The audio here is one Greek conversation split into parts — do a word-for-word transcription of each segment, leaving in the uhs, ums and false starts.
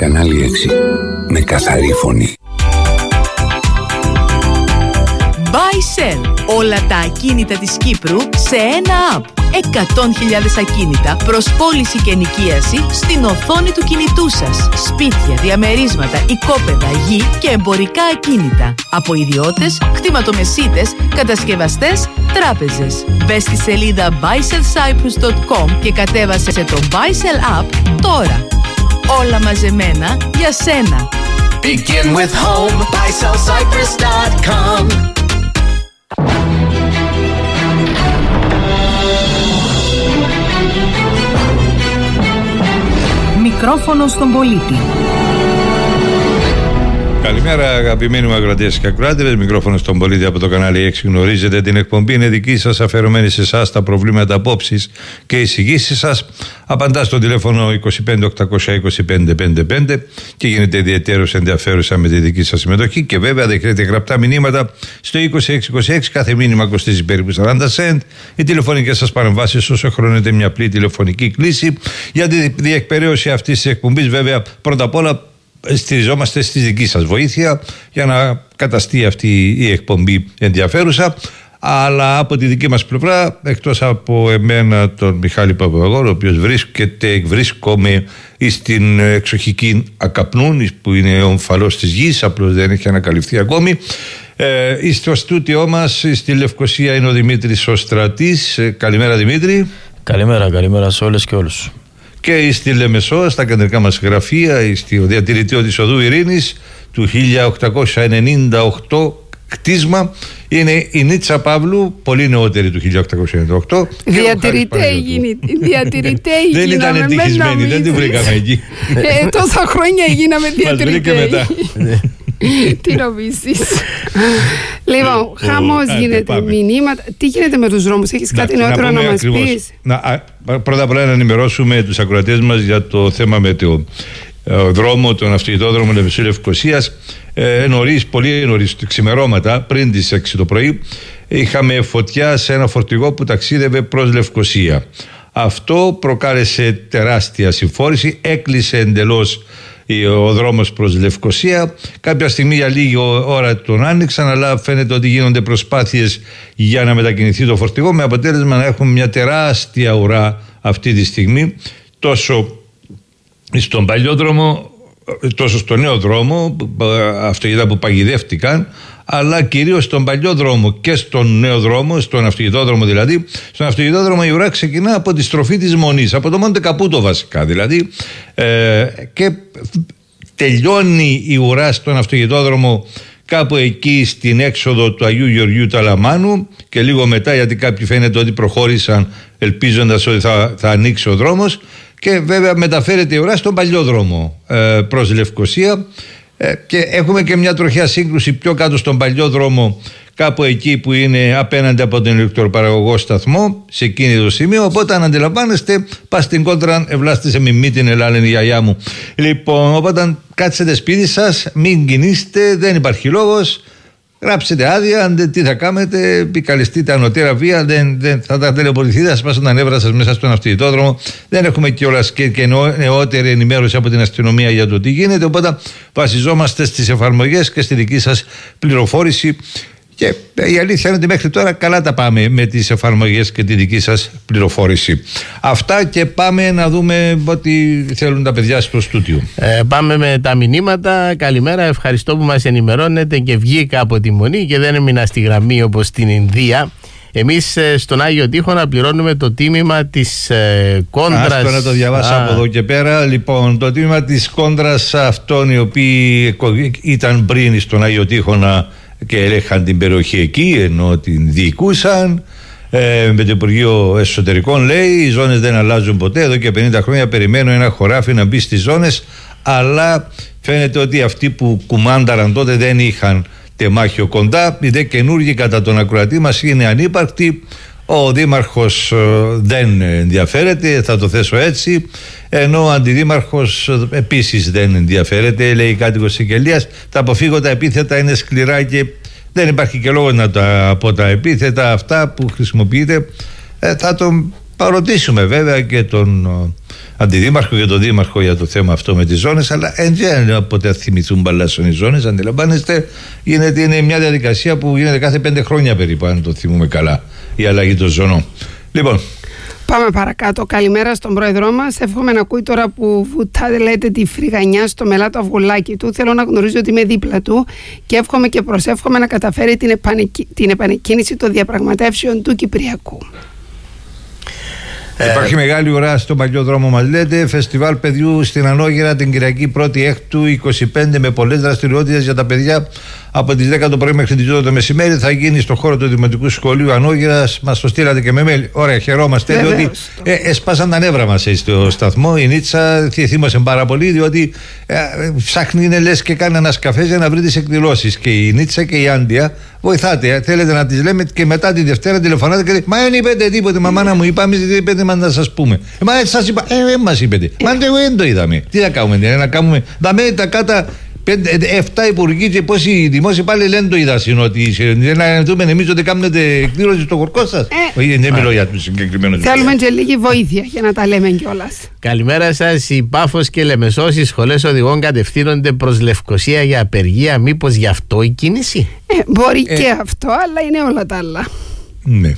Κανάλι έξι. Με καθαρή φωνή. Buy-sell. Όλα τα ακίνητα της Κύπρου σε ένα app. εκατό χιλιάδες ακίνητα προς πώληση και ενοικίαση στην οθόνη του κινητού σας. Σπίτια, διαμερίσματα, οικόπεδα, γη και εμπορικά ακίνητα. Από ιδιώτες, κτηματομεσίτες, κατασκευαστές, τράπεζες. Μπες στη σελίδα buy sell cyprus dot com και κατέβασε το Buy-sell app τώρα. Όλα μαζεμένα για σένα. Begin with home, buy sell cyprus dot com. Μικρόφωνο στον πολίτη. Καλημέρα αγαπημένοι μου ακροατές και ακροάτριες. Μικρόφωνο στον πολίτη από το κανάλι έξι. Γνωρίζετε την εκπομπή, είναι δική σας, αφιερωμένη σε εσάς τα προβλήματα, απόψεις και εισηγήσεις σας. Απαντά στο τηλέφωνο είκοσι πέντε οκτακόσια είκοσι πέντε πενήντα πέντε και γίνεται ιδιαίτερως ενδιαφέρουσα με τη δική σας συμμετοχή. Και βέβαια δεχτείτε γραπτά μηνύματα στο είκοσι έξι είκοσι έξι. Κάθε μήνυμα κοστίζει περίπου σαράντα σέντ. Οι τηλεφωνικές σας παρεμβάσεις όσο χρονίζεται μια απλή τηλεφωνική κλήση. Για τη διεκπαιρέωση αυτής της εκπομπής, βέβαια, πρώτα απ' όλα στηριζόμαστε στη δική σας βοήθεια για να καταστεί αυτή η εκπομπή ενδιαφέρουσα. Αλλά από τη δική μας πλευρά, εκτός από εμένα τον Μιχάλη Παπαγόρου, ο οποίος βρίσκεται, βρίσκομαι στην εξοχική Ακαπνούν, που είναι ο ομφαλός της γης, απλώς δεν έχει ανακαλυφθεί ακόμη. Ε, στο στούτιό μας στη Λευκοσία είναι ο Δημήτρης ο Στρατής. Ε, καλημέρα Δημήτρη. Καλημέρα, καλημέρα σε όλες και όλους. Και στη Λεμεσό, στα κεντρικά μας γραφεία, στο διατηρητήριο της Οδού Ειρήνης του χίλια οκτακόσια ενενήντα οκτώ κτίσμα, είναι η Νίτσα Παύλου, πολύ νεότερη του χίλια οκτακόσια ενενήντα οκτώ. Διατηρητέ γίνει. Δεν ήταν ευτυχισμένη, δεν την βρήκαμε εκεί. Ε, τόσα χρόνια γίναμε διατηρητέ. Μας βρήκε μετά. Τι νομίζεις? Λοιπόν, χαμός γίνεται, μηνύματα. Τι γίνεται με τους δρόμους, έχεις κάτι νεότερο να μας πεις? Πρώτα απ' όλα να ενημερώσουμε τους ακροατές μας για το θέμα με το δρόμο, τον αυτοκινητόδρομο Λεμεσού Λευκοσίας. Ε, νωρίς, πολύ νωρίς, ξημερώματα, πριν τις έξι το πρωί, είχαμε φωτιά σε ένα φορτηγό που ταξίδευε προς Λευκοσία. Αυτό προκάλεσε τεράστια συμφόρηση, έκλεισε εντελώς ο δρόμος προς Λευκοσία. Κάποια στιγμή για λίγη ώρα τον άνοιξαν, αλλά φαίνεται ότι γίνονται προσπάθειες για να μετακινηθεί το φορτηγό, με αποτέλεσμα να έχουμε μια τεράστια ουρά αυτή τη στιγμή, τόσο στον παλιό δρόμο, τόσο στο νέο δρόμο, αυτοκίνητα που παγιδεύτηκαν, αλλά κυρίως στον παλιό δρόμο και στον νέο δρόμο, στον αυτοκινητόδρομο δηλαδή. Στον αυτοκινητόδρομο η ουρά ξεκινά από τη στροφή της Μονής, από το Μοντε Καπούτο βασικά δηλαδή, ε, και τελειώνει η ουρά στον αυτοκινητόδρομο κάπου εκεί στην έξοδο του Αγίου Γεωργίου Ταλαμάνου, και λίγο μετά, γιατί κάποιοι φαίνεται ότι προχώρησαν ελπίζοντας ότι θα, θα ανοίξει ο δρόμος, και βέβαια μεταφέρεται η ουρά στον παλιό δρόμο ε, προς Λευκοσία. Και έχουμε και μια τροχιά σύγκρουση πιο κάτω στον παλιό δρόμο, κάπου εκεί που είναι απέναντι από τον ηλεκτροπαραγωγό σταθμό, σε εκείνο το σημείο. Οπότε, αν αντιλαμβάνεστε, πας στην κόντρα, ευλάστησε με μη την Ελλάδα, είναι η γιαγιά μου. Λοιπόν, οπότε κάτσετε σπίτι σας, μην κινείστε, δεν υπάρχει λόγος. Γράψετε άδεια, αν τι θα κάνετε, επικαλεστείτε ανωτέρα βία, δεν, δεν θα τα τηλεπολιθείτε, θα σπάσουν τα νεύρα σας μέσα στον αυτοκινητόδρομο. Δεν έχουμε κιόλας και, και νεότερη ενημέρωση από την αστυνομία για το τι γίνεται. Οπότε βασιζόμαστε στις εφαρμογές και στη δική σας πληροφόρηση. Και η αλήθεια είναι ότι μέχρι τώρα καλά τα πάμε με τις εφαρμογές και τη δική σας πληροφόρηση. Αυτά, και πάμε να δούμε ό,τι θέλουν τα παιδιά στο στούτιο. Ε, πάμε με τα μηνύματα. Καλημέρα, ευχαριστώ που μας ενημερώνετε και βγήκα από τη Μονή και δεν έμεινα στη γραμμή όπως στην Ινδία. Εμείς ε, στον Άγιο Τείχονα πληρώνουμε το τίμημα της ε, κόντρας. Άστο να το διαβάσω από εδώ και πέρα. Λοιπόν, το τίμημα της κόντρας αυτών οι οποίοι ήταν πριν στον Άγιο Τείχονα και έλεγχαν την περιοχή εκεί, ενώ την διοικούσαν, ε, με το Υπουργείο Εσωτερικών, λέει, οι ζώνες δεν αλλάζουν ποτέ, εδώ και πενήντα χρόνια περιμένω ένα χωράφι να μπει στις ζώνες, αλλά φαίνεται ότι αυτοί που κουμάνταραν τότε δεν είχαν τεμάχιο κοντά. Οι δε καινούργοι, κατά τον ακροατή μας, είναι ανύπαρκτοι. Ο Δήμαρχος δεν ενδιαφέρεται, θα το θέσω έτσι, ενώ ο Αντιδήμαρχος επίσης δεν ενδιαφέρεται, λέει κάτοικος Σικελίας. Τα αποφύγω τα επίθετα, είναι σκληρά και δεν υπάρχει και λόγο να τα πω τα επίθετα αυτά που χρησιμοποιείτε. Ε, θα τον Θα ρωτήσουμε βέβαια και τον αντιδήμαρχο και τον δήμαρχο για το θέμα αυτό με τις ζώνες, αλλά εν γέννη ποτέ θυμηθούν μπαλάσσον οι ζώνες, αντιλαμβάνεστε, γίνεται, είναι μια διαδικασία που γίνεται κάθε πέντε χρόνια περίπου, αν το θυμούμε καλά, η αλλαγή των ζωνών. Λοιπόν, πάμε παρακάτω. Καλημέρα στον πρόεδρό μας. Εύχομαι να ακούει τώρα που βουτάτε, λέτε, τη φρυγανιά στο μελάτο αυγουλάκι του. Θέλω να γνωρίζω ότι είμαι δίπλα του και εύχομαι και προσεύχομαι να καταφέρει την, επανεκκι... την επανεκκίνηση των διαπραγματεύσεων του Κυπριακού. Ε, Υπάρχει μεγάλη ουρά στο παλιό δρόμο, μας λέτε. Φεστιβάλ παιδιού στην Ανώγερα την Κυριακή πρώτη Έκτου είκοσι πέντε με πολλές δραστηριότητες για τα παιδιά από τις δέκα το πρωί μέχρι τις δύο το μεσημέρι. Θα γίνει στο χώρο του Δημοτικού Σχολείου Ανώγερας. Μας το στείλατε και με mail. Ωραία, χαιρόμαστε. Βεβαίως, διότι ε, εσπάσαν τα νεύρα μας στο σταθμό. Η Νίτσα θύμωσε πάρα πολύ, διότι ε, ψάχνει, είναι λες και κάνει ένας καφές για να βρει τις εκδηλώσεις. Και η Νίτσα και η Άντια βοηθάτε. Θέλετε να τις λέμε και μετά τη Δευτέρα τηλεφωνάτε και λέτε, μα δεν είπετε τίποτε, μαμάνα μου, είπαμε, δεν είπετε μα να σας πούμε. Ε, μα σας είπα, ε, ε, μας είπετε. Μα δεν το είδαμε. Τι θα κάνουμε, να κάνουμε. Δαμε τα κάτα. Εφτά υπουργοί και πόσοι δημόσιοι πάλι λένε το είδα συνότι να δούμε εμείς ότι κάνετε εκδήλωση στο χορκό σας. Ε, δεν μιλώ για τους συγκεκριμένους. Θέλουμε και λίγη βοήθεια για να τα λέμε κιόλας. Καλημέρα σας. Η Πάφος και Λεμεσός, οι σχολές οδηγών κατευθύνονται προς Λευκοσία για απεργία. Μήπως γι' αυτό η κίνηση? Ε, μπορεί ε. και αυτό, αλλά είναι όλα τα άλλα. Ναι.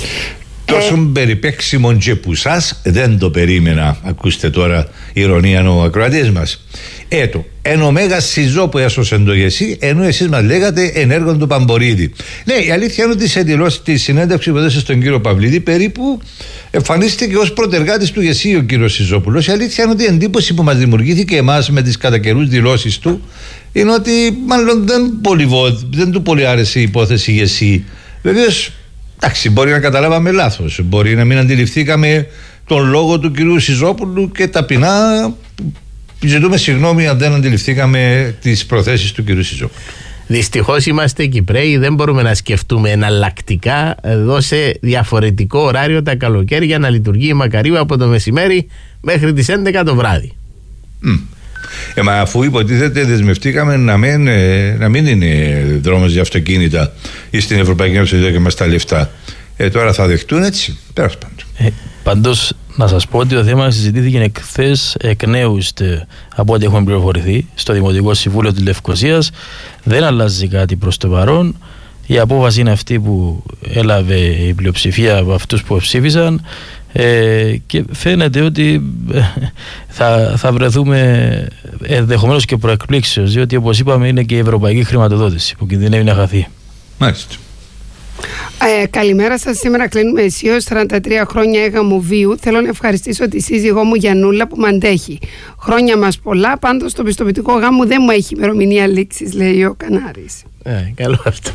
Τόσο ε. περιπέξιμον και που σας δεν το περίμενα. Ακούστε τώρα ηρωνία ο ακροατής μας. Έτω, εν ο Μέγας Σιζό που έσωσε το γεσί, ενώ εσείς μας λέγατε ενέργων του Παμπορίδη. Ναι, η αλήθεια είναι ότι σε δηλώσει τη συνέντευξη που έδωσε στον κύριο Παυλίδη περίπου εμφανίστηκε ως πρωτεργάτης του γεσί ο κύριος Σιζόπουλος. Η αλήθεια είναι ότι η εντύπωση που μας δημιουργήθηκε εμάς με τις κατά καιρούς δηλώσεις του είναι ότι μάλλον δεν, πολύ, δεν του πολύ άρεσε η υπόθεση γεσί. Βεβαίως, εντάξει, μπορεί να καταλάβαμε λάθος, μπορεί να μην αντιληφθήκαμε τον λόγο του κυρίου Σιζόπουλου και ταπεινά. Ζητούμε συγγνώμη αν δεν αντιληφθήκαμε τις προθέσεις του κ. Σιζόπουλου. Δυστυχώς είμαστε Κυπραίοι, δεν μπορούμε να σκεφτούμε εναλλακτικά. Δώσε διαφορετικό ωράριο τα καλοκαίρια να λειτουργεί η Μακαρίου από το μεσημέρι μέχρι τις έντεκα το βράδυ. Mm. Ε, μα αφού υποτίθεται δεσμευτήκαμε να μην, να μην είναι δρόμος για αυτοκίνητα ή στην Ευρωπαϊκή Ένωση και μας τα λεφτά. Ε, τώρα θα δεχτούν έτσι, πέρας πάντων. Ε, πάντως να σας πω ότι το θέμα συζητήθηκε χθες εκ νέου από ό,τι έχουμε πληροφορηθεί στο Δημοτικό Συμβούλιο της Λευκοσίας. Δεν αλλάζει κάτι προς το παρόν. Η απόφαση είναι αυτή που έλαβε η πλειοψηφία από αυτούς που ψήφισαν ε, και φαίνεται ότι θα, θα βρεθούμε ενδεχομένως και προεκπλήξεως, διότι όπως είπαμε είναι και η ευρωπαϊκή χρηματοδότηση που κινδυνεύει να χαθεί. Μάλιστα. Ε, καλημέρα σας. Σήμερα κλείνουμε αισίως σαράντα τρία χρόνια έγαμου βίου. Θέλω να ευχαριστήσω τη σύζυγό μου Γιαννούλα που μ' αντέχει. Χρόνια μας πολλά. Πάντως το πιστοποιητικό γάμου δεν μου έχει ημερομηνία λήξης, λέει ο Κανάρης. Ε, καλό αυτό.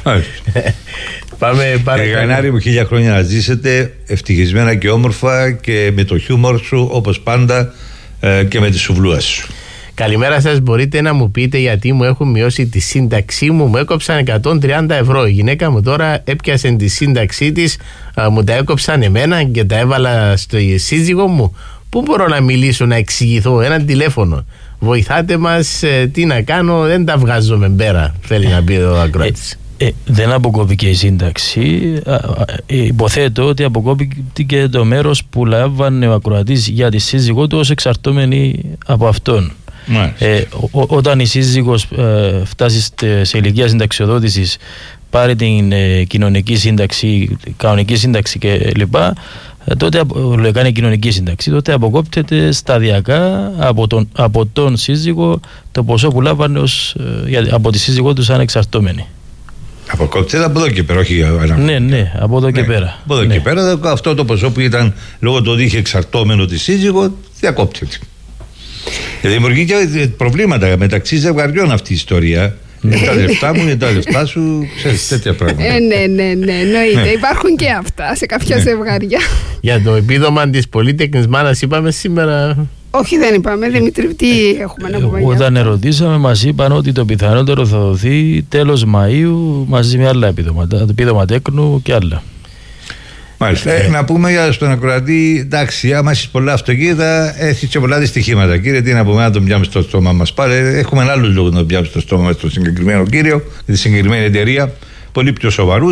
Πάμε παρακάτω. Κανάρη μου, χίλια χρόνια να ζήσετε ευτυχισμένα και όμορφα και με το χιούμορ σου όπως πάντα ε, και με τη σουβλούα σου. Καλημέρα σας, μπορείτε να μου πείτε γιατί μου έχουν μειώσει τη σύνταξή μου? Μου έκοψαν εκατόν τριάντα ευρώ. Η γυναίκα μου τώρα έπιασε τη σύνταξή της, α, μου τα έκοψαν εμένα και τα έβαλα στο σύζυγό μου. Πού μπορώ να μιλήσω, να εξηγηθώ? Έναν τηλέφωνο. Βοηθάτε μας, ε, τι να κάνω, δεν τα βγάζομαι πέρα, θέλει να πει ο ακροατής. Ε, δεν αποκόπηκε η σύνταξη. Α, α, υποθέτω ότι αποκόπηκε το μέρος που λάβανε ο ακροατής για τη σύζυγό του ως εξαρτώμενη από αυτόν. Ε, ό, όταν η σύζυγος ε, φτάσει σε ηλικία συνταξιοδότησης, πάρει την ε, κοινωνική σύνταξη, κανονική σύνταξη κλπ, ε, τότε ε, κάνει κοινωνική σύνταξη, τότε αποκόπτεται σταδιακά από τον, από τον σύζυγο το ποσό που λάβανε ως, ε, από τη σύζυγό του σαν εξαρτώμενη. Αποκόπτεται από εδώ και πέρα, όχι ένα... Ναι, ναι, από εδώ και ναι, πέρα. Από εδώ ναι. και πέρα, αυτό το ποσό που ήταν λόγω του ότι είχε εξαρτώμενο τη σύζυγο, διακόπτεται. Δημιουργεί και προβλήματα μεταξύ ζευγαριών αυτή η ιστορία. Είναι τα λεφτά μου, είναι τα λεφτά σου, ξέρεις, τέτοια πράγματα. Ε, ναι, ναι, ναι, εννοείται. Ναι. Υπάρχουν και αυτά σε κάποια ναι. ζευγαριά. Για το επίδομα της πολύτεκνης μάνας είπαμε σήμερα. Όχι, δεν είπαμε, Δημήτρη, τι έχουμε να πούμε? Όταν ερωτήσαμε, μας είπαν ότι το πιθανότερο θα δοθεί τέλος Μαΐου μαζί με άλλα επίδοματα, το επίδομα τέκνου και άλλα. Μάλιστα. Ε, να πούμε για στον ακροατή, εντάξει, άμα έχεις πολλά αυτοκίνητα, έχεις και πολλά δυστυχήματα. Κύριε, τι να πούμε, να τον πιάμε στο στόμα μας. Πάλι έχουμε άλλους λόγους να τον πιάμε στο στόμα μας, τον συγκεκριμένο κύριο, τη συγκεκριμένη εταιρεία, πολύ πιο σοβαρούς.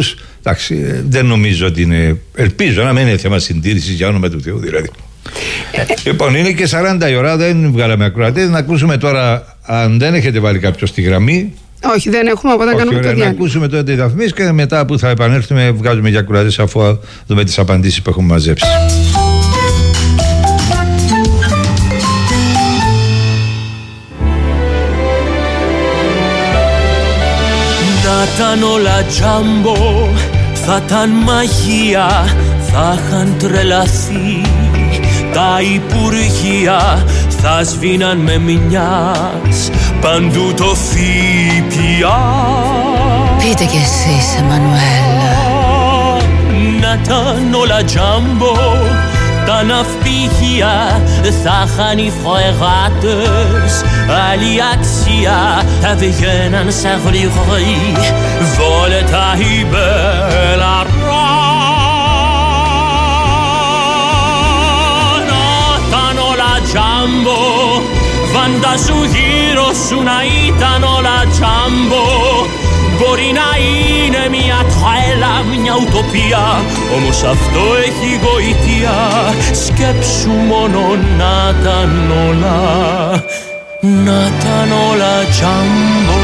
εντάξει, δεν νομίζω ότι είναι. Ελπίζω να μην είναι θέμα συντήρησης, για όνομα του Θεού δηλαδή. Λοιπόν, είναι και σαράντα η ώρα, δεν βγάλαμε ακροατές. Να ακούσουμε τώρα, αν δεν έχετε βάλει κάποιο στη γραμμή. Όχι, δεν έχουμε, οπότε να κάνουμε το διάλειμμα. Να ακούσουμε τότε τη διαφημίση και μετά που θα επανέλθουμε, βγάζουμε για ακροατές αφού δούμε τις απαντήσεις που έχουμε μαζέψει. Να ήταν όλα τζάμπο, θα ήταν μαγεία, θα είχαν τρελαθεί τα υπουργεία, θα σβήναν με μιας παντού το ΦΠΑ. Πείτε κι εσείς, Εμμανουέλ. Να ήταν όλα τζάμπο, τα ναυπηγεία θα είχαν οι φρεγάτες άλλη αξία, θα βγαίναν σαν γλυγροί βόλετα η μπελαρά. Να ήταν όλα τζάμπο, φαντάσου γύρω σου να ήταν όλα τζάμπο. Μπορεί να είναι μια τρέλα, μια ουτοπία, όμως αυτό έχει γοητεία. Σκέψου μόνο να ήταν όλα, να ήταν όλα τζάμπο.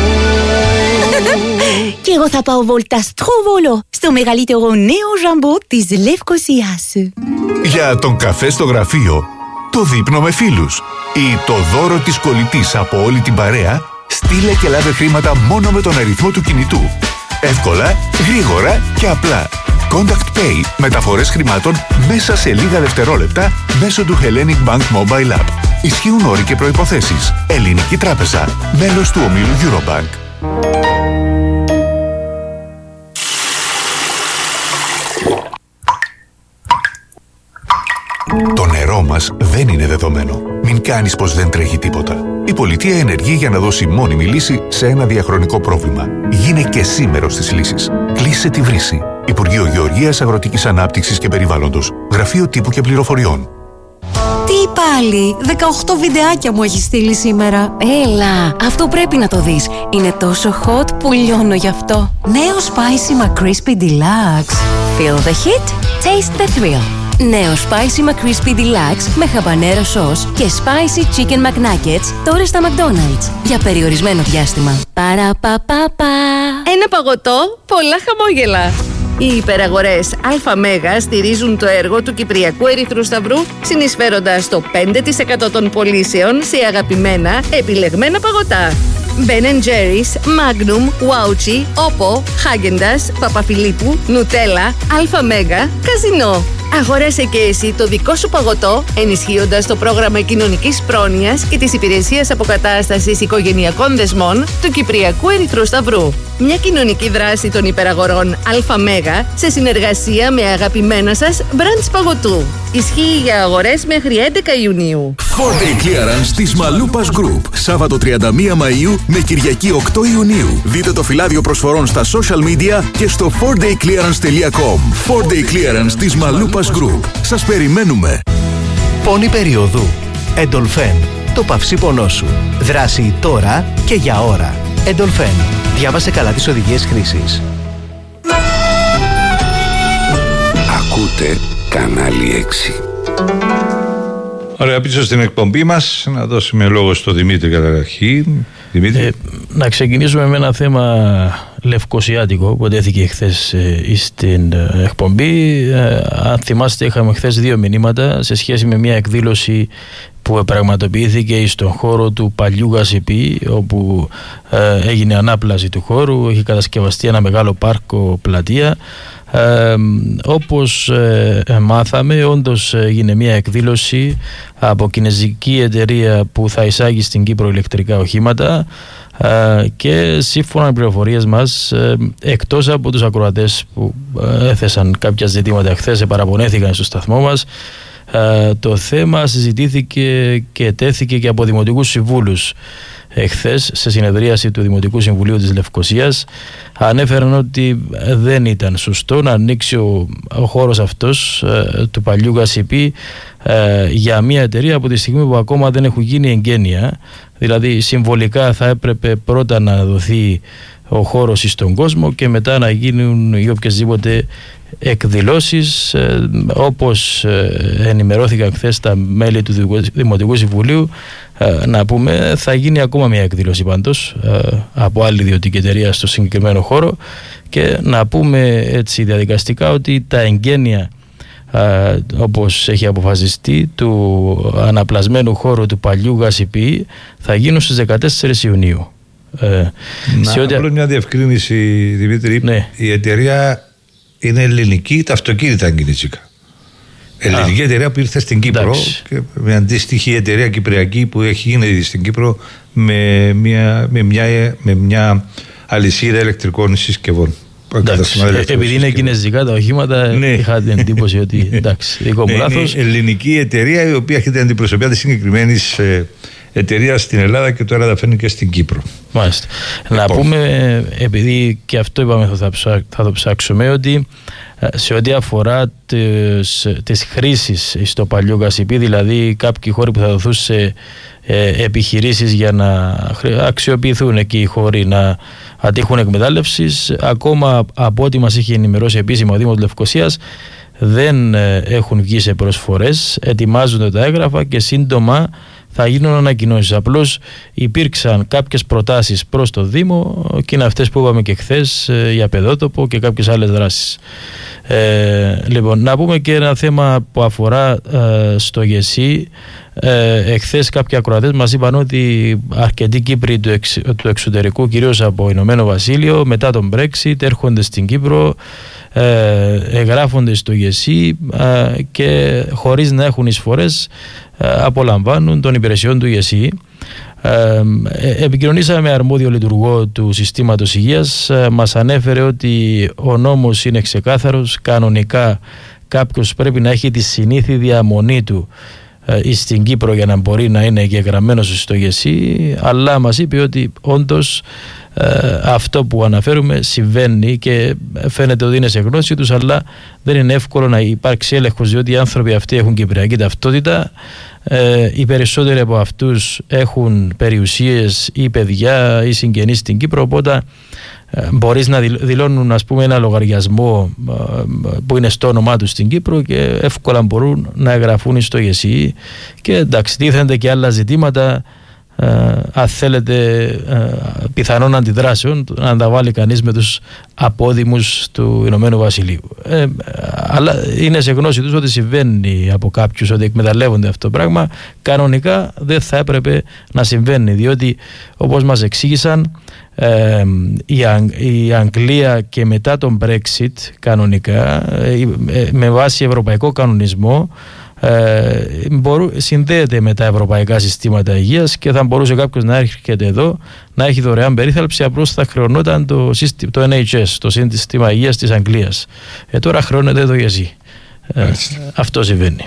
Και εγώ θα πάω βόλτα στο Βόλο, στο μεγαλύτερο νέο τζάμπο της Λευκωσίας. Για τον καφέ στο γραφείο, το δείπνο με φίλους ή το δώρο της κολλητής από όλη την παρέα, στείλε και λάβε χρήματα μόνο με τον αριθμό του κινητού. Εύκολα, γρήγορα και απλά. Contact Pay, μεταφορές χρημάτων μέσα σε λίγα δευτερόλεπτα μέσω του Hellenic Bank Mobile App. Ισχύουν όροι και προϋποθέσεις. Ελληνική Τράπεζα, μέλος του ομίλου Eurobank. Το νερό μας δεν είναι δεδομένο. Μην κάνεις πως δεν τρέχει τίποτα. Η πολιτεία ενεργεί για να δώσει μόνιμη λύση σε ένα διαχρονικό πρόβλημα. Γίνε και εσύ μέρος της λύσης. Κλείσε τη βρύση. Υπουργείο Γεωργίας, Αγροτικής Ανάπτυξης και Περιβάλλοντος. Γραφείο Τύπου και Πληροφοριών. Τι πάλι, δεκαοκτώ βιντεάκια μου έχει στείλει σήμερα. Έλα, αυτό πρέπει να το δεις. Είναι τόσο hot που λιώνω γι' αυτό. Νέο Spicy McCrispy Deluxe. Feel the heat, taste the thrill. Νέο Spicy McCrispy Deluxe με χαμπανέρο σος και Spicy Chicken McNuggets τώρα στα McDonald's. Για περιορισμένο διάστημα. Παραπαπαπα. Ένα παγωτό, πολλά χαμόγελα. Οι υπεραγορές ΑΜΕΓΑ στηρίζουν το έργο του Κυπριακού Ερυθρού Σταυρού, συνεισφέροντας το πέντε τοις εκατό των πωλήσεων σε αγαπημένα επιλεγμένα παγωτά. Ben and Jerry's, Magnum, Wauchi, Oppo, Häagen-Dazs, Παπαφιλίππου, Nutella, ΑΜΕΓΑ, Καζινό. Αγόρασε και εσύ το δικό σου παγωτό, ενισχύοντας το πρόγραμμα κοινωνικής πρόνοιας και της υπηρεσίας αποκατάστασης οικογενειακών δεσμών του Κυπριακού Ερυθρού Σταυρού. Μια κοινωνική δράση των υπεραγορών ΑΜΕΓΑ σε συνεργασία με αγαπημένα σας brands παγωτού. Ισχύει για αγορές μέχρι έντεκα Ιουνίου. φορ ντέι Clearance της Μαλούπας Group. Σάββατο τριάντα μία Μαΐου με Κυριακή οκτώ Ιουνίου. Δείτε το φυλάδιο προσφορών στα social media και στο φορ ντέι clearance τελεία com. φορ ντέι Clearance της Μαλούπας Group. Σας περιμένουμε. Πόνη περίοδου. Εντολφέν. Το παυσί πονό σου. Δράση τώρα και για ώρα. Εντολφέν. Διάβασε καλά τις οδηγίες χρήσης. Ακούτε κανάλι έξι. Ωραία, πίσω στην εκπομπή μας να δώσουμε λόγο στο Δημήτρη καταρχήν. Δημήτρη. Ε, να ξεκινήσουμε με ένα θέμα λευκοσιάτικο που τέθηκε χθες ε, στην ε, εκπομπή. Ε, αν θυμάστε, είχαμε χθες δύο μηνύματα σε σχέση με μια εκδήλωση που πραγματοποιήθηκε στον χώρο του παλιού Γασιπί, όπου ε, έγινε ανάπλαση του χώρου, έχει κατασκευαστεί ένα μεγάλο πάρκο πλατεία. Ε, όπως ε, μάθαμε, όντως έγινε μια εκδήλωση από κινεζική εταιρεία που θα εισάγει στην Κύπρο ηλεκτρικά οχήματα, ε, και σύμφωνα με πληροφορίες μας, ε, εκτός από τους ακροατές που ε, έθεσαν κάποια ζητήματα χθες, παραπονέθηκαν στο σταθμό μας, ε, το θέμα συζητήθηκε και τέθηκε και από δημοτικούς συμβούλους. Εχθές σε συνεδρίαση του Δημοτικού Συμβουλίου της Λευκωσίας ανέφεραν ότι δεν ήταν σωστό να ανοίξει ο, ο χώρος αυτός ε, του παλιού Γασιπί ε, για μια εταιρεία από τη στιγμή που ακόμα δεν έχουν γίνει εγγένεια. Δηλαδή συμβολικά θα έπρεπε πρώτα να δοθεί ο χώρος στον κόσμο και μετά να γίνουν οι οποιασδήποτε εκδηλώσεις, ε, όπως ε, ενημερώθηκαν χθες τα μέλη του Δημοτικού Συμβουλίου, ε, να πούμε θα γίνει ακόμα μια εκδήλωση πάντως ε, από άλλη ιδιωτική εταιρεία στο συγκεκριμένο χώρο, και να πούμε έτσι διαδικαστικά ότι τα εγγένεια Uh, όπως έχει αποφασιστεί του αναπλασμένου χώρου του παλιού ΓΑΣΥΠΗ θα γίνουν στις δεκατέσσερις Ιουνίου. Uh, να σε ό,τι... απλώς μια διευκρίνηση, Δημήτρη. Ναι. Η εταιρεία είναι ελληνική, τα αυτοκίνητα είναι κινέζικα. Ελληνική ah. εταιρεία που ήρθε στην Κύπρο. Εντάξει. Και με αντίστοιχη εταιρεία κυπριακή που έχει γίνει στην Κύπρο με μια, με μια, με μια αλυσίδα ηλεκτρικών συσκευών. Εντάξει, επειδή είναι κινέζικα τα οχήματα, ναι. είχα την εντύπωση ότι εντάξει, δικό μου λάθος. Είναι ελληνική εταιρεία η οποία έχει την αντιπροσωπεία της συγκεκριμένης ε, εταιρείας στην Ελλάδα και τώρα τα φέρνει και στην Κύπρο. Μάλιστα. Να πούμε, επειδή και αυτό είπαμε θα, ψά, θα το ψάξουμε, ότι σε ό,τι αφορά τις, τις χρήσεις στο παλιό ΓΑΣΥΠΗ, δηλαδή κάποιοι χώροι που θα δοθούν σε ε, επιχειρήσεις για να αξιοποιηθούν εκεί οι χώροι να αντίχουν εκμετάλλευσης, ακόμα από ό,τι μας είχε ενημερώσει επίσημα ο Δήμος Λευκωσίας, δεν έχουν βγει σε προσφορές, ετοιμάζονται τα έγγραφα και σύντομα θα γίνουν ανακοινώσεις. Απλώς υπήρξαν κάποιες προτάσεις προς το Δήμο και είναι αυτές που είπαμε και χθες για παιδότοπο και κάποιες άλλες δράσεις. Ε, λοιπόν, να πούμε και ένα θέμα που αφορά ε, στο ΓΕΣΥ. Ε, εχθές κάποιοι ακροατές μας είπαν ότι αρκετοί Κύπροι του, εξ, του εξωτερικού, κυρίως από Ηνωμένο Βασίλειο, μετά τον Brexit έρχονται στην Κύπρο, ε, εγγράφονται στο ΓΕΣΥ ε, και χωρίς να έχουν εισφορές ε, απολαμβάνουν των υπηρεσιών του ΓΕΣΥ. Ε, ε, επικοινωνήσαμε με αρμόδιο λειτουργό του συστήματος υγείας, ε, μας ανέφερε ότι ο νόμος είναι ξεκάθαρος, κανονικά κάποιος πρέπει να έχει τη συνήθη διαμονή του ε, στην Κύπρο για να μπορεί να είναι εγγεγραμμένος στο ΓΕΣΥ, αλλά μας είπε ότι όντως ε, αυτό που αναφέρουμε συμβαίνει και φαίνεται ότι είναι σε γνώση τους, αλλά δεν είναι εύκολο να υπάρξει έλεγχος, διότι οι άνθρωποι αυτοί έχουν κυπριακή ταυτότητα. Ε, οι περισσότεροι από αυτούς έχουν περιουσίες ή παιδιά ή συγγενείς στην Κύπρο, οπότε ε, μπορείς να δηλώνουν, ας πούμε, ένα λογαριασμό ε, που είναι στο όνομά τους στην Κύπρο και εύκολα μπορούν να εγγραφούν στο ΓΕΣΥ. Και εντάξει, τίθενται και άλλα ζητήματα, ε, αν θέλετε, ε, πιθανών αντιδράσεων, να τα βάλει κανείς με τους απόδημους του Ηνωμένου Βασιλείου. Ε, αλλά είναι σε γνώση τους ότι συμβαίνει από κάποιους, ότι εκμεταλλεύονται αυτό το πράγμα. Κανονικά δεν θα έπρεπε να συμβαίνει, διότι όπως μας εξήγησαν, ε, η, Αγ, η Αγγλία και μετά τον Brexit κανονικά, ε, με βάση ευρωπαϊκό κανονισμό, Ε, μπορού, συνδέεται με τα ευρωπαϊκά συστήματα υγείας και θα μπορούσε κάποιος να έρχεται εδώ να έχει δωρεάν περίθαλψη, απλώς θα χρεωνόταν το, το εν έιτς ες, το σύστημα υγείας της Αγγλίας. Ε, τώρα χρεώνεται το ΓΕΣΥ. Ε, αυτό συμβαίνει.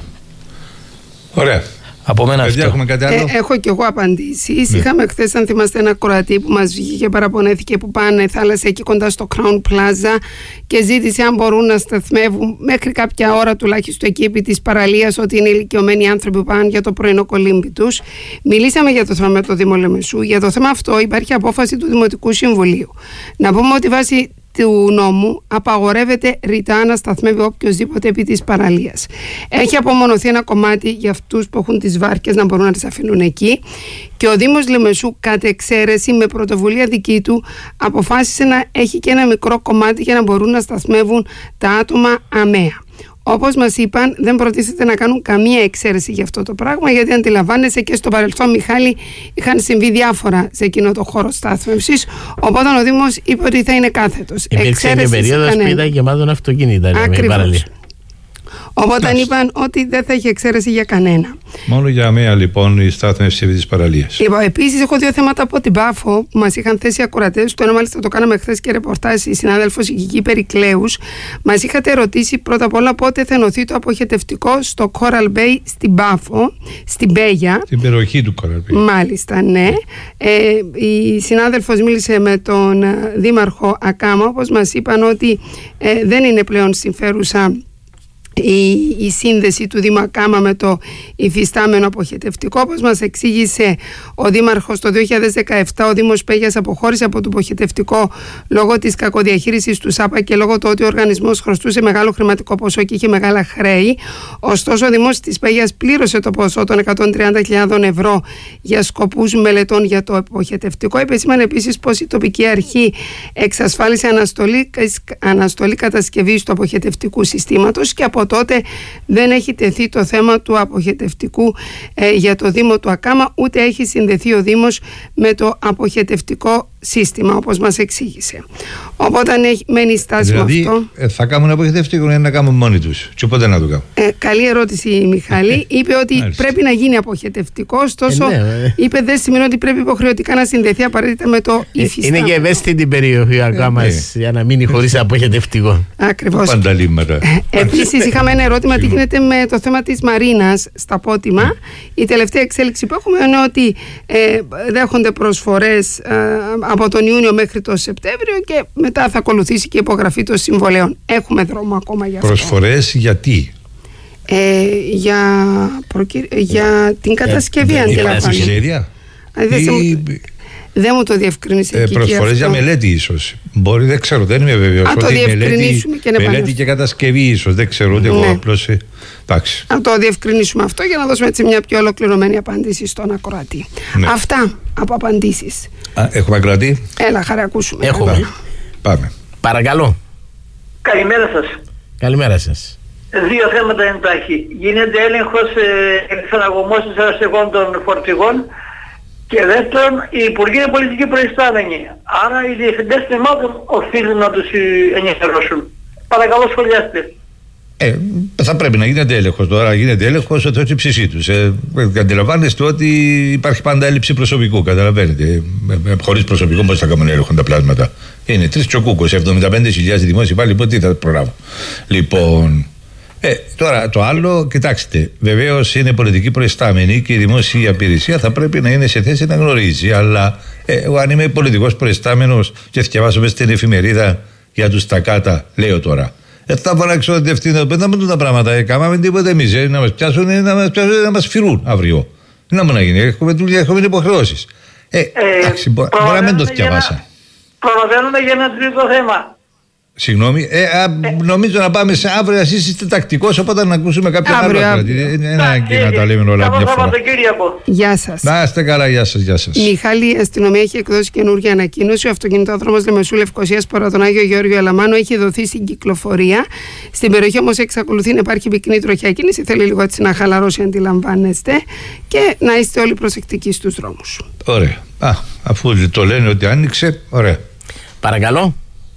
Ωραία. Από μένα αυτό. Έχουμε κάτι άλλο? Ε, έχω κι εγώ απαντήσεις. Ναι. Είχαμε χθες, αν θυμάστε, ένα κορατή που μας βγήκε και παραπονέθηκε που πάνε θάλασσα εκεί κοντά στο Crown Plaza και ζήτησε αν μπορούν να σταθμεύουν μέχρι κάποια ώρα τουλάχιστον εκεί επί της παραλίας, ότι είναι ηλικιωμένοι άνθρωποι που πάνε για το πρωινό κολύμπι τους. Μιλήσαμε για το θέμα με το Δήμο Λεμεσού. Για το θέμα αυτό υπάρχει απόφαση του Δημοτικού Συμβουλίου. Να πούμε ότι βάσει του νόμου απαγορεύεται ρητά να σταθμεύει οποιοσδήποτε επί της παραλίας. Έχει απομονωθεί ένα κομμάτι για αυτούς που έχουν τις βάρκες να μπορούν να τις αφήνουν εκεί, και ο Δήμος Λεμεσού κατ' εξαίρεση με πρωτοβουλία δική του αποφάσισε να έχει και ένα μικρό κομμάτι για να μπορούν να σταθμεύουν τα άτομα αμαία. Όπως μας είπαν, δεν προτίθεται να κάνουν καμία εξαίρεση για αυτό το πράγμα, γιατί αντιλαμβάνεσαι και στο παρελθόν, Μιχάλη, είχαν συμβεί διάφορα σε εκείνο το χώρο στάθμευσης. Οπότε ο Δήμος είπε ότι θα είναι κάθετος. Υπήρξε και περίοδος που ήταν γεμάτον αυτοκίνητα. Ακριβώς. Οπότε είπαν ότι δεν θα έχει εξαίρεση για κανένα. Μόνο για αμαία λοιπόν η στάθμευση επί της παραλίας. Λοιπόν, επίσης έχω δύο θέματα από την Πάφο που μας είχαν θέσει ακροατές. Το ένα μάλιστα το κάναμε χθες και ρεπορτάζ η συνάδελφος η Κική Περικλέους. Μας είχατε ρωτήσει πρώτα απ' όλα πότε θα ενωθεί το αποχετευτικό στο Coral Bay στην Πάφο, στην Πέγια. Στην περιοχή του Coral Bay. Μάλιστα, ναι. Ε, η συνάδελφος μίλησε με τον Δήμαρχο Ακάμα, όπως μας είπαν ότι ε, δεν είναι πλέον συμφέρουσα η, η σύνδεση του Δήμου Ακάμα με το υφιστάμενο αποχετευτικό. Όπως μας εξήγησε ο Δήμαρχος, το δύο χιλιάδες δεκαεπτά ο Δήμος Πέγιας αποχώρησε από το αποχετευτικό λόγω της κακοδιαχείρισης του ΣΑΠΑ και λόγω του ότι ο οργανισμός χρωστούσε μεγάλο χρηματικό ποσό και είχε μεγάλα χρέη. Ωστόσο, ο Δήμος της Πέγιας πλήρωσε το ποσό των εκατόν τριάντα χιλιάδες ευρώ για σκοπούς μελετών για το αποχετευτικό. Επεσήμανε επίσης πως η τοπική αρχή εξασφάλισε αναστολή, αναστολή κατασκευής του αποχετευτικού συστήματος και από τότε δεν έχει τεθεί το θέμα του αποχετευτικού ε, για το Δήμο του Ακάμα, ούτε έχει συνδεθεί ο Δήμος με το αποχετευτικό σύστημα, όπως μας εξήγησε. Οπότε αν έχει, μένει στάση δηλαδή, με αυτό. Ε, θα κάνουν αποχετευτικό ή να κάνουν μόνοι τους. Και οπότε να το κάνουν. Ε, καλή ερώτηση, Μιχάλη. Είπε ότι Μάλιστα. πρέπει να γίνει αποχετευτικό, ωστόσο ε, ναι, ε. είπε δεν σημαίνει ότι πρέπει υποχρεωτικά να συνδεθεί απαραίτητα με το ε, υφιστάμενο. Είναι και ευαίσθητη περιοχή ο Ακάμας ε, για να μείνει χωρίς αποχετευτικό. Ακριβώς. Πανταλήματα. Ε, Επίσης, είχαμε ένα ερώτημα τι γίνεται με το θέμα της Μαρίνας στα Πότιμα. Η τελευταία εξέλιξη που έχουμε είναι ότι ε, δέχονται προσφορές ε, από τον Ιούνιο μέχρι τον Σεπτέμβριο και μετά θα ακολουθήσει και η υπογραφή των συμβολέων. Έχουμε δρόμο ακόμα για αυτό. Προσφορές γιατί? Ε, για, προκυ... για την κατασκευή, αντιλαμβάνομαι. Δεν μου το διευκρινίσει ε, προσφορές για μελέτη ίσως. Μπορεί, δεν ξέρω, δεν είμαι βέβαιος. Αν το διευκρινίσουμε και να μελέτη και κατασκευή ίσως, δεν ξέρω ούτε ναι. εγώ απλώς. Εντάξει. Να το διευκρινίσουμε αυτό για να δώσουμε έτσι μια πιο ολοκληρωμένη απάντηση στον ακροατή. Ναι. Αυτά από απαντήσεις. Α, έχουμε ακροατή. Έλα, χαρά ακούσουμε. Έχουμε. Πάμε. Πάμε. Παρακαλώ. Καλημέρα σας. Καλημέρα σας. Δύο θέματα εντάχει. Γίνεται έλεγχος ε, εξαναγωμός των των φορτηγών. Και δεύτερον, οι υπουργοί είναι πολιτικοί προϊστάμενοι. Άρα οι διευθυντές θεμάτων οφείλουν να τους ενημερώσουν. Παρακαλώ σχολιάστε. Ε, θα πρέπει να γίνεται έλεγχος τώρα. Γίνεται έλεγχος ότι όχι ψησί τους. Ε, αντιλαμβάνεστε ότι υπάρχει πάντα έλλειψη προσωπικού. Καταλαβαίνετε. Ε, χωρίς προσωπικό πώς θα κάνουν έλεγχο τα πλάσματα. Είναι τρεις τσοκούκος, εβδομήντα πέντε χιλιάδες δημόσιοι πάλι. Τι θα προλάβω. Λοιπόν. Ε, τώρα το άλλο, κοιτάξτε, βεβαίως είναι πολιτική προϊστάμενη και η δημόσια υπηρεσία θα πρέπει να είναι σε θέση να γνωρίζει. Αλλά ε, εγώ αν είμαι πολιτικός προϊστάμενος και διαβάσω μες στην εφημερίδα για τους τακάτα, λέω τώρα. Ε, θα φωνάξω ότι αυτοί να πέντε τα πράγματα. Ε, κάμαμε τίποτα εμείς. Ε, να μας πιάσουν, να μας, πιάσουν, να μας φυρούν αύριο. Να μου να γίνει. Έχουμε δουλειά, έχουμε υποχρεώσεις. Ε, ε, εντάξει, μπορεί να μην το διαβάσα. Προλαβαίνουμε για ένα τρίτο θέμα. Συγγνώμη, ε, α, νομίζω να πάμε σε αύριο. Εσείς είστε τακτικός, οπότε να ακούσουμε κάποιον άλλο. Ένα και να τα λέμε όλα μια φορά. Γεια σας. Να είστε καλά, γεια σας, γεια σας. Μιχάλη, η αστυνομία έχει εκδώσει καινούργια ανακοίνωση. Ο αυτοκινητόδρομος Λεμεσού Λευκωσίας παρά τον Άγιο Γεώργιο Αλαμάνο έχει δοθεί στην κυκλοφορία. Στην περιοχή όμως εξακολουθεί να υπάρχει πυκνή τροχιά κίνηση. Θέλει λίγο έτσι να χαλαρώσει, αντιλαμβάνεστε. Και να είστε όλοι προσεκτικοί στους δρόμους. Ωραία. Α, αφού το λένε ότι άνοιξε, ωραία. Παρακαλώ.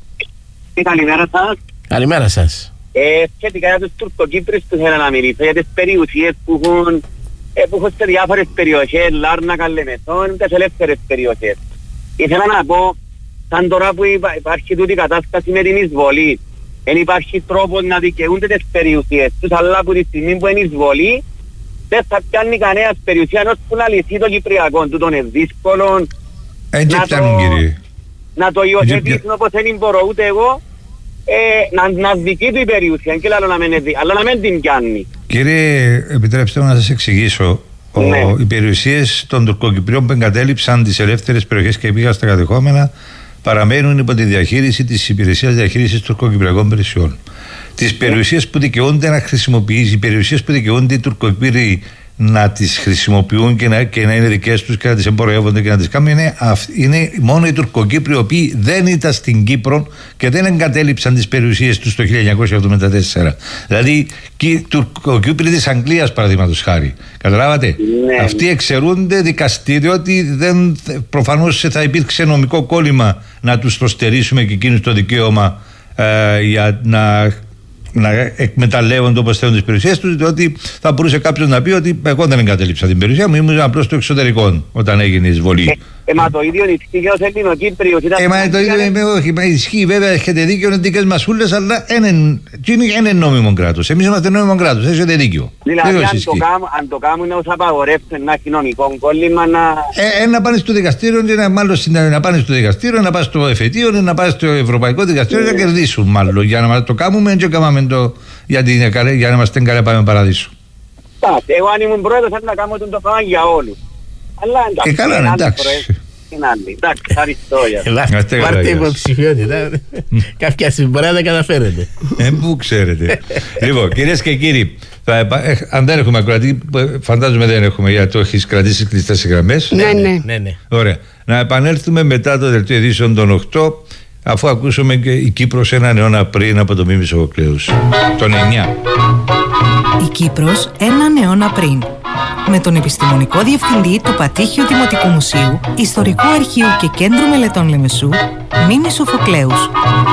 Καλημέρα σας. Καλημέρα σας. Ε, σχετικά για τους Τουρκοκύπρους που θέλω να μιλήσω, για τις περιουσίες που έχουν, ε, που έχουν σε διάφορες περιοχές, Λάρνακα, Λεμεσόν, τις ελεύθερες περιοχές. Ήθελα να πω, σαν τώρα που υπά, υπάρχει τούτη κατάσταση με την εισβολή, δεν υπάρχει τρόπος να δικαιούνται τις περιουσίες τους, αλλά από τη στιγμή που είναι εισβολή, δεν θα πιάνει κανένας περιουσία, ενώ που να λυθεί το Κυπριακό, τούτον είναι δύσκολο. Έτσι πιάνουν, κύριε. Να το υιοθετήσουν όπως δεν μπορώ ούτε εγώ, ε, να, να δική του η περιουσία και άλλο να μην, αλλά να μην την πιάνει. Κύριε, επιτρέψτε μου να σας εξηγήσω. Ναι. Ο, οι περιουσίες των Τουρκοκυπριών που εγκατέλειψαν τις ελεύθερες περιοχές και πήγαν στα κατεχόμενα παραμένουν υπό τη διαχείριση της Υπηρεσίας Διαχείρισης Τουρκοκυπριακών Περιουσιών. Τις περιουσίες που δικαιούνται να χρησιμοποιήσει, οι περιουσίες που δικαιούνται οι Τουρκοκύπριοι να τις χρησιμοποιούν και να, και να είναι δικές τους και να τις εμπορεύονται και να τις κάνουν, είναι, είναι μόνο οι Τουρκοκύπριοι οι οποίοι δεν ήταν στην Κύπρο και δεν εγκατέλειψαν τις περιουσίες τους το χίλια εννιακόσια εβδομήντα τέσσερα. Δηλαδή και οι Τουρκοκύπριοι της Αγγλίας, παραδείγματος χάρη. Καταλάβατε. Ναι. Αυτοί εξαιρούνται δικαστήριο ότι δεν, προφανώς θα υπήρξε νομικό κόλλημα να τους το στερήσουμε και εκείνους το δικαίωμα ε, για να να εκμεταλλεύονται όπως θέλουν τις περιουσίες τους, διότι θα μπορούσε κάποιος να πει ότι εγώ δεν εγκατέλειψα την περιουσία μου, ήμουν απλώς στο εξωτερικό όταν έγινε η εισβολή Ε, μα το ίδιο ισχύει και ως Ελληνοκύπριος. Ε, μα το ίδιο, όχι, μα ισχύει βέβαια, έχετε δίκιο, είναι δικές μας ούλες, αλλά είναι νόμιμο κράτος. Εμείς είμαστε νόμιμο κράτος, έχετε δίκιο. Δηλαδή, αν το κάνουν ως απαγορεύσουν ένα κοινωνικό κόλλημα να... Ε, να πάνε στο δικαστήριο, μάλλον να πάνε στο δικαστήριο, να πάνε στο εφετείο, να πάνε στο Ευρωπαϊκό Δικαστήριο να κερδίσουν μάλλον. Για να το κάνουμε, και κάναμε το, για να είμαστε καλά πάμε παραδείσου. Εγώ αν ήμουν πρόεδρος θα να κάνω το πράγμα για όλους. Αλλά εντάξει. Ε, καλά, εντάξει. Εντάξει, ευχαριστώ. Πάρτε υποψηφιότητα. Κάποια συμπορά δεν καταφέρετε. Ε, πού ξέρετε. Λοιπόν, κυρίες και κύριοι, θα επα... ε, αν δεν έχουμε ακροατή, φαντάζομαι δεν έχουμε, γιατί το έχεις κρατήσει κλειστές οι γραμμές. Ναι, ναι. ναι, ναι. Ωραία. Να επανέλθουμε μετά το δελτίο ειδήσεων των οκτώ, αφού ακούσαμε και η Κύπρος έναν αιώνα πριν από το Μίμη Σοφοκλέους, τον εννιά. Η Κύπρος έναν αιώνα πριν. Με τον επιστημονικό διευθυντή του Πατήχιου Δημοτικού Μουσείου, Ιστορικού Αρχείου και Κέντρου Μελετών Λεμεσού, Μίμη Σοφοκλέους.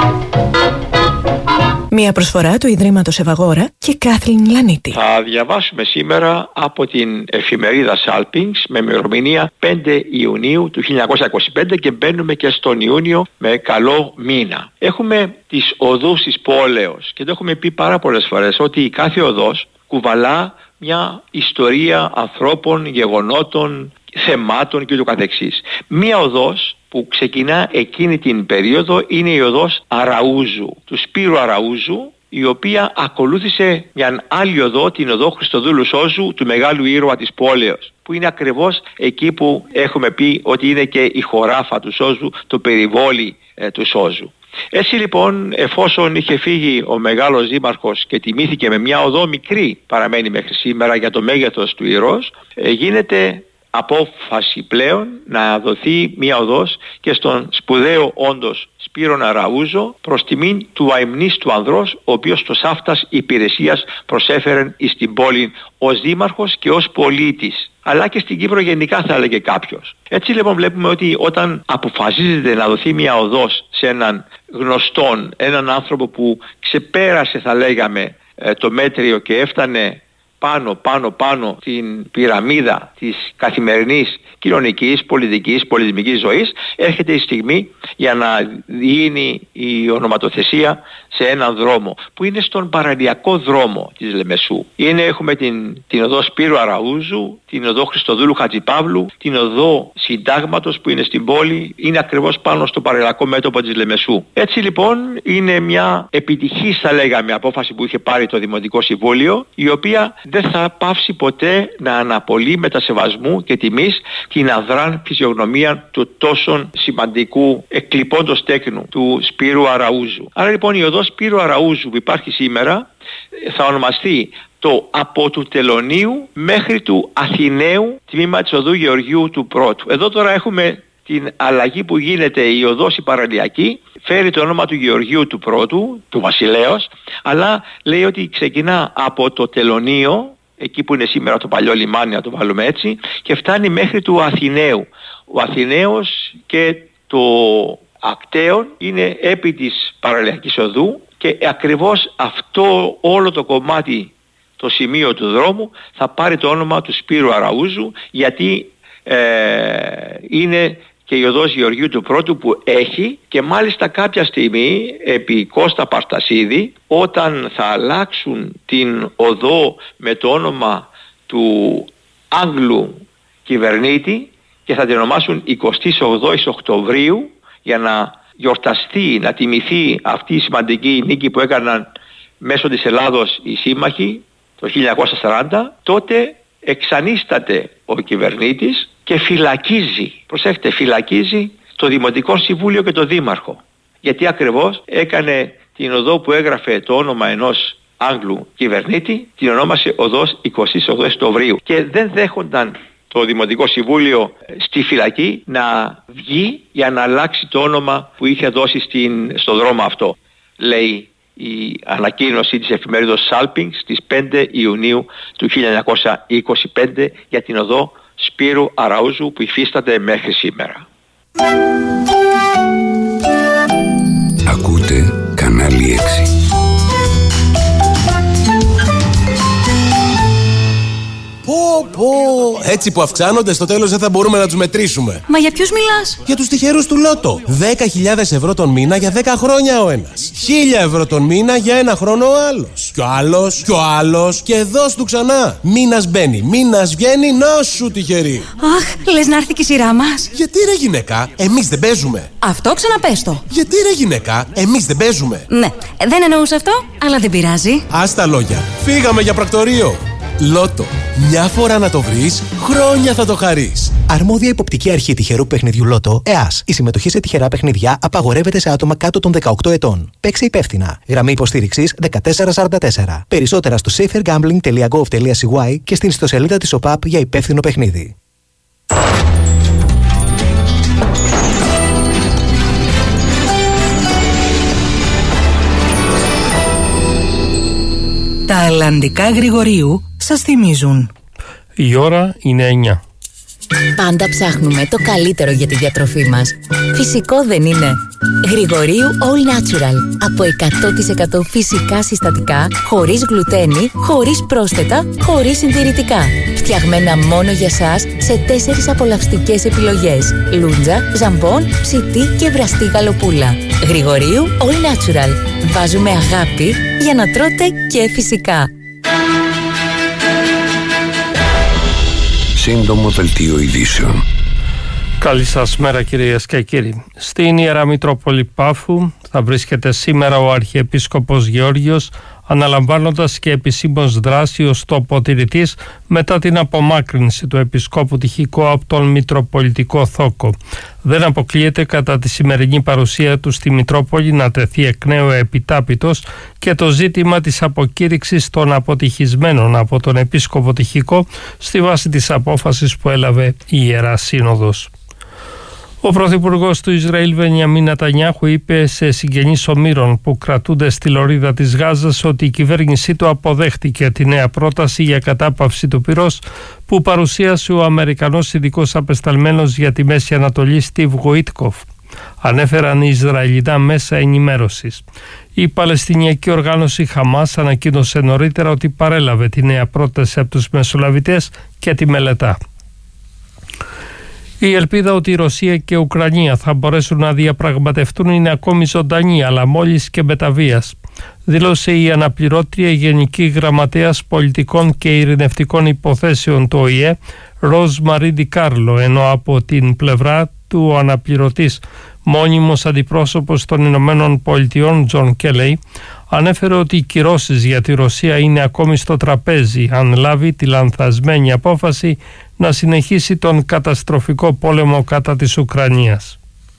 Μια προσφορά του Ιδρύματος Ευαγόρα και Κάθλιν Λανίτη. Θα διαβάσουμε σήμερα από την εφημερίδα Σάλπινγκς με ημερομηνία πέντε Ιουνίου του χίλια εννιακόσια είκοσι πέντε και μπαίνουμε και στον Ιούνιο με καλό μήνα. Έχουμε τις οδούς της πόλεως και το έχουμε πει πάρα πολλές φορές ότι κάθε οδός κουβαλά μια ιστορία ανθρώπων, γεγονότων, θεμάτων και ούτω καθεξής. Μία οδός που ξεκινά εκείνη την περίοδο είναι η οδός Αραούζου, του Σπύρου Αραούζου, η οποία ακολούθησε μια άλλη οδό, την οδό Χριστοδούλου Σόζου, του μεγάλου ήρωα της πόλεως, που είναι ακριβώς εκεί που έχουμε πει ότι είναι και η χωράφα του Σόζου, το περιβόλι ε, του Σόζου. Έτσι λοιπόν, εφόσον είχε φύγει ο μεγάλος δήμαρχος και τιμήθηκε με μια οδό μικρή, παραμένει μέχρι σήμερα για το μέγεθος του ήρωος, ε, γίνεται απόφαση πλέον να δοθεί μια οδός και στον σπουδαίο όντως Σπύρον Αραούζο προς τιμήν του αημνίστου ανδρός, ο οποίος το σάφτας υπηρεσίας προσέφερε στην πόλη ως δήμαρχος και ως πολίτης, αλλά και στην Κύπρο γενικά θα έλεγε κάποιος. Έτσι λοιπόν βλέπουμε ότι όταν αποφασίζεται να δοθεί μια οδός σε έναν γνωστόν, έναν άνθρωπο που ξεπέρασε θα λέγαμε το μέτριο και έφτανε πάνω, πάνω, πάνω την πυραμίδα της καθημερινής κοινωνικής, πολιτικής, πολιτισμικής ζωής, έρχεται η στιγμή για να γίνει η ονοματοθεσία σε έναν δρόμο που είναι στον παραλιακό δρόμο της Λεμεσού. Είναι, έχουμε την, την οδό Σπύρου Αραούζου, την οδό Χριστοδούλου Χατζηπαύλου, την οδό Συντάγματος που είναι στην πόλη, είναι ακριβώς πάνω στο παραλιακό μέτωπο της Λεμεσού. Έτσι λοιπόν είναι μια επιτυχής θα λέγαμε απόφαση που είχε πάρει το Δημοτικό Συμβούλιο, η οποία δεν θα πάυσει ποτέ να αναπολύει μετασεβασμού και τιμής την αδράν φυσιογνωμία του τόσο σημαντικού εκλειπώντος τέκνου του Σπύρου Αραούζου. Άρα λοιπόν η οδός Σπύρου Αραούζου που υπάρχει σήμερα θα ονομαστεί το από του Τελωνίου μέχρι του Αθηναίου τμήμα της οδού Γεωργίου του Πρώτου. Εδώ τώρα έχουμε την αλλαγή που γίνεται, η οδός η παραλιακή φέρει το όνομα του Γεωργίου του Πρώτου, του Βασιλέως, αλλά λέει ότι ξεκινά από το Τελωνίο, εκεί που είναι σήμερα το παλιό λιμάνι, να το βάλουμε έτσι, και φτάνει μέχρι του Αθηναίου. Ο Αθηναίος και το Ακτέον είναι επί της παραλιακής οδού και ακριβώς αυτό όλο το κομμάτι, το σημείο του δρόμου, θα πάρει το όνομα του Σπύρου Αραούζου, γιατί ε, είναι και η οδός Γεωργίου του Πρώτου που έχει, και μάλιστα κάποια στιγμή επί Κώστα Παρτασίδη, όταν θα αλλάξουν την οδό με το όνομα του Άγγλου κυβερνήτη και θα την ονομάσουν εικοστή ογδόη Οκτωβρίου για να γιορταστεί, να τιμηθεί αυτή η σημαντική νίκη που έκαναν μέσω της Ελλάδος οι σύμμαχοι το χίλια εννιακόσια σαράντα, τότε εξανίσταται ο κυβερνήτης και φυλακίζει, προσέχετε, φυλακίζει το Δημοτικό Συμβούλιο και το Δήμαρχο. Γιατί ακριβώς έκανε την οδό που έγραφε το όνομα ενός Άγγλου κυβερνήτη, την ονόμασε οδός εικοστή ογδόη Οκτωβρίου. Και δεν δέχονταν το Δημοτικό Συμβούλιο στη φυλακή να βγει για να αλλάξει το όνομα που είχε δώσει στην, στο δρόμο αυτό. Λέει η ανακοίνωση της εφημερίδος Σάλπινγκς στις πέντε Ιουνίου του χίλια εννιακόσια είκοσι πέντε για την οδό Σπύρου Αραούζου που υφίσταται μέχρι σήμερα. Ακούτε κανάλι έξι. Πω πω, έτσι Έτσι που αυξάνονται, στο τέλος δεν θα μπορούμε να τους μετρήσουμε. Μα για ποιους μιλάς? Για τους τυχερούς του Λότο. δέκα χιλιάδες ευρώ τον μήνα για δέκα χρόνια ο ένας. χίλια ευρώ τον μήνα για ένα χρόνο ο άλλος. Κι ο άλλος, κι ο άλλος, και δώσ' του ξανά. Μήνας μπαίνει, μήνας βγαίνει, νόσου τυχερή. Αχ, λες να έρθει και η σειρά μας. Γιατί ρε γυναίκα, εμείς δεν παίζουμε. Αυτό ξαναπες το. Γιατί ρε γυναίκα, εμείς δεν παίζουμε. Ναι, δεν εννοούσα αυτό, αλλά δεν πειράζει. Ας τα λόγια. Φύγαμε για πρακτορείο. Λότο. Μια φορά να το βρεις, χρόνια θα το χαρείς. Αρμόδια υποπτική αρχή τυχερού παιχνιδιού Λότο, ΕΑΣ. Η συμμετοχή σε τυχερά παιχνιδιά απαγορεύεται σε άτομα κάτω των δεκαοκτώ ετών. Παίξε υπεύθυνα. Γραμμή υποστήριξης δεκατέσσερα σαράντα τέσσερα. Περισσότερα στο safer gambling dot gov dot c y και στην ιστοσελίδα της ΟΠΑΠ για υπεύθυνο παιχνίδι. Τα αλλαντικά Γρηγορίου σας θυμίζουν. Η ώρα είναι εννιά. Πάντα ψάχνουμε το καλύτερο για τη διατροφή μας. Φυσικό δεν είναι? Γρηγορίου All Natural. Από εκατό τοις εκατό φυσικά συστατικά, χωρίς γλουτένι, χωρίς πρόσθετα, χωρίς συντηρητικά. Φτιαγμένα μόνο για σας σε τέσσερις απολαυστικές επιλογές. Λούντζα, ζαμπόν, ψητή και βραστή γαλοπούλα. Γρηγορίου All Natural. Βάζουμε αγάπη για να τρώτε και φυσικά. Σύντομο δελτίο ειδήσεων. Καλή σας μέρα κυρίες και κύριοι. Στην Ιερά Μητρόπολη Πάφου θα βρίσκεται σήμερα ο Αρχιεπίσκοπος Γεώργιος, αναλαμβάνοντας και επισήμως δράση ως τοποτηρητής μετά την απομάκρυνση του Επισκόπου Τυχικό από τον Μητροπολιτικό Θόκο. Δεν αποκλείεται κατά τη σημερινή παρουσία του στη Μητρόπολη να τεθεί εκ νέου επιτάπητος και το ζήτημα της αποκήρυξης των αποτυχισμένων από τον Επίσκοπο Τυχικό στη βάση της απόφασης που έλαβε η Ιερά Σύνοδος. Ο Πρωθυπουργός του Ισραήλ Μπενιαμίν Νετανιάχου είπε σε συγγενείς ομήρων που κρατούνται στη λωρίδα της Γάζας ότι η κυβέρνησή του αποδέχτηκε τη νέα πρόταση για κατάπαυση του πυρός που παρουσίασε ο Αμερικανός ειδικός απεσταλμένος για τη Μέση Ανατολή Στιβ Γουίτκοφ. Ανέφεραν οι Ισραηλινά μέσα ενημέρωσης. Η Παλαιστινιακή οργάνωση Χαμάς ανακοίνωσε νωρίτερα ότι παρέλαβε τη νέα πρόταση από τους μεσολαβητές και τη μελετά. Η ελπίδα ότι η Ρωσία και η Ουκρανία θα μπορέσουν να διαπραγματευτούν είναι ακόμη ζωντανή, αλλά μόλις και μεταβίας, δήλωσε η αναπληρώτρια Γενική Γραμματέας Πολιτικών και Ειρηνευτικών Υποθέσεων του Ο Η Ε, Ροζ Μαρί Ντι Κάρλο, ενώ από την πλευρά του ο αναπληρωτής μόνιμος αντιπρόσωπος των Ηνωμένων Πολιτειών Τζον Κέλεϊ ανέφερε ότι οι κυρώσεις για τη Ρωσία είναι ακόμη στο τραπέζι αν λάβει τη λανθασμένη απόφαση να συνεχίσει τον καταστροφικό πόλεμο κατά της Ουκρανίας.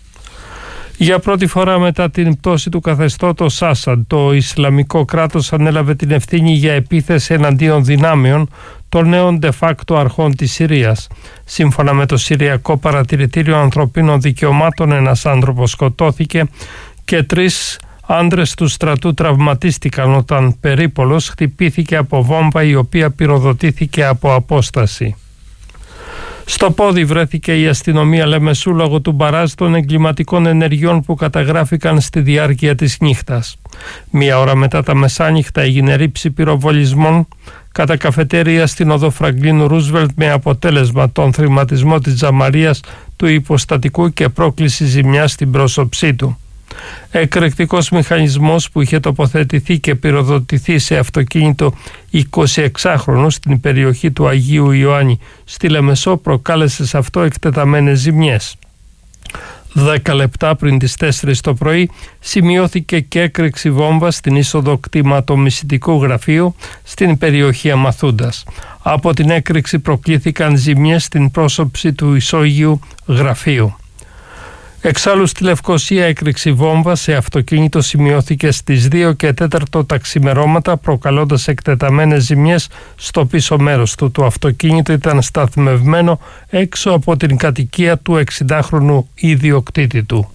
Για πρώτη φορά μετά την πτώση του καθεστώτος Άσαντ, το Ισλαμικό κράτος ανέλαβε την ευθύνη για επίθεση εναντίον δυνάμεων των νέων de facto αρχών της Συρίας. Σύμφωνα με το Συριακό Παρατηρητήριο Ανθρωπίνων Δικαιωμάτων, ένας άνθρωπος σκοτώθηκε και τρεις άντρες του στρατού τραυματίστηκαν όταν περίπολος χτυπήθηκε από βόμβα η οποία πυροδοτήθηκε από απόσταση. Στο πόδι βρέθηκε η αστυνομία Λεμεσού λόγω του μπαράζ των εγκληματικών ενεργειών που καταγράφηκαν στη διάρκεια της νύχτας. Μία ώρα μετά τα μεσάνυχτα έγινε ρήψη πυροβολισμών κατά καφετέρια στην οδό Φραγκλίνου Ρούσβελτ με αποτέλεσμα τον θρηματισμό της τζαμαρίας του υποστατικού και πρόκληση ζημιάς στην πρόσωψή του. Εκρηκτικός μηχανισμός που είχε τοποθετηθεί και πυροδοτηθεί σε αυτοκίνητο εικοσιεξάχρονου στην περιοχή του Αγίου Ιωάννη στη Λεμεσό προκάλεσε σε αυτό εκτεταμένες ζημιές. Δέκα λεπτά πριν τις τέσσερις το πρωί σημειώθηκε και έκρηξη βόμβα στην είσοδο κτηματομυσητικού γραφείου στην περιοχή Αμαθούντας. Από την έκρηξη προκλήθηκαν ζημιές στην πρόσωψη του ισόγειου γραφείου. Εξάλλου στη Λευκοσία έκρηξη βόμβα σε αυτοκίνητο σημειώθηκε στις δύο και τέσσερα τα ξημερώματα προκαλώντας εκτεταμένες ζημιές στο πίσω μέρος του. Το αυτοκίνητο ήταν σταθμευμένο έξω από την κατοικία του εξηντάχρονου ιδιοκτήτη του.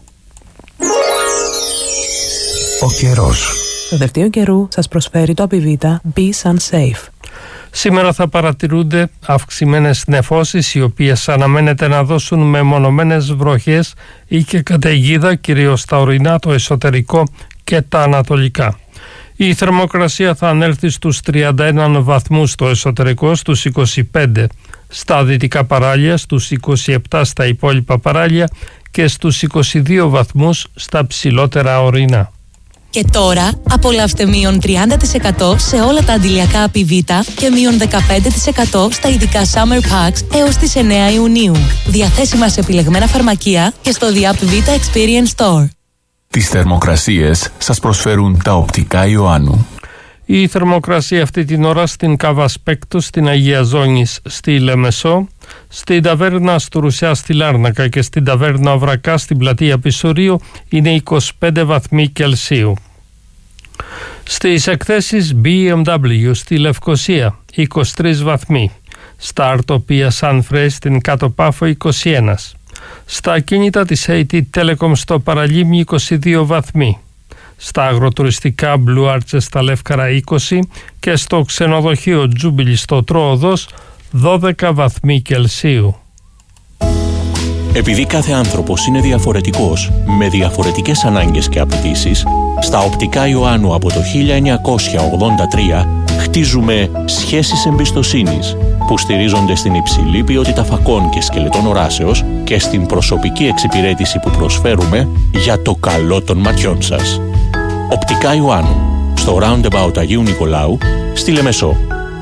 Ο καιρός. Το δελτίο καιρού σας προσφέρει το Απιβίτα Be Sun Safe. Σήμερα θα παρατηρούνται αυξημένες νεφώσεις οι οποίες αναμένεται να δώσουν μεμονωμένες βροχές ή και καταιγίδα κυρίως στα ορεινά, το εσωτερικό και τα ανατολικά. Η θερμοκρασία θα ανέλθει στους τριάντα ένα βαθμούς στο εσωτερικό, στους είκοσι πέντε Στα δυτικά παράλια στους είκοσι επτά στα υπόλοιπα παράλια και στους είκοσι δύο βαθμούς στα ψηλότερα ορεινά. Και τώρα απολαύστε μείον τριάντα τοις εκατό σε όλα τα αντιλιακά Απιβίτα και μείον δεκαπέντε τοις εκατό στα ειδικά Summer Packs έως τις εννέα Ιουνίου. Διαθέσιμα σε επιλεγμένα φαρμακεία και στο The Apivita Experience Store. Τις θερμοκρασίες σας προσφέρουν τα οπτικά Ιωάννου. Η θερμοκρασία αυτή την ώρα στην Κάβα Σπέκτου, στην Αγία Ζώνης στη Λεμεσό, στην Ταβέρνα Στουρουσιά στη Λάρνακα και στην Ταβέρνα Αβρακά στην Πλατεία Πισουρίου είναι είκοσι πέντε βαθμοί Κελσίου. Στις εκθέσεις μπι εμ ντάμπλιου στη Λευκοσία είκοσι τρεις βαθμοί, στα Αρτοπία Σανφρέ στην Κάτω Πάφο είκοσι ένα, στα ακίνητα της έι τι Telecom στο Παραλίμνη είκοσι δύο βαθμοί, στα αγροτουριστικά Blue Arches στα Λεύκαρα είκοσι και στο ξενοδοχείο Τζούμπιλι στο Τróοδος δώδεκα βαθμοί Κελσίου. Επειδή κάθε άνθρωπος είναι διαφορετικός, με διαφορετικές ανάγκες και απαιτήσεις, στα οπτικά Ιωάννου από το χίλια εννιακόσια ογδόντα τρία χτίζουμε σχέσεις εμπιστοσύνης που στηρίζονται στην υψηλή ποιότητα φακών και σκελετών οράσεως και στην προσωπική εξυπηρέτηση που προσφέρουμε για το καλό των ματιών σας. Οπτικά Ιωάννου, στο Roundabout Αγίου Νικολάου, στη Λεμεσό.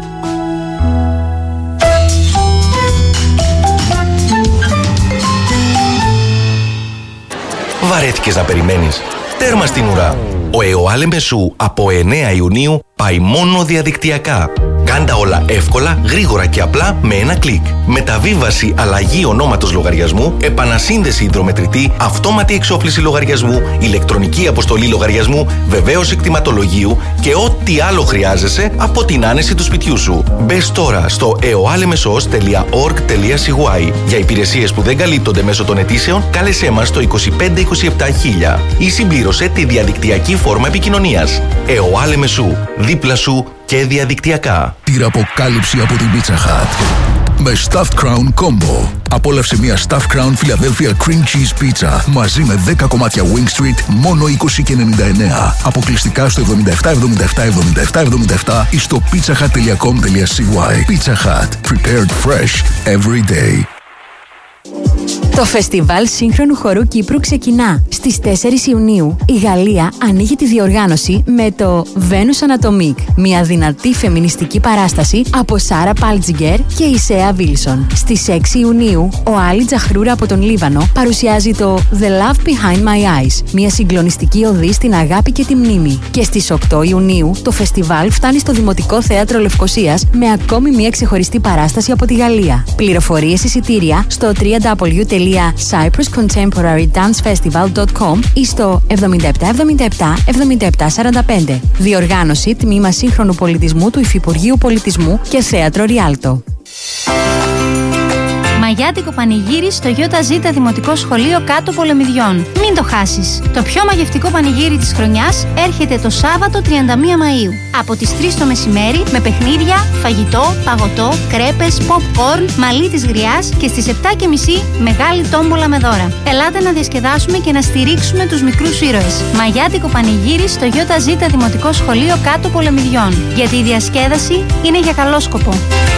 Βαρέθηκες να περιμένεις? Τέρμα στην ουρά! Ο ΕΟΑ Λεμεσού από εννέα Ιουνίου πάει μόνο διαδικτυακά. Κάντα όλα εύκολα, γρήγορα και απλά με ένα κλικ. Μεταβίβαση αλλαγή ονόματος λογαριασμού, επανασύνδεση υδρομετρητή, αυτόματη εξόφληση λογαριασμού, ηλεκτρονική αποστολή λογαριασμού, βεβαίωση κτηματολογίου και ό,τι άλλο χρειάζεσαι από την άνεση του σπιτιού σου. Μπες τώρα στο e o a lemesos τελεία org τελεία c y. Για υπηρεσίες που δεν καλύπτονται μέσω των αιτήσεων, κάλεσέ μας στο είκοσι πέντε είκοσι επτά χίλια ή συμπλήρωσε τη διαδικτυακή φόρμα επικοινωνίας. ΕΟΑ Λεμεσού, δίπλα σου και διαδικτυακά. Τυραποκάλυψη από την Pizza Hut. Με Stuffed Crown Combo. Απόλαυσε μια Stuffed Crown Philadelphia Cream Cheese Pizza μαζί με δέκα κομμάτια Wing Street μόνο είκοσι και ενενήντα εννέα. Αποκλειστικά στο εβδομήντα επτά εβδομήντα επτά εβδομήντα επτά εβδομήντα επτά ή στο pizzahut τελεία com τελεία c y. Pizza Hut. Prepared fresh every day. Το Φεστιβάλ Σύγχρονου Χορού Κύπρου ξεκινά. Στις τέσσερις Ιουνίου η Γαλλία ανοίγει τη διοργάνωση με το Venus Anatomique, μια δυνατή φεμινιστική παράσταση από Σάρα Πάλτζιγκερ και Ισαία Βίλσον. Στις έξι Ιουνίου ο Άλλη Τζαχρούρα από τον Λίβανο παρουσιάζει το The Love Behind My Eyes, μια συγκλονιστική οδή στην αγάπη και τη μνήμη. Και στις οκτώ Ιουνίου το φεστιβάλ φτάνει στο Δημοτικό Θέατρο Λευκωσίας με ακόμη μια ξεχωριστή παράσταση από τη Γαλλία. Πληροφορίες εισιτήρια στο double-u double-u double-u τελεία cyprus contemporary dance festival τελεία com ή στο εβδομήντα επτά εβδομήντα επτά εβδομήντα επτά σαράντα πέντε. Διοργάνωση Τμήμα Σύγχρονου Πολιτισμού του Υφυπουργείου Πολιτισμού και Θέατρο Ριάλτο. Μαγιάτικο πανηγύρι στο ΙΖ Δημοτικό Σχολείο Κάτω Πολεμιδιών. Μην το χάσεις. Το πιο μαγευτικό πανηγύρι της χρονιάς έρχεται το Σάββατο τριάντα μία Μαΐου. Από τις τρεις το μεσημέρι με παιχνίδια, φαγητό, παγωτό, κρέπες, popcorn, μαλλί της γριάς και στις επτά και μισή μεγάλη τόμπολα με δώρα. Ελάτε να διασκεδάσουμε και να στηρίξουμε τους μικρούς ήρωες. Μαγιάτικο πανηγύρι στο ΙΖ Δημοτικό Σχολείο Κάτω Πολεμιδιών. Γιατί η διασκέδαση είναι για καλό σκοπό.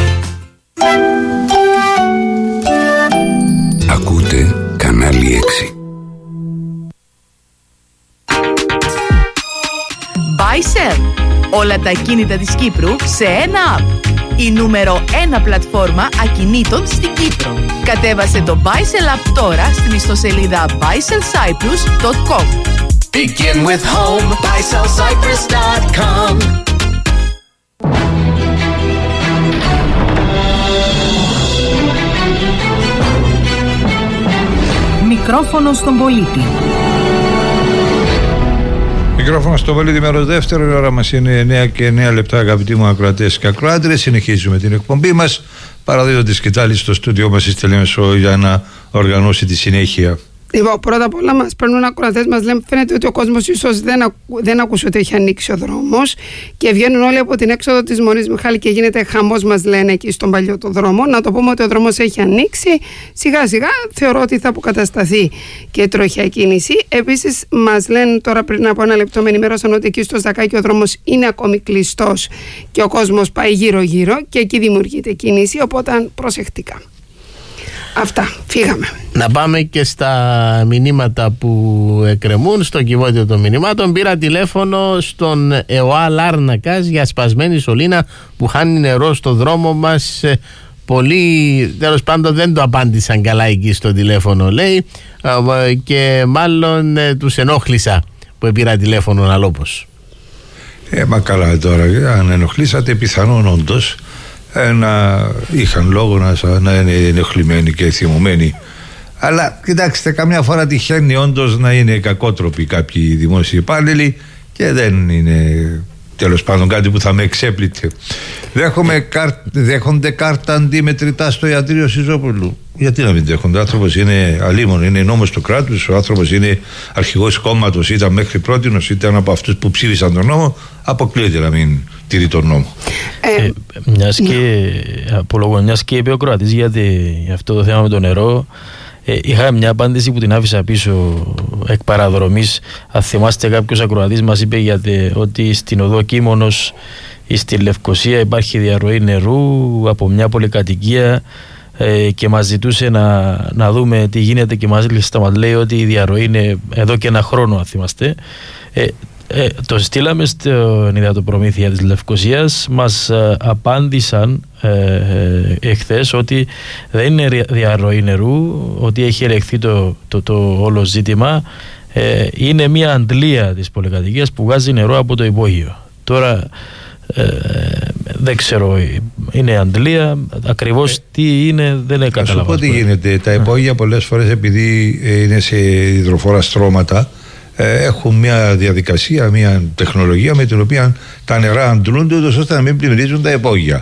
Ακούτε κανάλι έξι. Buy Sell. Όλα τα ακίνητα της Κύπρου σε ένα app. Η νούμερο ένα πλατφόρμα ακινήτων στην Κύπρο. Κατέβασε το Buy Sell app τώρα στην ιστοσελίδα buy sell cyprus τελεία com. Begin with home, buy sell cyprus τελεία com. Μικρόφωνο στον πολίτη. Μικρόφωνο στον πολίτη, μέρος δεύτερο. Η ώρα μας είναι εννέα και εννέα λεπτά, αγαπητοί μου ακροατές και ακροάτριες. Συνεχίζουμε την εκπομπή μας, παραδίδοντας και τάλι στο στούντιό μας στη Λεμεσό για να οργανώσει τη συνέχεια. Λοιπόν, πρώτα απ' όλα μας παίρνουν ακροατές, μας λένε φαίνεται ότι ο κόσμος ίσως δεν, ακου, δεν ακούσε ότι έχει ανοίξει ο δρόμος και βγαίνουν όλοι από την έξοδο της Μονής Μιχάλη και γίνεται χαμός, μας λένε εκεί στον παλιό το δρόμο. Να το πούμε ότι ο δρόμος έχει ανοίξει, σιγά σιγά θεωρώ ότι θα αποκατασταθεί και τροχιά κίνηση. Επίσης μας λένε τώρα πριν από ένα λεπτό, με ενημέρωσαν ότι εκεί στο Στακάκι ο δρόμος είναι ακόμη κλειστός και ο κόσμος πάει γύρω γύρω και εκεί δημιουργείται κίνηση, οπότε προσεκτικά. Αυτά, φύγαμε. Να πάμε και στα μηνύματα που εκκρεμούν, στο κυβότιο των μηνυμάτων. Πήρα τηλέφωνο στον ΕΟΑ Λάρνακας για σπασμένη σωλήνα που χάνει νερό στο δρόμο μας. Πολλοί, τέλος πάντων, δεν το απάντησαν καλά εκεί στο τηλέφωνο, λέει, και μάλλον τους ενόχλησα που πήρα τηλέφωνο αλόπως. Ε, μα καλά τώρα, αν ενοχλήσατε, πιθανόν όντως Ε, να είχαν λόγο να, να είναι ενοχλημένοι και θυμωμένοι. Αλλά κοιτάξτε, καμιά φορά τυχαίνει όντως να είναι κακότροποι κάποιοι δημόσιοι υπάλληλοι και δεν είναι τέλος πάντων κάτι που θα με εξέπλητε. Δέχομαι κάρ, δέχονται κάρτα αντιμετρητά στο ιατρείο Σιζόπουλου. Γιατί να μην δέχονται? Ο άνθρωπος είναι αλίμονο, είναι νόμος του κράτους, ο άνθρωπος είναι αρχηγός κόμματος, ήταν μέχρι πρότινος, ήταν από αυτούς που ψήφισαν τον νόμο. Αποκλείεται να μην τηρεί τον νόμο. Ε, ε, μιας και, απολογώ, μιας και είπε ο Κροατής για, για αυτό το θέμα με το νερό, ε, είχα μια απάντηση που την άφησα πίσω εκ παραδρομής. Αν θυμάστε, κάποιος ακροατής μας είπε για τε, ότι στην οδό Κίμωνος ή στη Λευκοσία υπάρχει διαρροή νερού από μια πολυκατοικία ε, και μας ζητούσε να, να δούμε τι γίνεται και μας λέει ότι η διαρροή είναι εδώ και ένα χρόνο, αν θυμάστε. Ε, Ε, το στείλαμε στην υδατοπρομήθεια της Λευκοσίας, μας ε, απάντησαν ε, ε, εχθές ότι δεν είναι διαρροή νερού, ότι έχει ελεγχθεί το, το, το όλο ζήτημα, ε, είναι μια αντλία της πολυκατοικίας που βγάζει νερό από το υπόγειο. Τώρα ε, δεν ξέρω, είναι αντλία, ακριβώς ε, τι είναι δεν είναι καταλαβαίνω. Θα σου πω τι γίνεται, τα υπόγεια πολλές φορές επειδή είναι σε υδροφόρα στρώματα, έχουν μια διαδικασία, μια τεχνολογία με την οποία τα νερά αντλούνται ώστε να μην πλημμυρίζουν τα υπόγεια.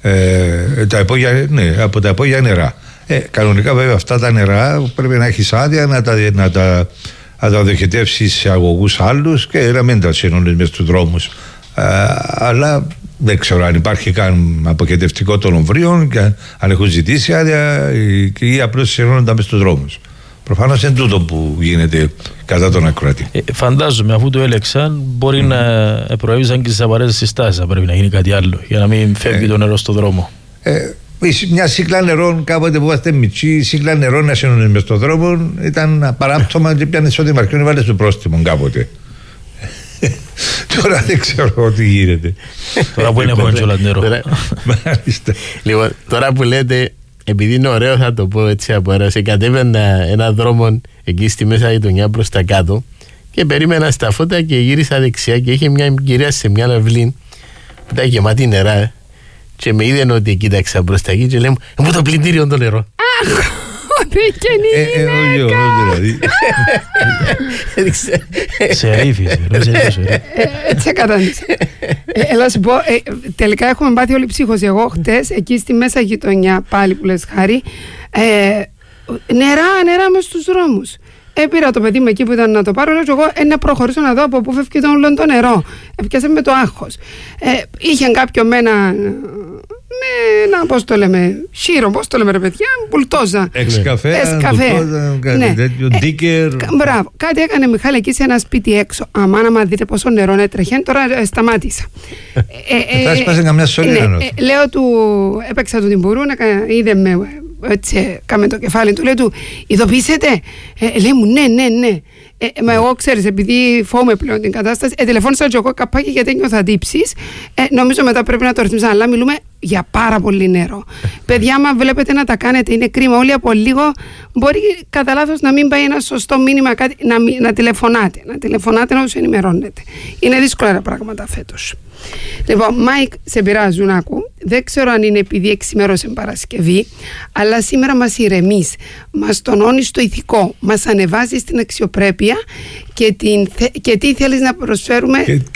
Ε, τα υπόγεια, ναι, από τα υπόγεια νερά. Ε, κανονικά βέβαια αυτά τα νερά πρέπει να έχεις άδεια να τα, να τα, να τα διοχετεύσεις σε αγωγούς άλλους και να μην τα συνώνεις μες στους δρόμους. Ε, αλλά δεν ξέρω αν υπάρχει καν αποχετευτικό των ομβρίων και αν έχουν ζητήσει άδεια ή, ή απλώς συνώνονται μες στους δρόμους. Προφανώς είναι τούτο που γίνεται κατά τον ακροατή. Ε, φαντάζομαι, αφού το έλεξαν, μπορεί mm. να προέβησαν και στις απαραίτητες συστάσεις. Θα πρέπει να γίνει κάτι άλλο για να μην φεύγει ε, το νερό στο δρόμο. Ε, μια σίκλα νερών, κάποτε που είμαστε μητσί, η σίκλα νερών να σύνωνε μες στον δρόμο ήταν παράπτωμα και πιάνε στο δημαρχείο να βάλει στο πρόστιμο κάποτε. Τώρα δεν ξέρω τι γίνεται. Τώρα που είναι κόντσολα νερό. Λοιπόν, τώρα που λέτε, επειδή είναι ωραίο θα το πω έτσι από αέρας, κατέβαινα ένα δρόμο εκεί στη μέσα γειτονιά προς τα κάτω και περίμενα στα φώτα και γύρισα δεξιά και είχε μια κυρία σε μια αυλή που ήταν γεμάτη νερά και με είδε ότι κοίταξα προς τα εκεί και λέει μου το πλυντήριο το νερό. Αχ, δεν είναι γυναίκα. Σε αήφησε. Έτσι κατάντησε. Έλα σου πω, τελικά έχουμε πάθει όλοι ψύχος. Εγώ χτες εκεί στη μέσα γειτονιά πάλι που λες Χάρη, νερά, νερά μες στους δρόμους. Έπειρα το παιδί μου εκεί που ήταν να το πάρω, λέω εγώ ε, να προχωρήσω να δω από πού φεύγει το όλο το νερό. Έπιασε με το άγχος. Ε, είχε κάποιο με ένα, με ένα, πώς το λέμε, σύρο, πώς το λέμε ρε παιδιά, μπουλτόζα. Εξκαφέ, ναι. ντίκερ. Μπράβο, κάτι έκανε Μιχάλη εκεί σε ένα σπίτι έξω. Αμάνα, άμα δείτε πόσο νερό έτρεχε, τώρα ε, σταμάτησα. Θα έσπασε καμιά σωλήνα. Λέω του, έπαιξα του την μπουρούνα, είδε με... έτσι κάμε το κεφάλι του, λέει του ειδοποιήσετε, ε, λέει μου ναι ναι ναι ε, μα εγώ ξέρεις επειδή φοβούμαι πλέον την κατάσταση, ε, τηλεφώνησα και εγώ καπάκι γιατί νιώθα τύψεις, ε, νομίζω μετά πρέπει να το ρυθμίσουμε, αλλά μιλούμε για πάρα πολύ νερό. Παιδιά, άμα βλέπετε να τα κάνετε, είναι κρίμα, όλοι από λίγο μπορεί κατά λάθος να μην πάει ένα σωστό μήνυμα, κάτι, να, να τηλεφωνάτε, να τηλεφωνάτε να τους ενημερώνετε. Είναι δύσκολα τα πράγματα φέτος. Λοιπόν, Μάικ, σε πειράζουν, άκου. Δεν ξέρω αν είναι επειδή εξημέρωσε Παρασκευή, αλλά σήμερα μας ηρεμείς, μας τονώνει στο ηθικό, μας ανεβάζει στην αξιοπρέπεια και, την, και τι θέλεις να προσφέρουμε. Και, και,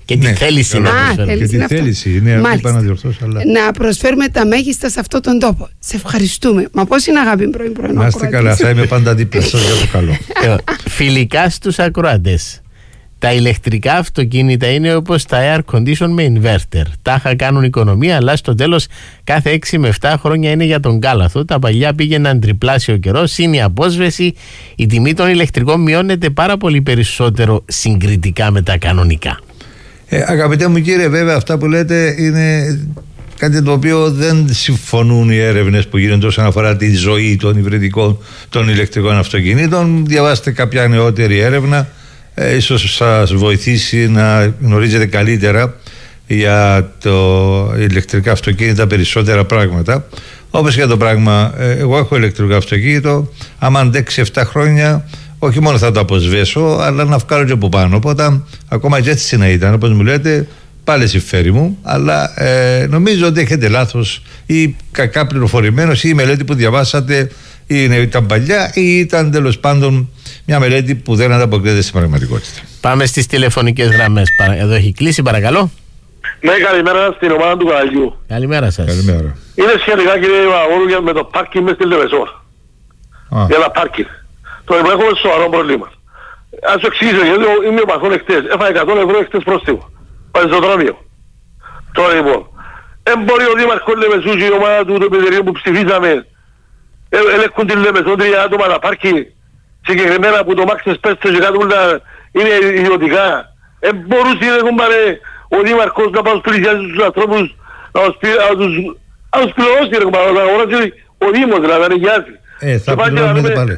Και τη θέληση να προσφέρουμε. Και τη θέληση, ναι, είπα να διορθώσω. Αλλά... Να προσφέρουμε τα μέγιστα σε αυτόν τον τόπο. Σε ευχαριστούμε. Μα πώς είναι, αγάπη πρώην πρωινό ακροατής. Να είστε καλά, θα είμαι πάντα δίπλα σας για το καλό. Φιλικά στους ακροατές. Τα ηλεκτρικά αυτοκίνητα είναι όπως τα air condition με inverter. Τάχα κάνουν οικονομία, αλλά στο τέλος κάθε έξι με επτά χρόνια είναι για τον κάλαθο. Τα παλιά πήγαιναν τριπλάσιο καιρό, είναι η απόσβεση. Η τιμή των ηλεκτρικών μειώνεται πάρα πολύ περισσότερο συγκριτικά με τα κανονικά. Ε, αγαπητέ μου κύριε, βέβαια αυτά που λέτε είναι κάτι το οποίο δεν συμφωνούν οι έρευνες που γίνονται όσον αφορά τη ζωή των υβριδικών των ηλεκτρικών αυτοκινήτων. Διαβάστε κάποια νεότερη έρευνα. Ε, ίσως σας βοηθήσει να γνωρίζετε καλύτερα για το ηλεκτρικά αυτοκίνητα περισσότερα πράγματα. Όπως για το πράγμα, ε, εγώ έχω ηλεκτρικό αυτοκίνητο. Άμα αντέξει επτά χρόνια, όχι μόνο θα το αποσβέσω, αλλά να βγάλω και από πάνω. Οπότε, ακόμα και έτσι να ήταν, όπως μου λέτε, πάλι συμφέρει μου. Αλλά ε, νομίζω ότι έχετε λάθος ή κακά πληροφορημένος, ή η μελέτη που διαβάσατε είναι, ήταν παλιά ή ήταν τέλος πάντων μια μελέτη που δεν ανταποκρίνεται στην πραγματικότητα. Πάμε στις τηλεφωνικές γραμμές. Εδώ έχει κλείσει, παρακαλώ. Ναι, καλημέρα στην ομάδα του Καραγιού. Καλημέρα σας. Καλημέρα. Είναι σχετικά, κύριε Παπαγόρου, με το πάρκινγκ μες στη Λεμεσό. Για τα πάρκινγκ. Το έχουμε σοβαρό πρόβλημα. Ας σου εξηγήσω, γιατί είμαι ο παθόν εχθές. Έφαγε εκατό ευρώ εχθές πρόστιμο. Πεζοδρόμιο. Τώρα λοιπόν, δεν μπορεί ο Δήμαρχος Λεμεσού και η ομάδα του, το πεδερίο που ψηφίσαμε, ελέγχουν την Λεμεσό τρία άτομα να πάρκινγκ, συγκεκριμένα που το Max Express και κάτω όλα είναι ιδιωτικά. Δεν μπορούσε ο Δήμαρχος να πάει πλησιάσει τους ανθρώπους, να τους πληρώσει, να αγοράσει ο Δήμος, δηλαδή να νοικιάσει. Ε, θα πληρώνετε πάλι.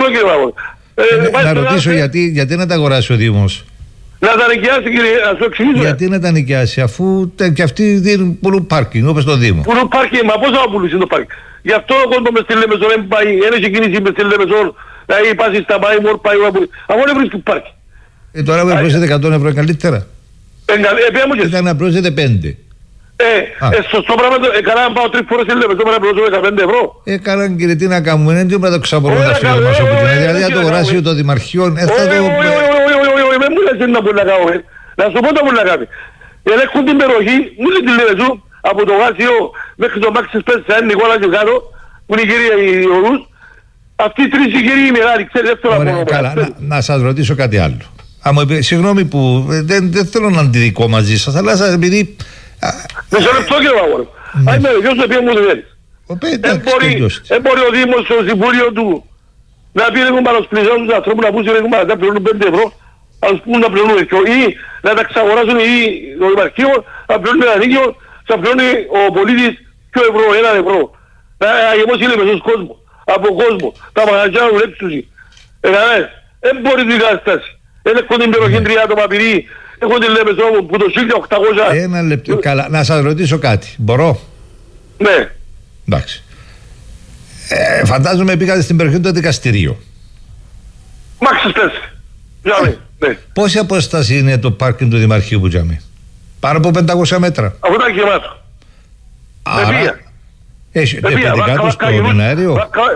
Να ρωτήσω γιατί να τα αγοράσει ο Δήμος. Να τα νοικιάσει, κύριε, να σου εξηγήσω. Γιατί να τα νοικιάσει, αφού και αυτοί δίνουν πολλού πάρκινγκ, όπως το Δήμο. Πολλού πάρκινγκ, μα πώς θα πουλήσει το πάρκινγκ. Γι' αυτό ο κόσμος μες στη Λεμεσό δεν πάει, δεν έχει κίνηση μες στη Λεμεσό, να πάει στα πάει, μόρ πάει, αφού δεν βρίσκει πάρκινγκ. Ε, τώρα που προσθέτει εκατό ευρώ καλύτερα. Ήταν να προσθέτει πέντε. Ε, σωστό πράγμα, έκανα να πάω τρεις φορές στη Λεμεσό, να πληρώσω δεκαπέντε ευρώ. Έκαναν, κύριε, τι να κάνουμε, δεν πρέπει να το ξαπορούμε τα φίλια μας από την άλλη. Δηλαδή να το αγοράσει το Δημαρχείο, θα το... Δεν μου λες να μπορεί να κάνω, να σου πω το μπορεί να κάνει. Ελέγχουν την περιοχή, μου λέει τη Λεμεσού, από το Γάσιο μέχρι το Max Express, σαν Νικόλα και κάτω, που είναι η κυρία οι ορούς. Αυτοί οι τρεις οι κύριοι είναι μεγάλοι, ξέρετε, δεύτερο από μόνο. Καλά, να σας ρωτήσω κάτι άλλο. Συγγνώμη που δεν θέλω να αντιδικώ μαζί σας, αλλά σας επειδή... Μισό λεπτό, κύριε Παγόρου. Αν είμαι ο γιος του οποίου μου το θέλεις. Δεν μπορεί ο Δήμος στο Συμβούλιο του να πει δεν έχουν παρασπληζόν τους ανθρώπους να πούσουν έχουν παρασπληζόν πληρώνουν πέντε ευρώ, να τους πούν να πληρώνουν πιο, ή να τα ξαγοράσουν ή το Δημαρχείο να πληρώνουν ένα νίκιο, θα πληρώνει ο πολίτης πιο ευρώ, ένα ευρώ. Να γεμώσει η Λεμεσός κόσμο, από κόσμο, τα μαγαζιά να δουλέψουν τους. Δεν μπορεί την κατάσταση. Δεν έχουν την περιοχή τρία άτομα επειδή έχουν την Λεμεσό που το χίλια οκτακόσια... Ένα λεπτό, καλά, να σας ρωτήσω κάτι, μπορώ? Ναι. Εντάξει. Ε, φαντάζομαι πήγατε στην περιοχή του δικαστηρίου. Max Express. Ναι. Πόση απόσταση είναι το πάρκινγκ του Δημαρχείου που τζάμε? Πάνω από πεντακόσια μέτρα. Αυτό ήταν γεμάτο. Άρα έχει δικά τους το εναέριο.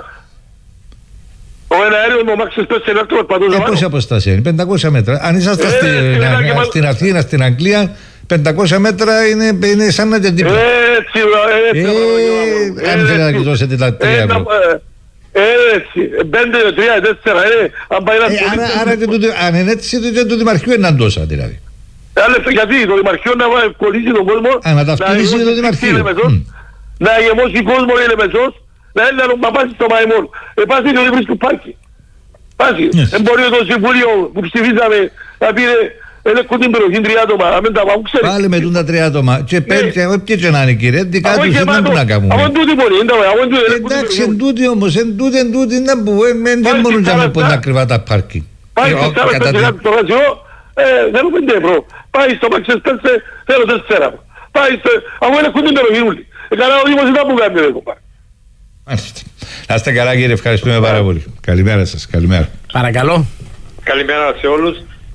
Ο εναέριο με ο Max Express είναι αυτό παντός. Και πόση απόσταση είναι? πεντακόσια μέτρα. Αν ήσασταν στην Αθήνα, στην Αγγλία, πεντακόσια μέτρα είναι σαν να την τύπλα. Έτσι, έτσι. Αν ήθελα να κοιτώσετε τα τρία ευρώ. Έτσι, πέντε, τρία, τέσσερα, αν πάει να... Αν είναι έτσι, το Δημαρχείο είναι αντόσα δηλαδή. Γιατί το Δημαρχείο να ευκολύσει τον κόσμο... Α, να ταυτιλήσει το Δημαρχείο. Να γεμώσει κόσμο η Λεμεσός, να έλα να πάει στο Μαϊμόν. Ε, πάση και δεν βρίσκει πάρκι. Πάση. Δεν μπορεί το Συμβούλιο που ψηφίσαμε να πήρε... Ελέγχουν την περιοχή τρία άτομα, να μην τα πάω, ξέρετε. Πάλι με τούν τα τρία άτομα. Και πέντε, όχι και να είναι κύριε, δικά τους είναι που να κάνουμε. Από τούτη μπορεί, εντάξει, εν τούτη όμως, εν τούτη, εν τούτη, να μπου, δεν μπορούν να πω να κρυβά τα πάρκι. Πάει στο γασιό, θέλω πέντε ευρώ. Πάει στο Max Express, θέλω τέσσερα. Πάει στο, αφού ελέγχουν την περιοχή ούλη. Καλά ο Δήμος ήταν που κάνει εδώ πάρκι. Μάλιστα. Να είστε καλά κύριε, ευχαριστούμε πάρα πολύ. Καλημέρα σας, καλημέρα. Παρακαλώ. Καλημέρα σε όλους.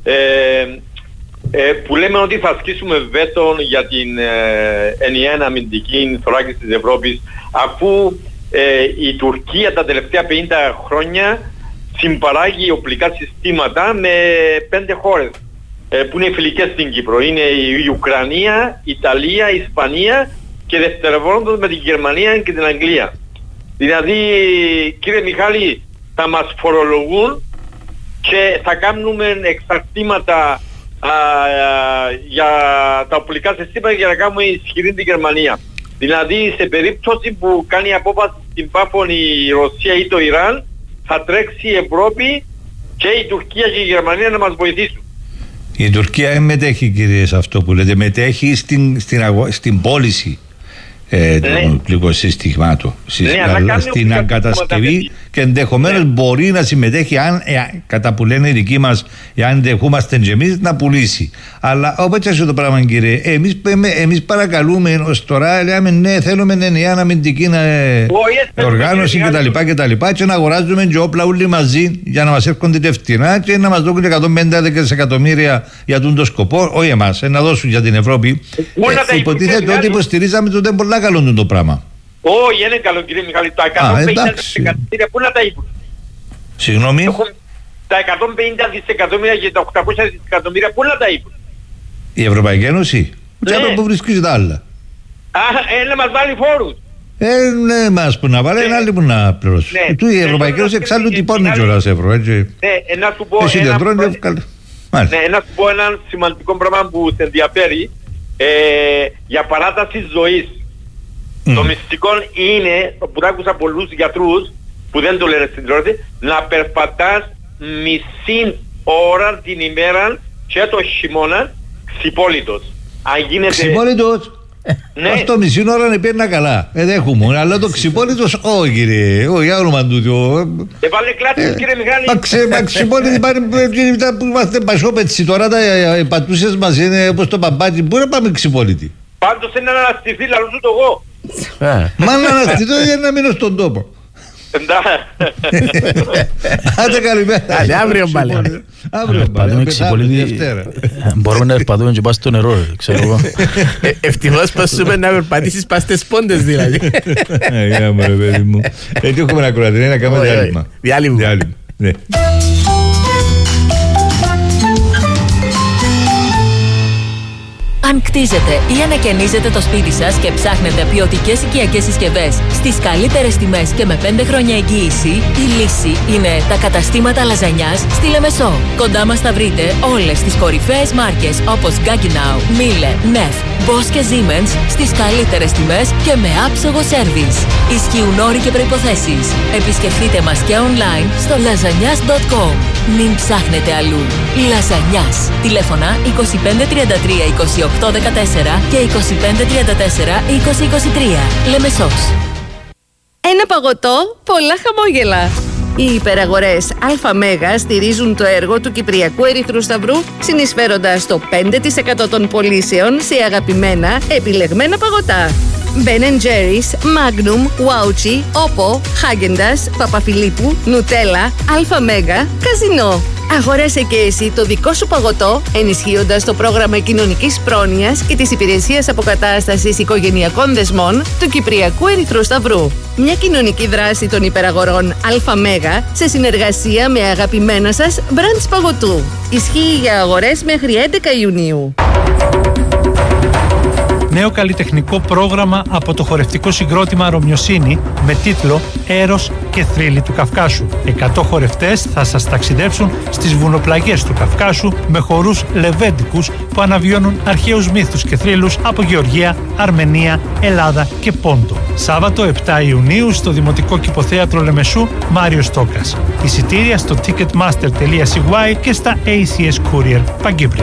Ε, που λέμε ότι θα ασκήσουμε βέτον για την ε, ενιαία αμυντική θωράκιση της Ευρώπης, αφού ε, η Τουρκία τα τελευταία πενήντα χρόνια συμπαράγει οπλικά συστήματα με πέντε χώρες. ε, που είναι φιλικές στην Κύπρο. Είναι η Ουκρανία, η Ιταλία, η Ισπανία και δευτερευόντως με την Γερμανία και την Αγγλία. Δηλαδή, κύριε Μιχάλη, θα μας φορολογούν και θα κάνουμε εξαρτήματα α, α, για τα οπλικά συστήματα για να κάνουμε ισχυρή την Γερμανία. Δηλαδή, σε περίπτωση που κάνει απόφαση στην Πάφων η Ρωσία ή το Ιράν, θα τρέξει η Ευρώπη και η Τουρκία και η Γερμανία να μας βοηθήσουν. Η Τουρκία δεν μετέχει, κύριε, σε αυτό που λέτε. Μετέχει στην, στην, αγο... στην πώληση ε, ναι. των πληκοσύστηματων. Ναι, στην αγκατασκευή και ενδεχομένως ναι. μπορεί να συμμετέχει, αν, ε, κατά που λένε οι δικοί μας, εάν δεχόμαστε και εμείς, να πουλήσει. Αλλά όπως έτσι το πράγμα, κύριε, εμείς, εμείς παρακαλούμε ως τώρα, λέμε ναι, θέλουμε ενιαία αναμυντική ε, οργάνωση κτλ. Και, και να αγοράζουμε και όπλα όλοι μαζί για να μας έρχονται τευτινά και να μας δώσουν εκατόν πενήντα δισεκατομμύρια για τον το σκοπό, όχι εμάς, ε, να δώσουν για την Ευρώπη. Ε, υποτίθεται ότι υποστηρίζαμε το δεν πολλά καλό το πράγμα. Όχι, είναι καλό, κύριε Μιχάλη. Τα εκατόν πενήντα δισεκατομμύρια πού να τα είπουν. Συγγνώμη. Τα εκατόν πενήντα δισεκατομμύρια και τα οκτακόσια δισεκατομμύρια πού να τα είπουν. Η Ευρωπαϊκή Ένωση. Ναι. Που βρίσκει τα άλλα. Α, ε, να μας βάλει φόρους. Ε, ναι, μας που να βάλει, είναι άλλοι που να πληρώσουν. Ναι. Του η Ευρωπαϊκή Ένωση εξάλλου τυπώνει κιόλας ευρώ, έτσι. Ναι, να του πω ένα, προ... ναι, να του πω ένα σημαντικό πράγμα που σε ενδιαφέρει. Ε, για παράταση ζωής. Mm. Το μυστικό είναι, που τα άκουσα πολλούς γιατρούς που δεν το λένε στην τηλεόραση, να περπατάς μισή ώρα την ημέρα και το χειμώνα ξυπόλυτος. Αν γίνεται... Ξυπόλυτος? Ναι. Αυτό μισή ώρα είναι πέρνα καλά. Ε, δέχομαι. Αλλά το ξυπόλυτος, όχι κύριε. Όχι, για όνομα του. Έβαλε κλάτσες, κύριε Μιχάλη. Μα ξυπόλυτοι υπάρχουν που είμαστε πασόπετσι. Τώρα τα πατούσες μας είναι όπως το παμπάτι. Πού να πάμε ξυπόλυτοι? Πάντως είναι να αναστηθεί, λαλού σου το εγώ. Μα να αναστηθώ για να μείνω στον τόπο. Άντε καλημέρα. Άντε αύριο πάλι. Αύριο πάλι. Μπορούμε να περπατούμε και πας στο νερό, ξέρω εγώ. Ευτυχώς πας σου να περπατήσεις πας στις πόντες δηλαδή. Για μου ρε παιδί μου. Έτσι έχουμε να κρατήσει, να κάνουμε διάλειμμα. Διάλειμμα. Αν κτίζετε ή ανακαινίζετε το σπίτι σας και ψάχνετε ποιοτικές οικιακές συσκευές στις καλύτερες τιμές και με πέντε χρόνια εγγύηση, η λύση είναι τα καταστήματα λαζανιάς στη Λεμεσό. Κοντά μας θα βρείτε όλες τις κορυφαίες μάρκες όπως Gaggenau, Miele, Neff, Bosch και Siemens στις καλύτερες τιμές και με άψογο σέρβις. Ισχύουν όροι και προϋποθέσεις. Επισκεφτείτε μας και online στο λαζανιάς τελεία κομ. Μην ψάχνετε αλλού. Λαζανιάς. Τηλέφωνα είκοσι πέντε τριάντα τρία είκοσι οκτώ δεκατέσσερα και είκοσι πέντε τριάντα τέσσερα είκοσι είκοσι τρία. Λεμεσός. Ένα παγωτό, πολλά χαμόγελα. Οι υπεραγορές ΑΜΕΓΑ στηρίζουν το έργο του Κυπριακού Ερυθρού Σταυρού, συνεισφέροντας στο πέντε τοις εκατό των πωλήσεων σε αγαπημένα επιλεγμένα παγωτά. Ben and Jerry's, Magnum, Wauchi, Oppo, Häagen-Dazs, Παπαφιλίππου, Nutella, ΑΜΕΓΑ, Καζινό. Αγόρασε και εσύ το δικό σου παγωτό, ενισχύοντας το πρόγραμμα κοινωνικής πρόνοιας και της υπηρεσίας αποκατάστασης οικογενειακών δεσμών του Κυπριακού Ερυθρού Σταυρού. Μια κοινωνική δράση των υπεραγορών ΑΜΕΓΑ σε συνεργασία με αγαπημένα σας μπραντς παγωτού. Ισχύει για αγορές μέχρι έντεκα Ιουνίου. Νέο καλλιτεχνικό πρόγραμμα από το χορευτικό συγκρότημα Ρωμιοσύνη με τίτλο «Έρος και θρύλοι του Καυκάσου». Εκατό χορευτές θα σας ταξιδέψουν στις βουνοπλαγιές του Καυκάσου με χορούς λεβέντικους που αναβιώνουν αρχαίους μύθους και θρύλους από Γεωργία, Αρμενία, Ελλάδα και Πόντο. Σάββατο επτά Ιουνίου στο Δημοτικό Κηποθέατρο Λεμεσού, Μάριος Τόκας. Εισιτήρια στο ticketmaster τελεία σι γουάι και στα έι σι ες Courier Παγκύπρια.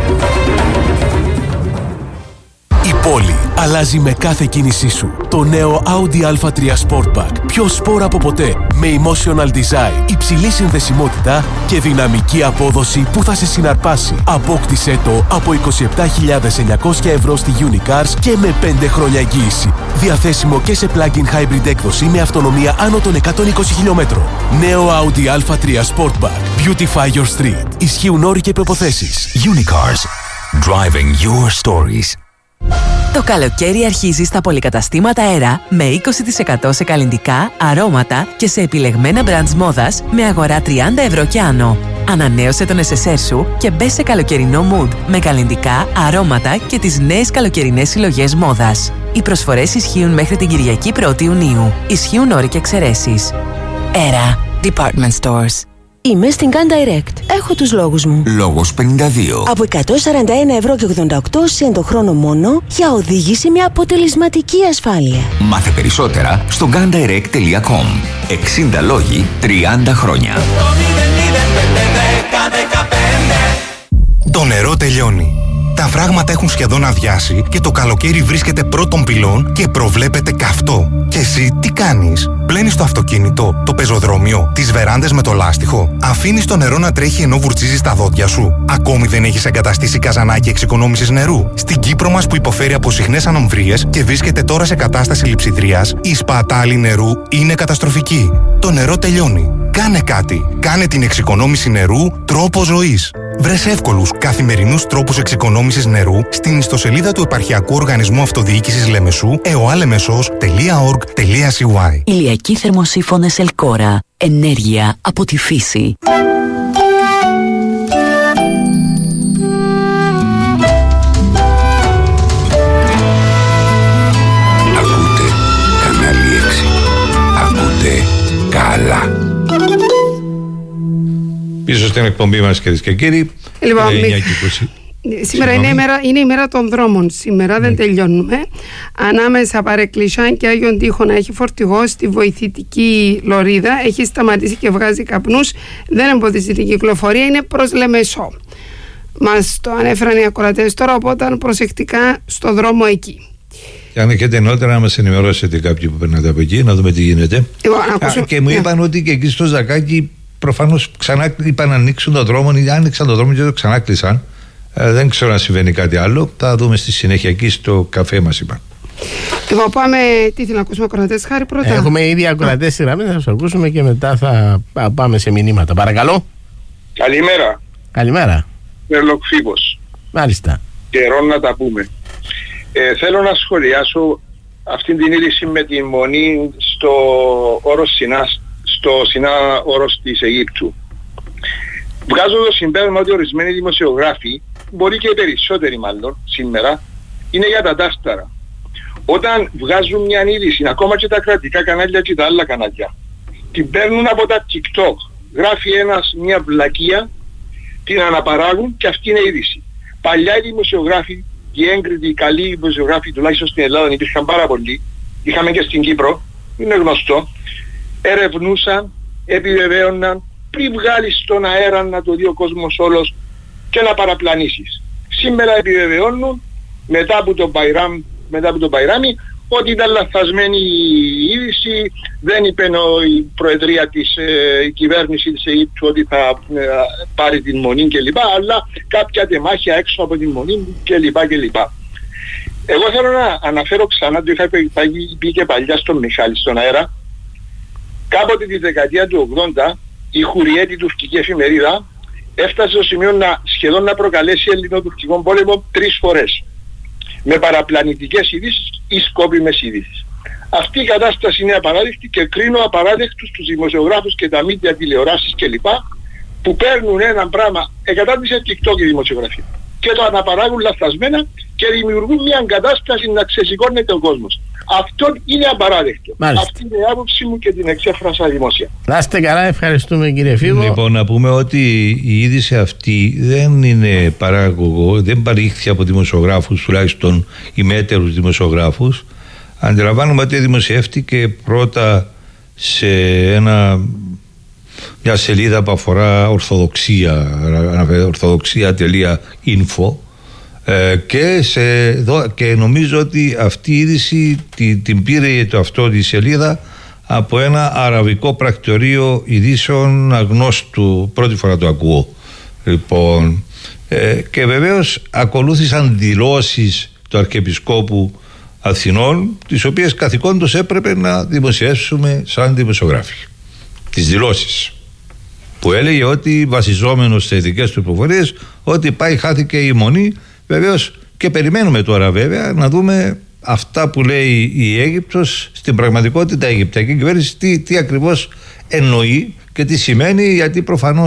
Η πόλη αλλάζει με κάθε κίνησή σου. Το νέο Audi έι τρία Sportback. Πιο σπορ από ποτέ. Με emotional design, υψηλή συνδεσιμότητα και δυναμική απόδοση που θα σε συναρπάσει. Απόκτησέ το από είκοσι επτά χιλιάδες εννιακόσια ευρώ στη Unicars και με πέντε χρόνια εγγύηση. Διαθέσιμο και σε plug-in hybrid έκδοση με αυτονομία άνω των εκατόν είκοσι χιλιόμετρων. Νέο Audi έι τρία Sportback. Beautify your street. Ισχύουν όροι και προποθέσεις. Unicars. Driving your stories. Το καλοκαίρι αρχίζει στα πολυκαταστήματα Αέρα με είκοσι τοις εκατό σε καλλυντικά, αρώματα και σε επιλεγμένα brands μόδας με αγορά τριάντα ευρώ και άνω. Ανανέωσε τον νεσεσέρ σου και μπε σε καλοκαιρινό mood με καλλυντικά, αρώματα και τις νέες καλοκαιρινές συλλογές μόδας. Οι προσφορές ισχύουν μέχρι την Κυριακή πρώτη Ιουνίου. Ισχύουν όροι και εξαιρέσεις. Era Department Stores. Είμαι στην Can Direct. Έχω τους λόγους μου. Λόγος πενήντα δύο. Από εκατόν σαράντα ένα ευρώ και ογδόντα οκτώ σέντ το χρόνο μόνο για οδήγηση με αποτελεσματική ασφάλεια. Μάθε περισσότερα στο gandirect τελεία com. εξήντα λόγοι, τριάντα χρόνια. Το νερό τελειώνει. Τα φράγματα έχουν σχεδόν αδειάσει και το καλοκαίρι βρίσκεται πρώτων πυλών και προβλέπεται καυτό. Και εσύ τι κάνεις? Πλένεις το αυτοκίνητο, το πεζοδρόμιο, τις βεράντες με το λάστιχο. Αφήνεις το νερό να τρέχει ενώ βουρτσίζεις τα δόντια σου. Ακόμη δεν έχεις εγκαταστήσει καζανάκι εξοικονόμησης νερού? Στην Κύπρο μας που υποφέρει από συχνές ανομβρίες και βρίσκεται τώρα σε κατάσταση λειψιδρίας, η σπατάλη νερού είναι καταστροφική. Το νερό τελειώνει. Κάνε κάτι. Κάνε την εξοικονόμηση νερού τρόπο ζωής. Βρες εύκολους καθημερινούς τρόπους εξοικονόμησης νερού στην ιστοσελίδα του Επαρχιακού Οργανισμού Αυτοδιοίκησης Λεμεσού εοάλεμεσός τελεία org τελείαcy. Ηλιακοί θερμοσύφωνες Ελκόρα. Ενέργεια από τη φύση. Ακούτε κανάλι έξι. Ακούτε καλά. Πίσω στην εκπομπή μας, κυρίες και κύριοι. Λοιπόν, ε, μη... Σήμερα είναι η, μέρα, είναι η μέρα των δρόμων. Σήμερα δεν τελειώνουμε. Ανάμεσα Παρεκκλησιάν και Άγιον Τείχονα έχει φορτηγό στη βοηθητική λωρίδα. Έχει σταματήσει και βγάζει καπνούς. Δεν εμποδίζει την κυκλοφορία. Είναι προς Λεμεσό. Μας το ανέφεραν οι ακροατές τώρα, οπότε προσεκτικά στο δρόμο εκεί. Και αν έχετε νότερα να μας ενημερώσετε κάποιοι που περνάτε από εκεί, να δούμε τι γίνεται. Εγώ, ακούσω... Α, και μου είπαν yeah. ότι και εκεί στο Ζακάκι προφανώς ξανά είπαν να ανοίξουν τον δρόμο, ή άνοιξαν τον δρόμο και το ξανά κλείσαν. Ε, δεν ξέρω αν συμβαίνει κάτι άλλο. Θα δούμε στη συνέχεια εκεί στο καφέ μας, είπαν. Λοιπόν, πάμε. Τι θέλει να ακούσουμε, ακροατές, Χάρη, πρώτα. Έχουμε ήδη ακροατές στη γραμμή, θα σας ακούσουμε και μετά θα πάμε σε μηνύματα. Παρακαλώ. Καλημέρα. Καλημέρα. Μερλοκφίπος. Μάλιστα. Καιρό να τα πούμε. Ε, θέλω να σχολιάσω αυτήν την είδηση με τη μονή στο όρος Σινάς, στο Σινά όρος της Αιγύπτου. Βγάζω το συμπέρασμα ότι ορισμένοι δημοσιογράφοι, μπορεί και οι περισσότεροι μάλλον σήμερα, είναι για τα τάσταρα. Όταν βγάζουν μια είδηση, ακόμα και τα κρατικά κανάλια και τα άλλα κανάλια, την παίρνουν από τα TikTok. Γράφει ένας μια βλακεία, την αναπαράγουν και αυτή είναι η είδηση. Παλιά οι δημοσιογράφοι, οι έγκριτοι, οι καλοί δημοσιογράφοι, τουλάχιστον στην Ελλάδα υπήρχαν πάρα πολλοί, είχαμε και στην Κύπρο, είναι γνωστό, ερευνούσαν, επιβεβαίωναν, πριν βγάλεις στον αέρα να το δει ο κόσμος όλος και να παραπλανήσεις. Σήμερα επιβεβαιώνουν μετά από τον Μπαϊράμ, μετά από τον Μπαϊράμι, ότι ήταν λαθασμένη η είδηση, δεν είπε η Προεδρία της ε, η κυβέρνηση της Αιγύπτου ότι θα ε, πάρει την μονή κλπ. Αλλά κάποια τεμάχια έξω από την μονή κλπ. κλπ. Εγώ θέλω να αναφέρω ξανά, το είχα πει και παλιά στον Μιχάλη στον αέρα, κάποτε τη δεκαετία του ογδόντα η Χουριέτη τουρκική εφημερίδα έφτασε στο σημείο να σχεδόν να προκαλέσει ελληνοτουρκικό πόλεμο τρεις φορές. Με παραπλανητικές ειδήσεις ή σκόπιμες ειδήσεις. Αυτή η κατάσταση είναι απαράδεκτη και κρίνω απαράδεκτους τους δημοσιογράφους και τα μίντια, τηλεοράσεις κλπ. Που παίρνουν ένα πράγμα, εγκατάστησε TikTok η δημοσιογραφία και το αναπαράγουν λαθασμένα και δημιουργούν μια κατάσταση να ξεσηκώνεται ο κόσμος. Αυτό είναι απαράδεκτο. Μάλιστα. Αυτή είναι η άποψή μου και την εξέφρασα δημόσια. Να είστε καλά, ευχαριστούμε κύριε Φίβο. Λοιπόν, να πούμε ότι η είδηση αυτή δεν είναι παράγωγο, δεν παρήχθη από δημοσιογράφους, τουλάχιστον ημέτερους δημοσιογράφους. Αντιλαμβάνομαι ότι δημοσιεύτηκε πρώτα σε ένα, μια σελίδα που αφορά ορθοδοξία, ορθοδοξία τελεία info. Ε, και, σε, και νομίζω ότι αυτή η είδηση την, την πήρε το αυτό τη σελίδα από ένα αραβικό πρακτορείο ειδήσεων αγνώστου, πρώτη φορά το ακούω. Λοιπόν, ε, και βεβαίως ακολούθησαν δηλώσεις του Αρχιεπισκόπου Αθηνών, τις οποίες καθηκόντως έπρεπε να δημοσιεύσουμε σαν δημοσιογράφοι. Τις δηλώσεις που έλεγε ότι βασιζόμενος σε ειδικές του πληροφορίες ότι πάει χάθηκε η μονή. Βεβαίως και περιμένουμε τώρα βέβαια να δούμε αυτά που λέει η Αίγυπτος στην πραγματικότητα η Αιγυπτιακή κυβέρνηση τι, τι ακριβώς εννοεί και τι σημαίνει, γιατί προφανώς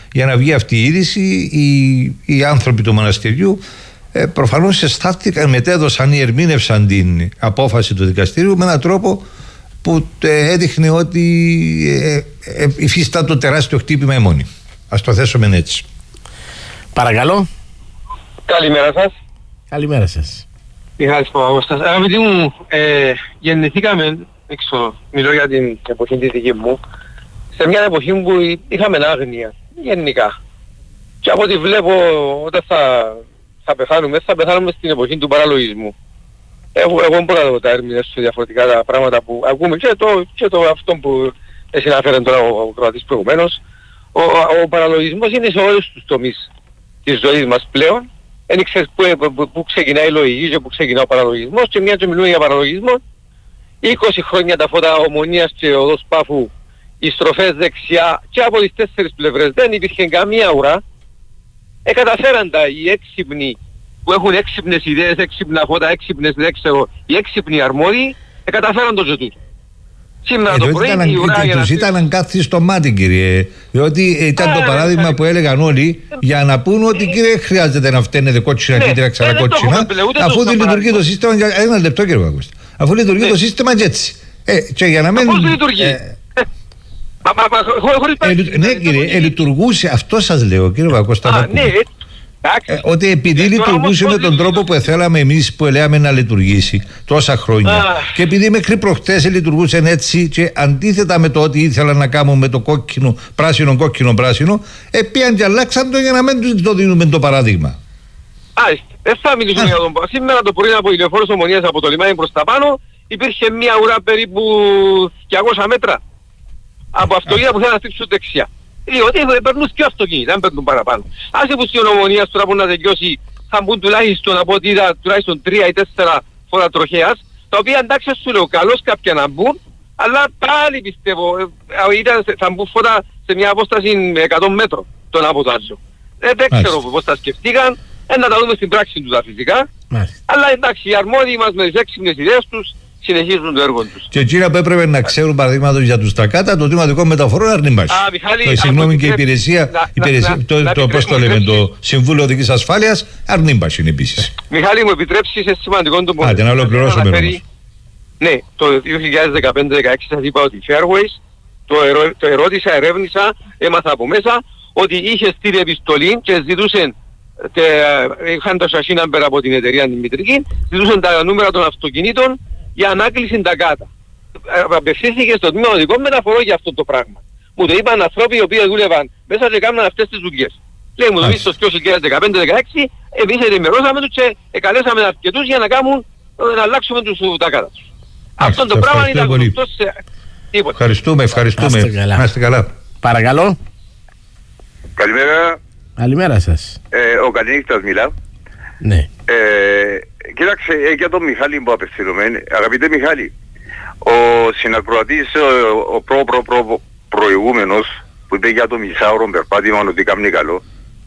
για να βγει αυτή η είδηση, οι, οι άνθρωποι του μοναστηριού ε, προφανώς αισθάνθηκαν, μετέδωσαν ή ερμήνευσαν την απόφαση του δικαστήριου με έναν τρόπο που ε, έδειχνε ότι ε, ε, υφίσταται το τεράστιο χτύπημα αιμόνι. Ας το θέσουμε έτσι. Παρακαλώ. Καλημέρα σας. Καλημέρα σας. Μιχάλης Παπαγώστας. Αγαπητοί μου, ε, γεννηθήκαμε, έξω, μιλώ για την εποχή τη δική μου, σε μια εποχή που είχαμε άγνοια, γενικά. Και από ό,τι βλέπω, όταν θα, θα πεθάνουμε, θα πεθάνουμε στην εποχή του παραλογισμού. Εγώ, εγώ μπορώ να τα ερμηνεύσω διαφορετικά τα πράγματα που ακούμε και το, και το αυτό που εσύ αναφέρει τώρα ο, ο Κροατής προηγουμένως. Ο, ο, ο παραλογισμός είναι σε όλους τους τομείς της ζωής μας πλέον. Δεν ξέρεις πού, πού, πού ξεκινάει η λογική και πού ξεκινάει ο παραλογισμός, και μια και μιλούμε για παραλογισμό. είκοσι χρόνια τα φώτα Ομονίας και οδός Πάφου, οι στροφές δεξιά και από τις τέσσερις πλευρές δεν υπήρχε καμία ουρά. Εκαταφέραν τα οι έξυπνοι που έχουν έξυπνες ιδέες, έξυπνα φώτα, έξυπνες λέξεω, οι έξυπνοι αρμόδιοι, εκαταφέραν το ζωτού. Σήμερα ε, το πρωί η ουρά για να... Τους ήταν κάτι στο μάτι, κύριε, διότι ήταν το παράδειγμα που έλεγαν όλοι για να πούν ότι, κύριε, χρειάζεται να φταίνετε κότσινα, κίτρινα, ξανακότσινα, αφού δεν λειτουργεί το σύστημα. Ένα λεπτό, κύριε Παπαγώστα. Αφού λειτουργεί το σύστημα και έτσι. Ε, και για να μην... Πώς λειτουργεί. Ναι, κύριε, λειτουργούσε, αυτό σας λέω, κύριε Παπαγώστα. Ε, ότι επειδή ε, λειτουργούσε με τον τρόπο που θέλαμε εμείς που έλεγαμε να λειτουργήσει τόσα χρόνια, α, και επειδή μέχρι προχτές λειτουργούσε έτσι, και αντίθετα με το ότι ήθελαν να κάνουν με το κόκκινο, πράσινο, κόκκινο, πράσινο, ε, πήγαν και αλλάξαν το για να μην τους το δίνουμε το παράδειγμα. Άιστε, δεν θα μιλήσουμε για τον παράδειγμα. Σήμερα το πρωί από ηλιοφόρος Ομονίας από το λιμάνι προς τα πάνω υπήρχε μια ουρά περίπου διακόσια μέτρα από αυτοκίνητα που θέλουν να στρίψουν δεξιά. Διότι περνούν και αυτοκίνητα, δεν περνούν παραπάνω. Άσε που στην Ομονίας τώρα που να τελειώσει θα μπουν τουλάχιστον, από ό,τι είδα, τουλάχιστον τρία ή τέσσερα φόρα τροχέας, τα οποία εντάξει σου λέω καλώς κάποια να μπουν, αλλά πάλι πιστεύω, ήταν, θα μπουν φόρα σε μια απόσταση εκατό μέτρων τον αποτάζω. Ε, δεν ξέρω πώς τα σκεφτήκαν, ε, να τα δούμε στην πράξη τους τα φυσικά, Μάλιστα. αλλά εντάξει οι αρμόδιοι μας με τις έξυπνες ιδέες τους συνεχίζουν το έργο τους. Και εκείνα που έπρεπε να ξέρουν, παραδείγματος για τους Τακάτα, το Τμήμα Μεταφορών αρνήμπαση. Το συγγνώμη και η υπηρεσία, να, υπηρεσία να, το, να, το, πώς το λέμε, το Συμβούλιο Οδικής Ασφάλειας, αρνήμπαση είναι επίσης. Μιχάλη, μου επιτρέψεις, σε σημαντικό το πω. Άντε, να ολοκληρώσουμε όμως. Ναι, το δύο χιλιάδες δεκαπέντε δεκαέξι σας είπα ότι Fairways, το, ερω, το ερώτησα, ερεύνησα, έμαθα από μέσα, ότι είχε στείλει επιστολή και ζητούσαν, τε, είχαν το σασί νάμπερ από την εταιρεία την μητρική, ζητούσαν τα νούμερα των αυτοκινήτων για ανάκληση Τακάτα. Απευθύνθηκε στο Τμήμα Οδικών Μεταφορών για αυτό το πράγμα. Μου το είπαν άνθρωποι οι οποίοι δούλευαν μέσα και κάνουν αυτές τις δουλειές. Λέει μου το είπε στο δύο χιλιάδες δεκαπέντε δεκαέξι, εμείς ενημερώσαμε τους και καλέσαμε αρκετούς για να κάνουν, να αλλάξουμε τους Τακάτα τους. Αυτό το πράγμα ήταν γνωστό σε τίποτα. Ευχαριστούμε, ευχαριστούμε. Να είστε καλά. Παρακαλώ. Καλημέρα. Καλημέρα σας. Ε, ο Καληνύχτας μιλά. Ναι. Ε, κοίταξε, ε, για τον Μιχάλη που απευθύνομαι, αγαπητέ Μιχάλη, ο συνακροατής, ο, ο προ, προ, προ, προηγούμενος που είπε για το μισάωρο περπάτημα ότι κάνει καλό,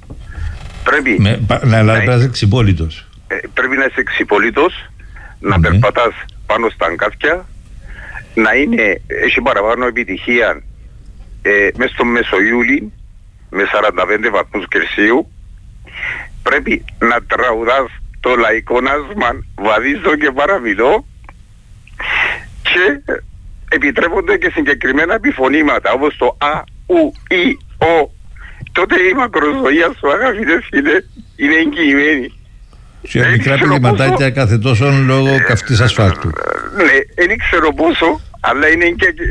πρέπει Με, πα, να, να, να, είσαι ξυπόλυτος. Ε, πρέπει να είσαι ξυπόλυτος, να mm-hmm. περπατάς πάνω στα αγκάθια, να είναι, έχει παραπάνω επιτυχία ε, μέσα στο Μεσογείουλη με σαράντα πέντε βαθμούς Κελσίου. Πρέπει να τραγουδάς το λαϊκό νάσμα, βαδίζω και παραμιλώ, και επιτρέπονται και συγκεκριμένα επιφωνήματα όπως το α, ου, ι, ο. Τότε η μακροζωία σου, αγαπητέ φίλε, είναι εγγυημένη. Και μικρά πηγηματάκια κάθε τόσο λόγω καυτής ασφάλτου. Ναι, δεν ξέρω πόσο, αλλά είναι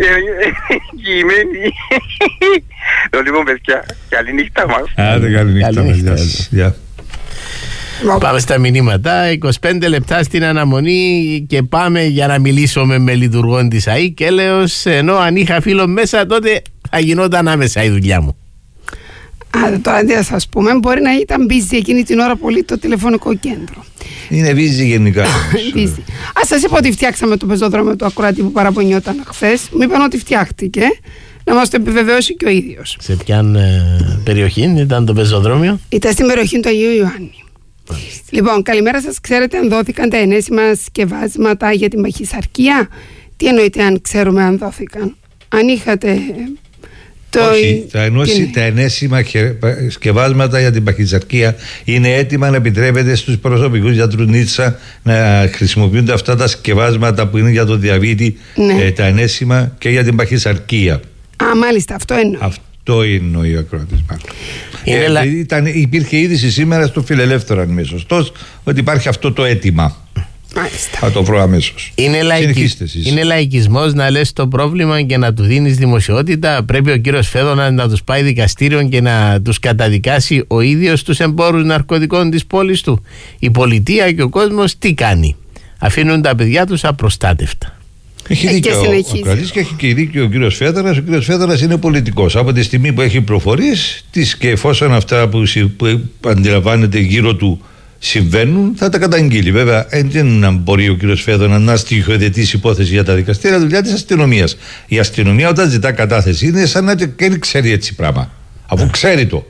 εγγυημένη. Λοιπόν, παιδιά, καλή νύχτα μας. Άντε, καλή νύχτα μας. Γεια. Πάμε στα μηνύματα. είκοσι πέντε λεπτά στην αναμονή και πάμε για να μιλήσουμε με λειτουργόν της ΑΕ και έλεος, ενώ αν είχα φίλο μέσα τότε θα γινόταν άμεσα η δουλειά μου. Α, τώρα τι θα σας πούμε, μπορεί να ήταν busy εκείνη την ώρα πολύ το τηλεφωνικό κέντρο. Είναι busy γενικά. busy. Ας σας είπα ότι φτιάξαμε το πεζόδρομο του ακροατή που παραπονιόταν χθες. Μου είπαν ότι φτιάχτηκε. Να μας το επιβεβαιώσει και ο ίδιος. Σε ποια ε, περιοχή ήταν το πεζοδρόμιο? Ήταν στην περιοχή του Αγίου Ιωάννη. Μάλιστα. Λοιπόν, καλημέρα σας. Ξέρετε αν δόθηκαν τα ενέσιμα σκευάσματα για την παχυσαρκία? Τι εννοείται αν ξέρουμε αν δόθηκαν? Αν είχατε Το Όχι, τα, ενώσει, και... τα ενέσιμα σκευάσματα για την παχυσαρκία είναι έτοιμα να επιτρέπεται στους προσωπικούς γιατρούς Νίτσα να χρησιμοποιούνται αυτά τα σκευάσματα που είναι για το διαβήτη, ναι. ε, τα ενέσιμα και για την παχυσαρκία. Α, μάλιστα, αυτό εννοεί. Αυτό εννοεί ο ακροατής. Ε, λα... ήταν, υπήρχε είδηση σήμερα στο Φιλελεύθερο, αν είμαι σωστός, ότι υπάρχει αυτό το αίτημα. Μάλιστα. Θα το βρω αμέσως. Είναι, λαϊκι... είναι λαϊκισμός να λες το πρόβλημα και να του δίνεις δημοσιότητα. Πρέπει ο κύριος Φέδωνας να τους πάει δικαστήριο και να τους καταδικάσει ο ίδιος τους εμπόρους ναρκωτικών της πόλης του. Η πολιτεία και ο κόσμος τι κάνει? Αφήνουν τα παιδιά τους απροστάτευτα. Έχει δίκιο ο, ο Κρατής και έχει και δίκιο ο κύριος Φέδωνας. Ο κύριος Φέδωνας είναι πολιτικός. Από τη στιγμή που έχει προφορίες τις και εφόσον αυτά που, που αντιλαμβάνεται γύρω του συμβαίνουν, θα τα καταγγείλει. Βέβαια, δεν μπορεί ο κύριος Φέδωνα να στοιχειοθετήσει υπόθεση για τα δικαστήρια, δουλειά της αστυνομίας. Η αστυνομία, όταν ζητά κατάθεση, είναι σαν να δεν ξέρει έτσι πράγμα. Αφού ξέρει το.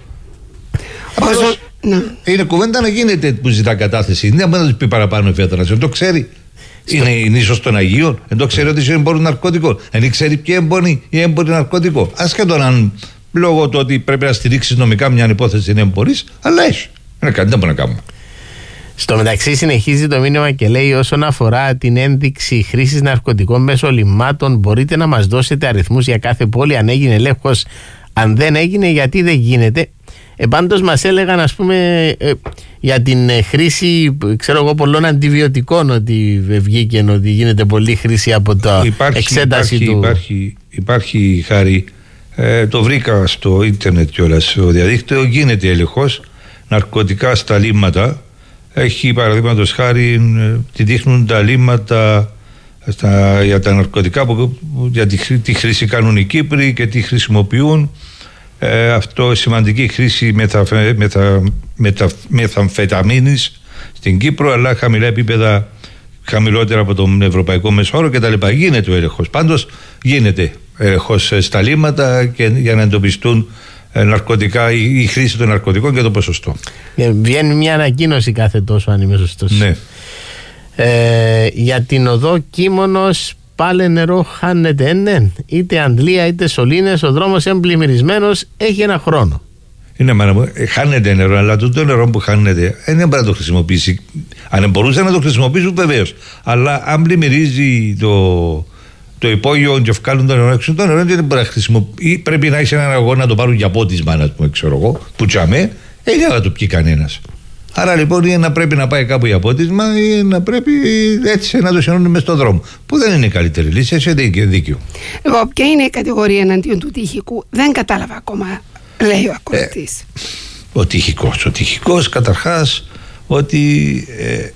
Απλώς, ναι. Είναι κουβέντα να γίνεται που ζητά κατάθεση. Δεν μπορεί να του πει παραπάνω ο Φέδωνας. Δεν το ξέρει. Είναι η νήσος των Αγίων. Δεν το ξέρει ότι είναι εμπόριο ναρκωτικών. Δεν ξέρει ποια εμπορεί ή εμπόριο ναρκωτικό. Ασχέτως αν λόγω του ότι πρέπει να στηρίξει νομικά μια υπόθεση είναι εμπορή, αλλά έχει. Δεν μπορεί να κάνουμε. Στο μεταξύ συνεχίζει το μήνυμα και λέει: όσον αφορά την ένδειξη χρήσης ναρκωτικών μέσω λιμάτων, μπορείτε να μας δώσετε αριθμούς για κάθε πόλη, αν έγινε έλεγχος, αν δεν έγινε, γιατί δεν γίνεται? Ε, πάντως μας έλεγαν, ας πούμε, ε, για την ε, χρήση, ξέρω εγώ, πολλών αντιβιωτικών, ότι βγήκε, ότι γίνεται πολλή χρήση από το υπάρχει, εξέταση υπάρχει, του. Υπάρχει, υπάρχει χάρη, ε, το βρήκα στο ίντερνετ κιόλας, στο διαδίκτυο, γίνεται έλεγχος, ναρκωτικά στα λίμματα. Έχει παραδείγματος χάρη, τη δείχνουν τα λίμματα στα, για τα ναρκωτικά που, για τη, τη χρήση κάνουν οι Κύπροι και τι χρησιμοποιούν. Ε, αυτό σημαντική χρήση μετα, μετα, μετα, μεθαμφεταμίνης στην Κύπρο, αλλά χαμηλά επίπεδα, χαμηλότερα από τον ευρωπαϊκό μεσόρο κτλ. Γίνεται ο έλεγχος. Πάντως γίνεται έλεγχος στα λίμματα και για να εντοπιστούν ναρκωτικά, η, η χρήση των ναρκωτικών και το ποσοστό. Βγαίνει μια ανακοίνωση κάθε τόσο, αν είμαι σωστός. Ναι. Ε, για την οδό Κίμωνος πάλι νερό χάνεται, ναι. Είτε Αντλία είτε Σωλήνες, ο δρόμος εμπλημμυρισμένος, έχει ένα χρόνο. Είναι μάνα, χάνεται νερό, αλλά το, το νερό που χάνεται δεν μπορεί να το χρησιμοποιήσει. Αν μπορούσε να το χρησιμοποιήσουν, βεβαίως. Αλλά αν πλημμυρίζει το, το υπόγειο και βγάλουν το νερό έξω, το νερό δεν μπορεί να χρησιμοποιήσει. Πρέπει να έχει έναν αγώνα να το πάρουν για πότισμα, να πούμε, ξέρω εγώ, που τσαμέ, δεν θα το πιει κανένας. Άρα λοιπόν ή να πρέπει να πάει κάπου για πότισμα ή να πρέπει έτσι να το συνώνουν μες στον δρόμο. Που δεν είναι η καλύτερη λύση, έχει δίκιο. Εγώ, ποια είναι η κατηγορία εναντίον του τυχικού? Δεν κατάλαβα ακόμα, λέει ο ακροατής. Ε, ο τυχικός. Ο τυχικός καταρχάς ότι ε,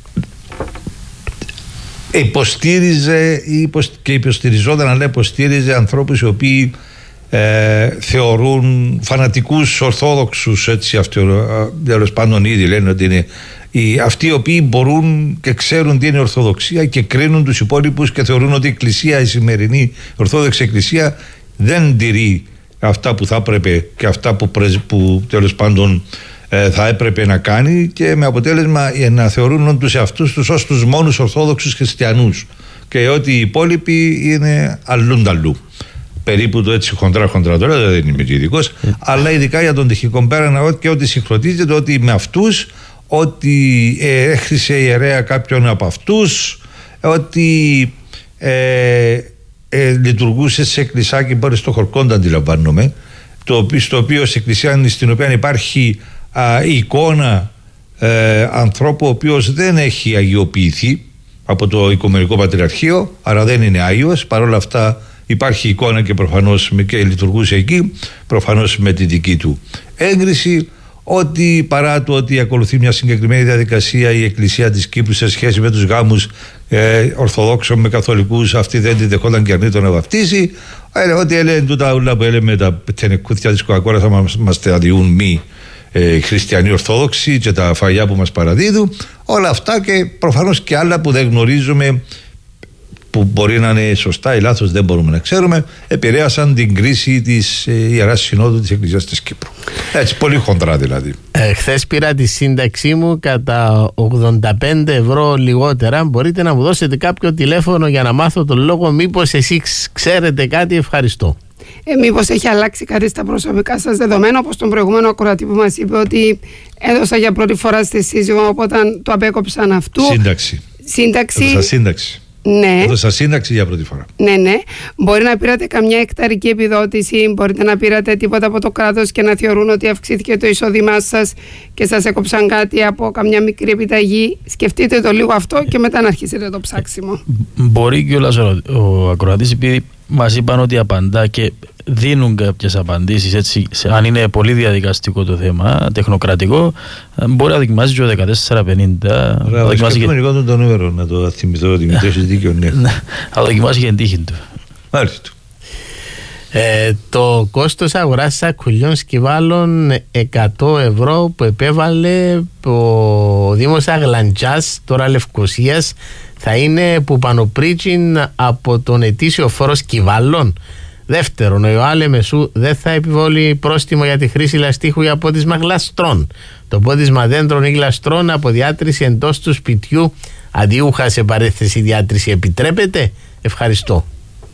υποστήριζε και υποστηριζόταν, αλλά υποστήριζε ανθρώπους οι οποίοι Ε, θεωρούν φανατικούς ορθόδοξους, έτσι, τέλος πάντων ήδη λένε ότι είναι οι, αυτοί οι οποίοι μπορούν και ξέρουν τι είναι ορθοδοξία και κρίνουν τους υπόλοιπους και θεωρούν ότι η εκκλησία, η σημερινή ορθόδοξη εκκλησία δεν τηρεί αυτά που θα έπρεπε και αυτά που, που τέλος πάντων ε, θα έπρεπε να κάνει, και με αποτέλεσμα ε, να θεωρούν τους εαυτούς τους ως τους μόνους ορθόδοξους χριστιανούς και ότι οι υπόλοιποι είναι αλλούνταλλού. Περίπου το έτσι χοντρά χοντρά τώρα, δεν είμαι και ειδικός, mm. αλλά ειδικά για τον τυχικό πέραν και ότι συγχρονίζεται ότι με αυτούς, ότι ε, έχρισε ιερέα κάποιον από αυτούς, ότι ε, ε, λειτουργούσε σε εκκλησάκι, μπορεί στο Χορκόντα αντιλαμβάνομαι, το, στο οποίο σε εκκλησία στην οποία υπάρχει α, η εικόνα ε, ανθρώπου ο οποίος δεν έχει αγιοποιηθεί από το Οικουμενικό Πατριαρχείο, άρα δεν είναι Άγιος, παρόλα αυτά υπάρχει εικόνα και προφανώς και λειτουργούσε εκεί, προφανώς με τη δική του έγκριση, ότι παρά το ότι ακολουθεί μια συγκεκριμένη διαδικασία η Εκκλησία της Κύπρου σε σχέση με τους γάμους ε, Ορθοδόξων με Καθολικούς, αυτή δεν τη δεχόταν και αρνήτων να βαφτίσει, ε, ότι έλεγε τούτα ούλα που έλεγε τα τενεκούθια της Κοκακόλας θα μας, μας τα διούν μη ε, χριστιανοί Ορθόδοξοι και τα φαγιά που μας παραδίδουν, όλα αυτά και προφανώς και άλλα που δεν γνωρίζουμε, που μπορεί να είναι σωστά ή λάθος, δεν μπορούμε να ξέρουμε, επηρέασαν την κρίση της ε, Ιεράς Συνόδου της Εκκλησίας της Κύπρου. Έτσι, πολύ χοντρά δηλαδή. Ε, χθες πήρα τη σύνταξή μου κατά ογδόντα πέντε ευρώ λιγότερα. Μπορείτε να μου δώσετε κάποιο τηλέφωνο για να μάθω τον λόγο? Μήπως εσείς ξέρετε κάτι? Ευχαριστώ. Ε, μήπως έχει αλλάξει κάτι στα προσωπικά σας δεδομένα, όπως τον προηγούμενο ακροατή που μας είπε ότι έδωσα για πρώτη φορά στη σύζυγο, οπότε το απέκοψαν αυτού. Σύνταξη. Σύνταξη. Έδωσα σύνταξη. Ναι. Έδωσα σύνταξη για πρώτη φορά. Ναι, ναι. Μπορεί να πήρατε καμιά εκταρική επιδότηση, μπορείτε να πήρατε τίποτα από το κράτος και να θεωρούν ότι αυξήθηκε το εισόδημά σας και σας έκοψαν κάτι από καμιά μικρή επιταγή. Σκεφτείτε το λίγο αυτό και μετά να αρχίσετε το ψάξιμο. Μπορεί κιόλας ο, ο ακροατής, επειδή μας είπαν ότι απαντά και δίνουν κάποιες απαντήσεις, έτσι, σε, αν είναι πολύ διαδικαστικό το θέμα, τεχνοκρατικό, μπορεί να δοκιμάσει και ο δεκατέσσερα πενήντα. Ωραία, σκεφτούμε λίγο και... το νούμερο, να το θυμηθώ ότι με τέσσερις δίκαιο, ναι. Θα δοκιμάσει και την τύχη του. Μάλιστα. Ε, το κόστος αγοράς σακουλιών σκυβάλων εκατό ευρώ που επέβαλε ο Δήμος Αγλαντζάς, τώρα Λευκωσίας, θα είναι που πανοπρίτσιν από τον ετήσιο φόρο σκυβάλων. Δεύτερον, ο ΙΟΑ Μεσού δεν θα επιβάλλει πρόστιμο για τη χρήση λαστίχου για πόδισμα γλαστρών. Το πόδισμα δέντρων ή γλαστρών από διάτρηση εντός του σπιτιού αντίουχα σε παρέθεση διάτρηση επιτρέπεται. Ευχαριστώ.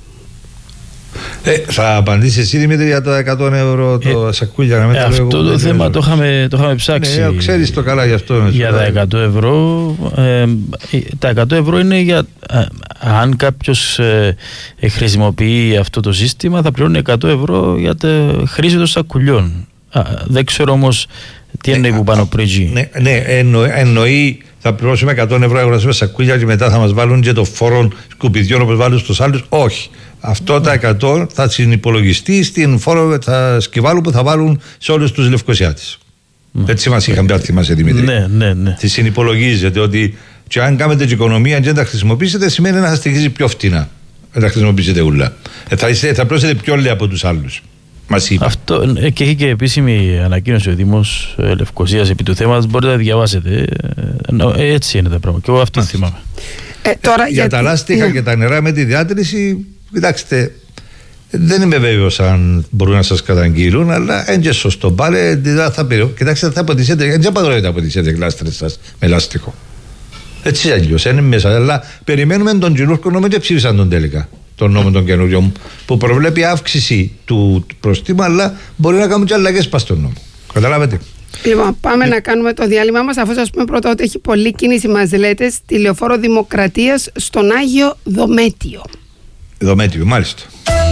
Ε, θα απαντήσει εσύ, Δημήτρη, για τα εκατό ευρώ το ε, σακούλια να ε, αυτό το, το θέμα το είχαμε, το είχαμε ψάξει. Ναι, ξέρεις το καλά γι' αυτό. Για τα εκατό ευρώ. Ε, τα εκατό ευρώ είναι για ε, αν κάποιος ε, ε, χρησιμοποιεί αυτό το σύστημα, θα πληρώνει εκατό ευρώ για τη χρήση των σακουλιών. Α, δεν ξέρω όμως τι εννοεί ε, που πάνω πριτζή. Ναι, ναι εννο, εννοεί θα πληρώσουμε εκατό ευρώ, αγοράσουμε σακούλια και μετά θα μας βάλουν και το φόρο σκουπιδιών όπως βάλουν στους άλλους. Όχι. Αυτό τα εκατό θα συνυπολογιστεί στην φόρο τα σκυβάλου που θα βάλουν σε όλους τους Λευκωσιάτες. Mm. Έτσι μας είχαν πει, θυμάσαι, Δημήτρη. Ναι, ναι, ναι. Τι συνυπολογίζεται ότι και αν κάνετε την οικονομία και δεν τα χρησιμοποιήσετε, σημαίνει να σας στοιχίζει πιο φτηνά. Δεν τα χρησιμοποιήσετε ούλα. Ε, θα, θα πλώσετε πιο λέει από τους άλλους. Μας είπα. Αυτό ε, και έχει και επίσημη ανακοίνωση ο Δήμος ε, Λευκωσίας επί του θέματος. Μπορείτε να διαβάσετε. Ε, ε, έτσι είναι τα πράγματα. Και εγώ αυτό θυμάμαι. Ε, τώρα, για, για τα λάστιχα ναι. και τα νερά με τη διάτρηση, κοιτάξτε, δεν είμαι βέβαιος αν μπορούν να σας καταγγείλουν, αλλά είναι και σωστό. Πάλι θα πει, κοιτάξτε, θα ποτισέτε, δεν απαγορεύεται να ποτισέτε γλάστρες σας με λάστιχο. Έτσι αλλιώς, είναι μέσα. Αλλά περιμένουμε τον Τζινούρκο νόμο και ψήφισαν τον τελικά. Τον νόμο τον καινούριο μου, που προβλέπει αύξηση του προστίμου, αλλά μπορεί να κάνουν και αλλαγές πας στον νόμο. Καταλάβετε. Λοιπόν, πάμε να κάνουμε το διάλειμμα μας, αφού σας πούμε πρώτα ότι έχει πολλή κίνηση, μας λέτε, στη Λεωφόρο Δημοκρατίας στον Άγιο Δομέτιο. Δομέτιο, μάλιστα.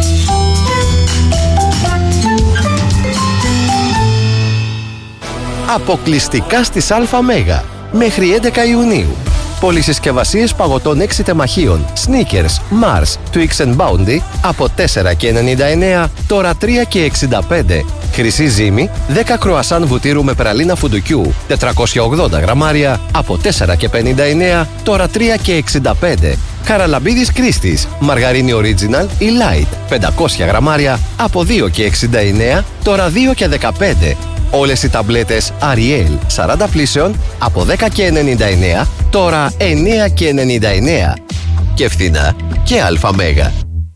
Αποκλειστικά στις ΑΜ μέχρι έντεκα Ιουνίου. Πολυσυσκευασίες παγωτών έξι τεμαχίων, Snickers, Mars, Twix and Bounty από τέσσερα και ενενήντα εννέα, τώρα τρία και εξήντα πέντε. Χρυσή ζύμη, δέκα κροασάν βουτύρου με πραλίνα φουντουκιού, τετρακόσια ογδόντα γραμμάρια από τέσσερα και πενήντα εννέα, τώρα τρία και εξήντα πέντε. Καραλαμπίδης Κρίστης, μαργαρίνη original ή light, πεντακόσια γραμμάρια από δύο και εξήντα εννέα, τώρα δύο και δεκαπέντε. Όλες οι ταμπλέτες Ariel σαράντα πλήσεων από δέκα και ενενήντα εννέα, τώρα εννέα και ενενήντα εννέα. Και φθηνά και αλφα-μέγα.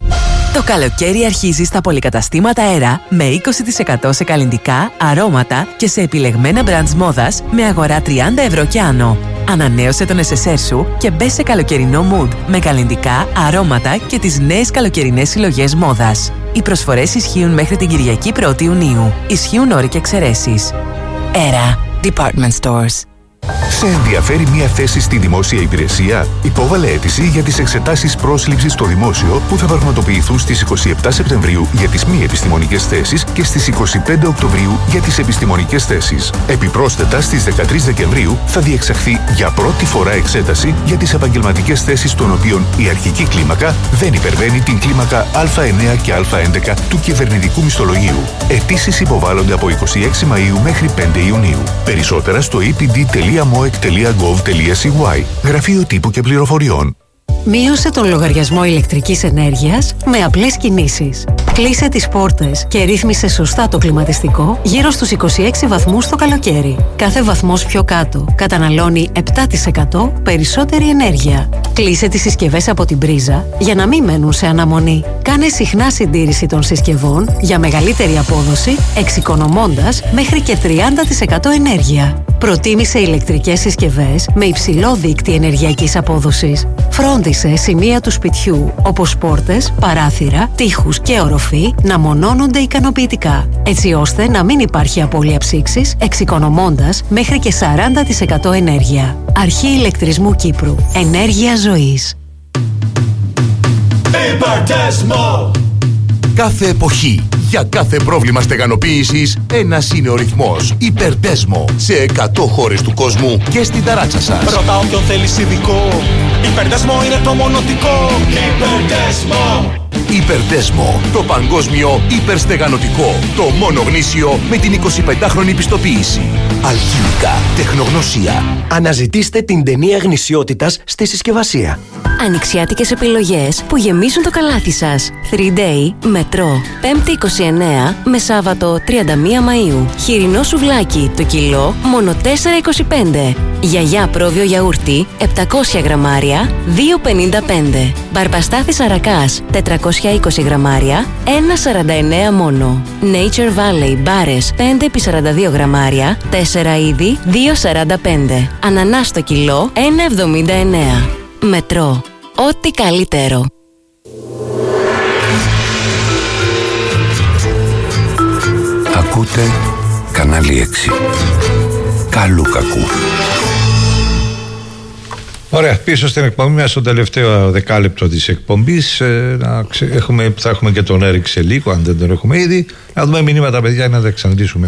Το καλοκαίρι αρχίζει στα πολυκαταστήματα Αέρα με είκοσι τοις εκατό σε καλλυντικά, αρώματα και σε επιλεγμένα μπραντς μόδας με αγορά τριάντα ευρώ και άνω. Ανανέωσε τον νεσεσέρ σου και μπε σε καλοκαιρινό mood με καλλυντικά, αρώματα και τις νέες καλοκαιρινές συλλογές μόδας. Οι προσφορές ισχύουν μέχρι την Κυριακή πρώτη Ιουνίου. Ισχύουν όροι και εξαιρέσεις. Αέρα Department Stores. Σε ενδιαφέρει μια θέση στη δημόσια υπηρεσία? Υπόβαλε αίτηση για τις εξετάσεις πρόσληψης στο δημόσιο που θα πραγματοποιηθούν στις είκοσι επτά Σεπτεμβρίου για τις μη επιστημονικές θέσεις και στις είκοσι πέντε Οκτωβρίου για τις επιστημονικές θέσεις. Επιπρόσθετα, στις δεκατρείς Δεκεμβρίου θα διεξαχθεί για πρώτη φορά εξέταση για τις επαγγελματικές θέσεις των οποίων η αρχική κλίμακα δεν υπερβαίνει την κλίμακα Α εννέα και Α έντεκα του κυβερνητικού μισθολογίου. Αιτήσεις υποβάλλονται από είκοσι έξι Μαΐου μέχρι πέντε Ιουνίου. Περισσότερα στο ι πι ντι τελεία moec τελεία gov τελείαcy. Γραφείο Τύπου και Πληροφοριών. Μείωσε τον λογαριασμό ηλεκτρικής ενέργειας με απλές κινήσεις. Κλείσε τις πόρτες και ρύθμισε σωστά το κλιματιστικό γύρω στους είκοσι έξι βαθμούς το καλοκαίρι. Κάθε βαθμός πιο κάτω καταναλώνει επτά τοις εκατό περισσότερη ενέργεια. Κλείσε τις συσκευές από την πρίζα για να μην μένουν σε αναμονή. Κάνε συχνά συντήρηση των συσκευών για μεγαλύτερη απόδοση, εξοικονομώντας μέχρι και τριάντα τοις εκατό ενέργεια. Προτίμησε ηλεκτρικές συσκευές με υψηλό δείκτη ενεργειακής απόδοσης. Φρόντισε σημεία του σπιτιού, όπως πόρτες, παράθυρα, τοίχους και οροφή, να μονώνονται ικανοποιητικά, έτσι ώστε να μην υπάρχει απώλεια ψήξης, εξοικονομώντας μέχρι και σαράντα τοις εκατό ενέργεια. Αρχή Ηλεκτρισμού Κύπρου. Ενέργεια ζωής. Υπερτέσμο! Κάθε εποχή, για κάθε πρόβλημα στεγανοποίησης, ένας είναι ο ρυθμός. Υπερτέσμο, σε εκατό χώρες του κόσμου και στην ταράτσα σας. Ρωτά όποιον θέλεις ειδικό. Υπερτέσμο είναι το μονοτικό. Υπερτέσμο! Υπερτέσμο, το παγκόσμιο υπερστεγανωτικό. Το μόνο γνήσιο με την εικοσιπεντάχρονη πιστοποίηση. Αλχημικά, τεχνογνωσία. Αναζητήστε την ταινία γνησιότητας στη συσκευασία. Ανοιξιάτικες επιλογές που γεμίζουν το καλάθι σας. θρι ντέι Μετρό. Πέμπτη είκοσι εννέα με Σάββατο τριάντα μία Μαΐου. Χοιρινό σουβλάκι το κιλό μόνο τέσσερα είκοσι πέντε. Γιαγιά πρόβιο γιαούρτι επτακόσια γραμμάρια δύο πενήντα πέντε. Μπαρμπαστάθης αρακάς τετρακόσια είκοσι γραμμάρια ένα σαράντα εννέα μόνο. Nature Valley μπάρες πέντε επί σαράντα δύο γραμμάρια τέσσερα είδη δύο σαράντα πέντε. Ανανάς το κιλό ένα εβδομήντα εννέα. Μετρό. Ό,τι καλύτερο. Ακούτε κανάλι έξι. Καλού κακού. Ωραία, πίσω στην εκπομπή μας, στο τελευταίο δεκάλεπτο της εκπομπής, ε, να ξε, έχουμε, θα έχουμε και τον Έρικ σε λίγο, αν δεν τον έχουμε ήδη. Να δούμε μηνύματα, παιδιά, να τα εξαντλήσουμε.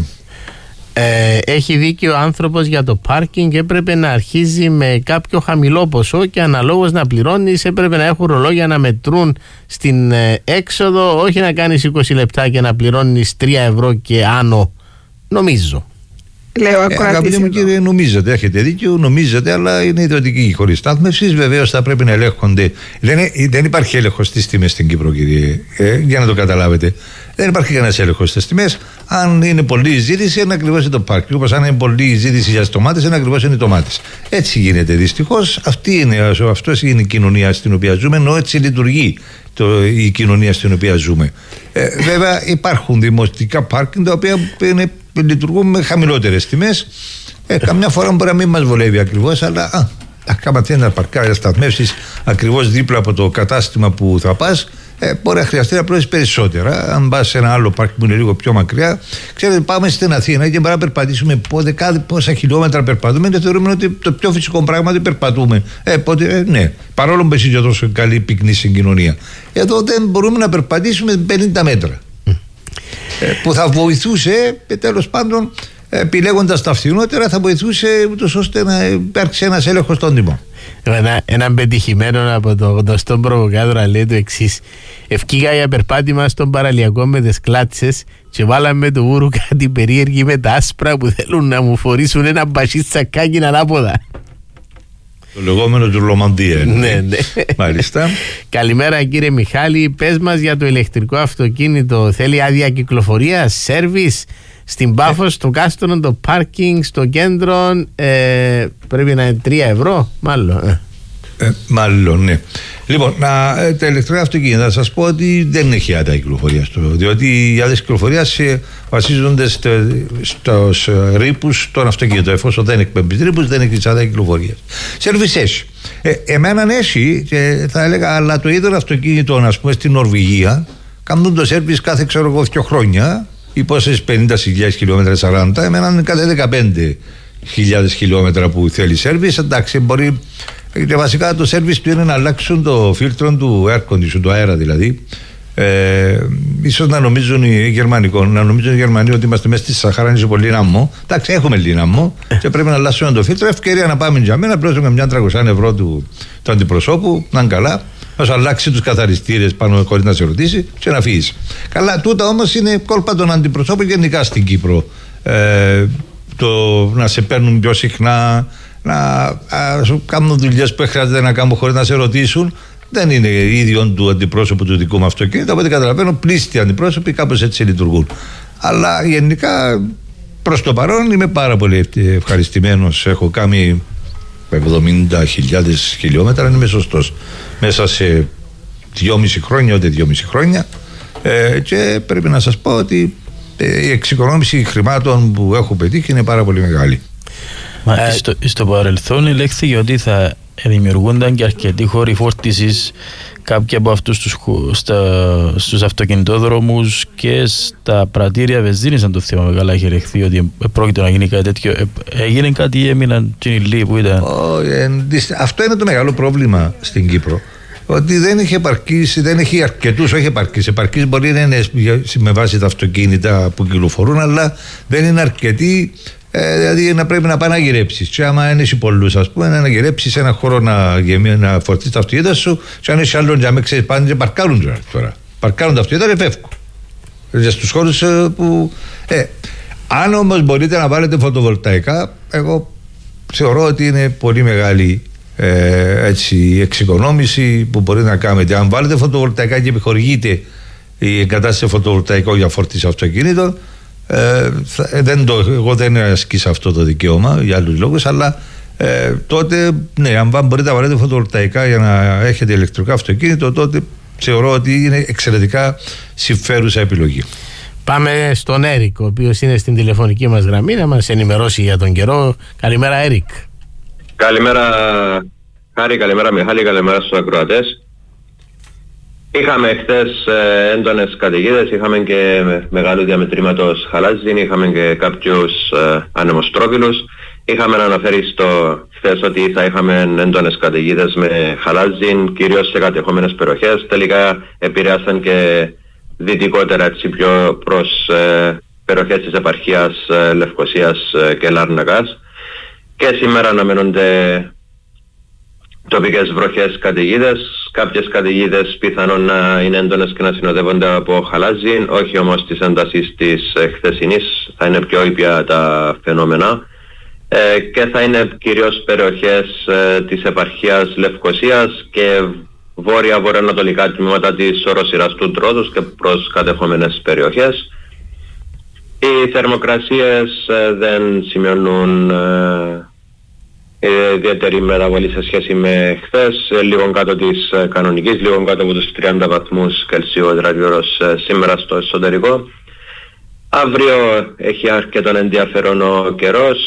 Ε, έχει δίκιο ο άνθρωπος για το πάρκινγκ. Έπρεπε να αρχίζει με κάποιο χαμηλό ποσό και αναλόγως να πληρώνεις. Έπρεπε να έχουν ρολόγια να μετρούν στην ε, έξοδο, όχι να κάνεις είκοσι λεπτά και να πληρώνεις τρία ευρώ και άνω, νομίζω. Λέω ε, αγαπητοί μου κύριε, νομίζετε, έχετε δίκιο, νομίζετε, αλλά είναι ιδιωτική χωρίς στάθμευση. Βεβαίως θα πρέπει να ελέγχονται. Δεν, δεν υπάρχει έλεγχος στις τιμές στην Κύπρο, κύριε, ε, για να το καταλάβετε. Δεν υπάρχει κανένας έλεγχος στις τιμές. Αν είναι πολλή ζήτηση, είναι ακριβώς το πάρκινγκ. Όπως αν είναι πολλή ζήτηση για τομάτες, είναι ακριβώς οι τομάτες. Έτσι γίνεται δυστυχώς. Αυτή είναι, αυτός είναι η κοινωνία στην οποία ζούμε, ενώ έτσι λειτουργεί το, η κοινωνία στην οποία ζούμε. Ε, βέβαια, υπάρχουν δημοτικά πάρκινγκ τα οποία είναι, λειτουργούν με χαμηλότερες τιμές. Ε, καμιά φορά μπορεί να μην μας βολεύει ακριβώς, αλλά α, άμα θέλει να παρκάρει σταθμεύσεις ακριβώς δίπλα από το κατάστημα που θα πας, Ε, μπορεί να χρειαστεί να πληρώσεις περισσότερα. Αν πας σε ένα άλλο πάρκι που είναι λίγο πιο μακριά, ξέρετε, πάμε στην Αθήνα και μπορεί να περπατήσουμε δεκάδε πόσα χιλιόμετρα περπατούμε και θεωρούμε ότι το πιο φυσικό πράγμα είναι περπατούμε. Ε, πότε, ε, ναι, παρόλο που έχει τόσο καλή πυκνή συγκοινωνία. Εδώ δεν μπορούμε να περπατήσουμε πενήντα μέτρα. Ε, που θα βοηθούσε, ε, τέλος πάντων, επιλέγοντας τα φθηνότερα, θα βοηθούσε ούτως ώστε να υπάρξει ένας έλεγχος των τιμών. Ένα, έναν πετυχημένο από το γνωστό προβοκάτορα λέει το εξής: ευκήγα για περπάτημα στον παραλιακό με τις κλάτσες και βάλαμε το βούρου κάτι περίεργοι με τα άσπρα που θέλουν να μου φορήσουν ένα μπασί τσακάκι ανάποδα. Το λεγόμενο του Λομαντία. Ναι, ναι. Μάλιστα. Καλημέρα κύριε Μιχάλη, πες μας για το ηλεκτρικό αυτοκίνητο. Θέλει άδεια κυκλοφορία, σέρβις? Στην Πάφο, στο Κάστρο, το πάρκινγκ, στο κέντρο, ε, πρέπει να είναι τρία ευρώ, μάλλον. Ε. Ε, μάλλον, ναι. Λοιπόν, να, τα ηλεκτρικά αυτοκίνητα, θα σας πω ότι δεν έχει άδεια κυκλοφορία, διότι οι άδειες κυκλοφορίας βασίζονται στους ρήπους των αυτοκίνητων. Εφόσον δεν εκπέμπεις ρήπους, δεν έχεις άδεια κυκλοφορίας. Σέρβις έχει. Ε, εμένα έχει, και θα έλεγα, αλλά το ίδιο αυτοκίνητο, ας πούμε, στην Νορβηγία, κάνουν το σέρβις κάθε, ξέρω εγώ, δύο χρόνια. Ή πόσες πενήντα χιλιάδες χιλιόμετρα, σαράντα, εμένα είναι κάθε δεκαπέντε χιλιάδες χιλιόμετρα που θέλει σέρβις. Εντάξει, μπορεί. Και βασικά το σέρβις του είναι να αλλάξουν το φίλτρο του air condition, το αέρα δηλαδή. Ε, ίσως να νομίζουν οι Γερμανικοί, να νομίζουν οι Γερμανοί ότι είμαστε μέσα στη Σαχάρα, είναι πολύ λάμμο. Εντάξει, έχουμε λίγο λάμμο και πρέπει να αλλάξουμε το φίλτρο. Ευκαιρία να πάμε για μένα, πλώσουμε μια τριακόσια ευρώ του, του αντιπροσώπου, να είναι καλά. Να σου αλλάξει τους καθαριστήρες πάνω χωρίς να σε ρωτήσει και να φύγεις. Καλά, τούτα όμως είναι κόλπα των αντιπροσώπων γενικά στην Κύπρο. Ε, το να σε παίρνουν πιο συχνά, να α, σου κάνουν δουλειές που χρειάζεται να κάνουν χωρίς να σε ρωτήσουν. Δεν είναι ίδιο του αντιπρόσωπου του δικού μου αυτοκίνητου. Από ό,τι καταλαβαίνω, πλήστοι αντιπρόσωποι κάπως έτσι λειτουργούν. Αλλά γενικά προς το παρόν είμαι πάρα πολύ ευχαριστημένος. Έχω κάνει εβδομήντα χιλιάδες χιλιόμετρα, είμαι σωστός, μέσα σε δυόμιση χρόνια, ούτε δυόμιση χρόνια, ε, και πρέπει να σας πω ότι ε, η εξοικονόμηση χρημάτων που έχω πετύχει είναι πάρα πολύ μεγάλη. Μα ε, στο, στο παρελθόν ελέγχθηκε ότι θα δημιουργούνταν και αρκετοί χώροι φόρτισης, κάποιοι από αυτούς τους, στα, στους αυτοκινητόδρομους και στα πρατήρια βενζίνης, αν το θέμα καλά έχει ρεχθεί ότι πρόκειται να γίνει κάτι τέτοιο. Ε, έγινε κάτι ή έμειναν τσινιλοί που ήταν? Oh, ε, αυτό είναι το μεγάλο πρόβλημα στην Κύπρο. Ότι δεν έχει επαρκής, δεν έχει αρκετούς, όχι επαρκής. Επαρκής μπορεί να είναι με βάση τα αυτοκίνητα που κυκλοφορούν, αλλά δεν είναι αρκετοί. Ε, δηλαδή να πρέπει να πάει να γυρέψεις. Και άμα είναι πολλούς, ας πούμε, να γυρέψεις σε ένα χώρο να, να φορτίσεις τα αυτοκίνητα σου, και αν είσαι άλλον, για να ξέρεις, πάνε και παρκάρουν τώρα. Παρκάρουν τα αυτοκίνητα και φεύγουν. Για στους χώρους που. Ε, αν όμως μπορείτε να βάλετε φωτοβολταϊκά, εγώ θεωρώ ότι είναι πολύ μεγάλη ε, έτσι, εξοικονόμηση που μπορεί να κάνετε. Αν βάλετε φωτοβολταϊκά και επιχορηγείτε η εγκατάσταση φωτοβολταϊκό για φόρτιση αυτοκίνητων, Ε, δεν το, εγώ δεν ασκήσα αυτό το δικαίωμα για άλλους λόγους, αλλά ε, τότε ναι, αν μπορείτε να βάλετε φωτοβολταϊκά για να έχετε ηλεκτρικό αυτοκίνητο, τότε θεωρώ ότι είναι εξαιρετικά συμφέρουσα επιλογή. Πάμε στον Έρικ, ο οποίος είναι στην τηλεφωνική μας γραμμή να μας ενημερώσει για τον καιρό. Καλημέρα, Έρικ. Καλημέρα Χάρη, καλημέρα Μιχάλη, καλημέρα στους ακροατές. Είχαμε χθες ε, έντονες καταιγίδες, είχαμε και μεγάλου διαμετρήματος χαλάζιν, είχαμε και κάποιους ε, ανεμοστρόβιλους. Είχαμε αναφέρει στο χθες ότι θα είχαμε έντονες καταιγίδες με χαλάζιν, κυρίως σε κατεχόμενες περιοχές. Τελικά επηρεάσαν και δυτικότερα, έτσι πιο προς ε, περιοχές της επαρχίας ε, Λευκωσίας ε, και Λάρνακας. Και σήμερα αναμένονται τοπικές βροχές καταιγίδες. Κάποιες καταιγίδες πιθανόν να είναι έντονες και να συνοδεύονται από χαλάζιν, όχι όμως της έντασης της χθεσινής, θα είναι πιο ήπια τα φαινόμενα ε, και θα είναι κυρίως περιοχές ε, της επαρχίας Λευκωσίας και βόρεια-βορειοανατολικά τμήματα της οροσειράς του Τρόδους και προς κατεχόμενες περιοχές. Οι θερμοκρασίες ε, δεν σημειώνουν ε, ιδιαίτερη μεταβολή σε σχέση με χθες, λίγο κάτω της κανονικής, λίγο κάτω από τους τριάντα βαθμούς Κελσίου υδραδιόρος σήμερα στο εσωτερικό. Αύριο έχει αρκετόν ενδιαφέρον ο καιρός.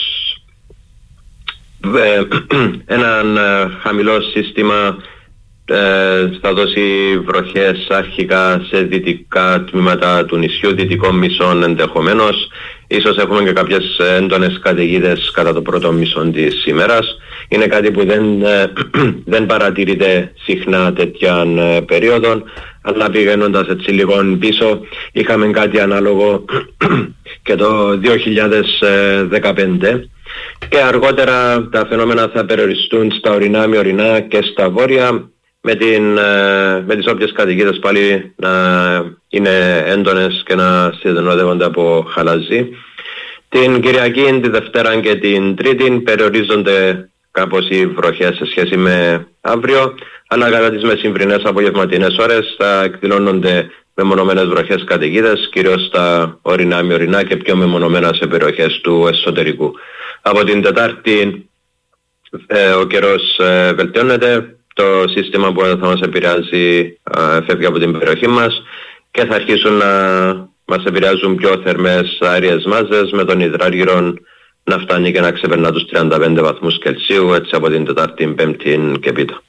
Έναν χαμηλό σύστημα ε, θα δώσει βροχές αρχικά σε δυτικά τμήματα του νησιού, δυτικών μισών ενδεχομένως. Ίσως έχουμε και κάποιες έντονες καταιγίδες κατά το πρώτο μισό της ημέρας. Είναι κάτι που δεν, ε, δεν παρατηρείται συχνά τέτοια ε, περίοδο, αλλά πηγαίνοντας έτσι λίγο πίσω είχαμε κάτι ανάλογο και το δύο χιλιάδες δεκαπέντε. Και αργότερα τα φαινόμενα θα περιοριστούν στα ορεινά, μειωρινά και στα βόρεια, με, την, με τις όποιες καταιγίδες πάλι να είναι έντονες και να συνοδεύονται από χαλάζι. Την Κυριακή, τη Δευτέρα και την Τρίτη περιορίζονται κάπως οι βροχές σε σχέση με αύριο, αλλά κατά τις μεσημβρινές απογευματινές ώρες θα εκδηλώνονται μεμονωμένες βροχές καταιγίδες, κυρίως στα ορεινά, μειωρινά και πιο μεμονωμένα σε περιοχές του εσωτερικού. Από την Τετάρτη ε, ο καιρός ε, βελτιώνεται, το σύστημα που θα μας επηρεάζει ε, φεύγει από την περιοχή μας και θα αρχίσουν να μας επηρεάζουν πιο θερμές αέριες μάζες, με τον υδράργυρο να φτάνει και να ξεπερνά τους τριάντα πέντε βαθμούς Κελσίου, έτσι από την Τετάρτη, Πέμπτη και πίτα.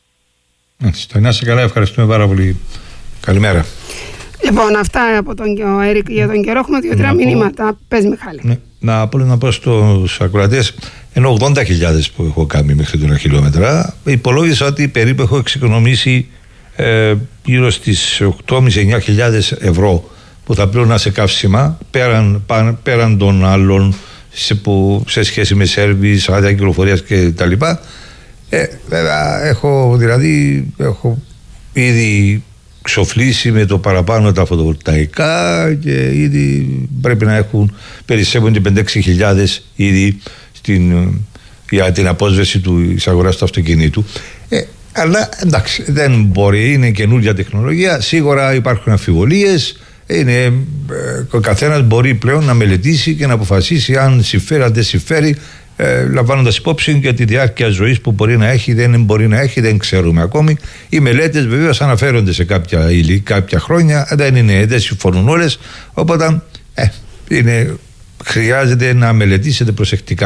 Στο να είσαι καλά, ευχαριστούμε πάρα πολύ. Καλημέρα. Λοιπόν, αυτά από τον Έρικ για τον καιρό. Έχουμε δύο-τρία μηνύματα. Πες, Μιχάλη. Ναι, να πω, να πω στους ακροατές, ενώ ογδόντα χιλιάδες που έχω κάνει μέχρι τώρα χιλιόμετρα, υπολόγισα ότι περίπου έχω εξοικονομήσει ε, γύρω στις οκτώ χιλιάδες με εννιά χιλιάδες ευρώ που θα πλήρωνα σε καύσιμα πέραν, πέραν, πέραν των άλλων σε, που, σε σχέση με σέρβις, άδεια κυκλοφορίας κτλ. Ε, βέβαια, έχω δηλαδή έχω ήδη ξοφλήσει με το παραπάνω τα φωτοβολταϊκά και ήδη πρέπει να έχουν περισσεύονται πέντε έξι χιλιάδες ήδη στην, για την απόσβεση του αγοράς του αυτοκινήτου. Ε, αλλά εντάξει, δεν μπορεί, είναι καινούργια τεχνολογία, σίγουρα υπάρχουν αμφιβολίες. Είναι, ο καθένας μπορεί πλέον να μελετήσει και να αποφασίσει αν συμφέρει, αν δεν συμφέρει, ε, λαμβάνοντας υπόψη και τη διάρκεια ζωής που μπορεί να έχει, δεν μπορεί να έχει, δεν ξέρουμε ακόμη. Οι μελέτες βεβαίως αναφέρονται σε κάποια ύλη, κάποια χρόνια, δεν, είναι, δεν συμφωνούν όλες, οπότε ε, είναι, χρειάζεται να μελετήσετε προσεκτικά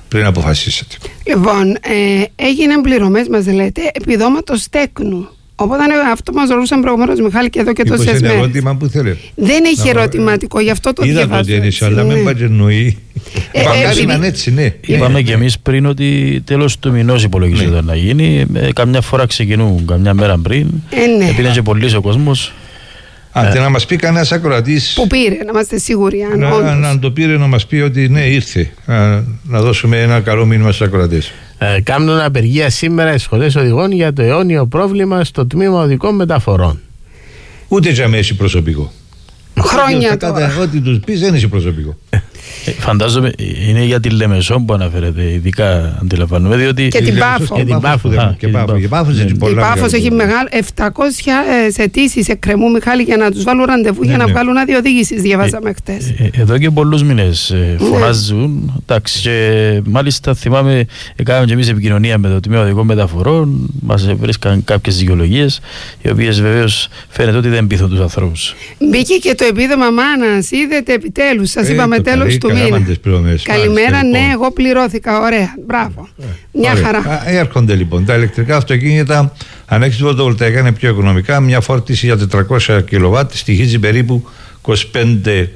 πριν αποφασίσετε. Λοιπόν, ε, έγιναν πληρωμές, μας λέτε, επιδόματος τέκνου. Οπότε αυτό μας ρωτούσαν προηγουμένως, Μιχάλη, και εδώ και τόσες μέρες. Είναι ερώτημα που θέλει. Δεν έχει να, ερωτηματικό, γι' αυτό το είδα διαβάζω. Είδα το ότι είναι, αλλά μην πάει εννοεί. Μακάρι να είναι έτσι, ναι. Είπαμε και εμείς πριν ότι τέλος του μηνός υπολογίζεται ναι. να γίνει. Ε, καμιά φορά ξεκινούν, καμιά μέρα πριν. Ε, ναι. Επειδή είναι και πολλής ο κόσμος. Αντί ε, να μας πει κανένας ακροατής. Που πήρε, να είμαστε σίγουροι. Αν, να, να το πήρε να μας πει ότι ναι, ήρθε. Να, να δώσουμε ένα καλό μήνυμα στους ακροατές. Ε, κάνουν απεργία σήμερα οι σχολές οδηγών για το αιώνιο πρόβλημα στο τμήμα οδικών μεταφορών. Ούτε για μέση προσωπικό. Χρόνια τώρα. Ό,τι τους πεις δεν είσαι προσωπικό. Ε, φαντάζομαι είναι για τη Λεμεσό που αναφέρεται, ειδικά αντιλαμβάνομαι. Διότι... Και την Πάφο. Και την Πάφο. Η Πάφος έχει μεγάλο. επτακόσιες αιτήσεις εκκρεμούν, Μιχάλη, για να τους βάλουν ραντεβού για να βγάλουν άδειο οδήγησης. Διαβάσαμε χτες. Εδώ και πολλούς μήνες φωνάζουν. Εντάξει, και μάλιστα θυμάμαι, κάναμε και εμείς επικοινωνία με το Τμήμα Οδικών Μεταφορών. Μας βρίσκαν κάποιες δικαιολογίες, οι οποίες βεβαίως φαίνεται ότι δεν πείθουν τους ανθρώπους. Μπήκε και το επίδομα μάνας, είδατε επιτέλους. Σας είπαμε τέλος του μήνα. Καλημέρα, ναι, εγώ πληρώθηκα. Ωραία, μπράβο. Μια ωραία. Χαρά. Έρχονται λοιπόν τα ηλεκτρικά αυτοκίνητα. Αν έχεις φωτοβολταϊκά είναι πιο οικονομικά. Μια φόρτιση για τετρακόσια κιλοβάτ στοιχίζει περίπου είκοσι πέντε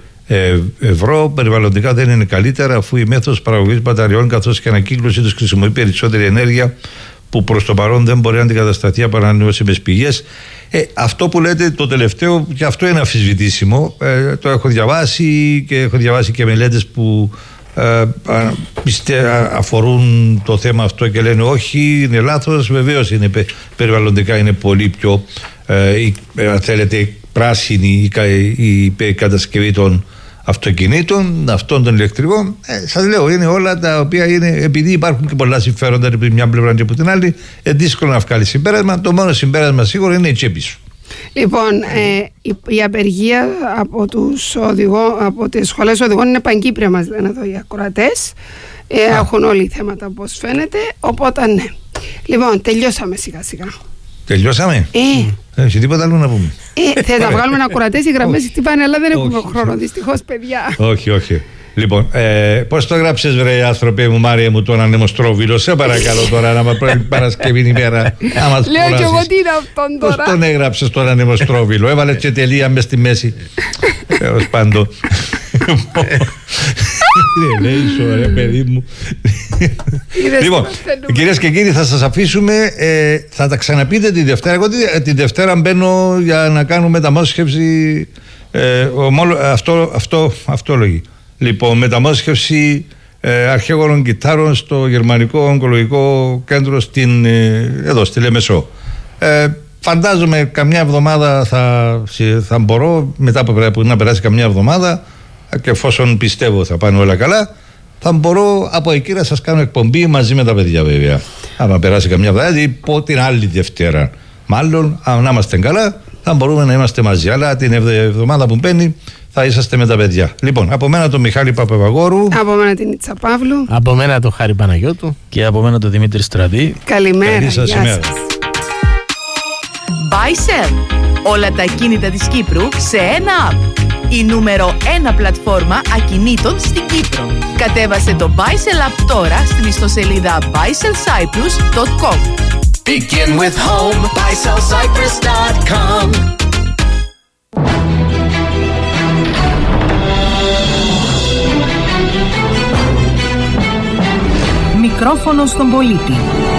ευρώ. Περιβαλλοντικά δεν είναι καλύτερα, αφού η μέθοδος παραγωγής μπαταριών καθώς και ανακύκλωση τους χρησιμοποιεί περισσότερη ενέργεια που προς το παρόν δεν μπορεί να αντικατασταθεί από ανανεώσιμες πηγές. Ε, αυτό που λέτε το τελευταίο, και αυτό είναι αμφισβητήσιμο. Ε, το έχω διαβάσει και έχω διαβάσει και μελέτες που ε, πιστε, αφορούν το θέμα αυτό και λένε όχι, είναι λάθος. Βεβαίως είναι, περιβαλλοντικά είναι πολύ πιο ε, ε, θέλετε, πράσινη η, η, η κατασκευή των αυτοκινήτων, αυτών των ηλεκτρικών. Ε, σας λέω, είναι όλα τα οποία είναι, επειδή υπάρχουν και πολλά συμφέροντα από μια πλευρά και από την άλλη, ε, δύσκολο να βγάλει συμπέρασμα. Το μόνο συμπέρασμα σίγουρα είναι η τσέπη σου. Λοιπόν, ε, η, η απεργία από, τους οδηγό, από τις σχολές οδηγών είναι παγκύπρια, μας λένε εδώ οι ακροατές. Ε, έχουν όλοι θέματα, όπως φαίνεται. Οπότε ναι. Λοιπόν, τελειώσαμε σιγά σιγά. Τελειώσαμε. Ε. Έχει τίποτα άλλο να πούμε. Ε, θες να βγάλουμε ακροατές, οι γραμμές χτυπάνε, αλλά δεν έχουμε χρόνο, δυστυχώς, παιδιά. Όχι, όχι. Λοιπόν, ε, πώς το γράψες, βρε άνθρωπε μου, Μάρια μου, τον ανεμοστρόβιλο? Σε παρακαλώ τώρα, να μας πρώτη Παρασκευή ημέρα. Λέω και εγώ τι είναι αυτόν τώρα. Πώς τον έγραψες τον ανεμοστρόβιλο? Έβαλες και τελεία μες στη μέση. Έως πάντων. Δεν λέει, σωρέ παιδί μου. Λοιπόν, κυρίες και κύριοι, θα σας αφήσουμε. ε, Θα τα ξαναπείτε τη Δευτέρα. Εγώ τη, τη Δευτέρα μπαίνω για να κάνω μεταμόσχευση. ε, ομόλο, Αυτό, αυτό, αυτό λόγει. Λοιπόν, μεταμόσχευση ε, αρχαίγωνων κιθάρων στο Γερμανικό Ογκολογικό Κέντρο στην, ε, εδώ στη Λεμεσό. Ε, φαντάζομαι καμιά εβδομάδα θα, θα μπορώ, μετά από να περάσει καμιά εβδομάδα, και εφόσον πιστεύω θα πάνε όλα καλά, θα μπορώ από εκεί να σας κάνω εκπομπή μαζί με τα παιδιά, βέβαια. Άμα περάσει καμιά εβδομάδα, δηλαδή πω την άλλη Δευτέρα. Μάλλον, αν να είμαστε καλά, θα μπορούμε να είμαστε μαζί. Αλλά την εβδομάδα που μπαίνει θα είσαστε με τα παιδιά. Λοιπόν, από μένα τον Μιχάλη Παπαβαγόρου. Από μένα την Ιτσα Παύλου. Από μένα τον Χάρη Παναγιώτου. Και από μένα τον Δημήτρη Στρατή. Καλημέρα. Καλή σας ημέρα. Buy-Sell. Όλα τα ακίνητα της Κύπρου σε ένα app. Η νούμερο ένα πλατφόρμα ακινήτων στην Κύπρο. Κατέβασε το Buy-Sell app τώρα στην ιστοσελίδα buy sell cyprus dot com. Begin with home, buy sell cyprus dot com. Μικρόφωνο στον πολίτη.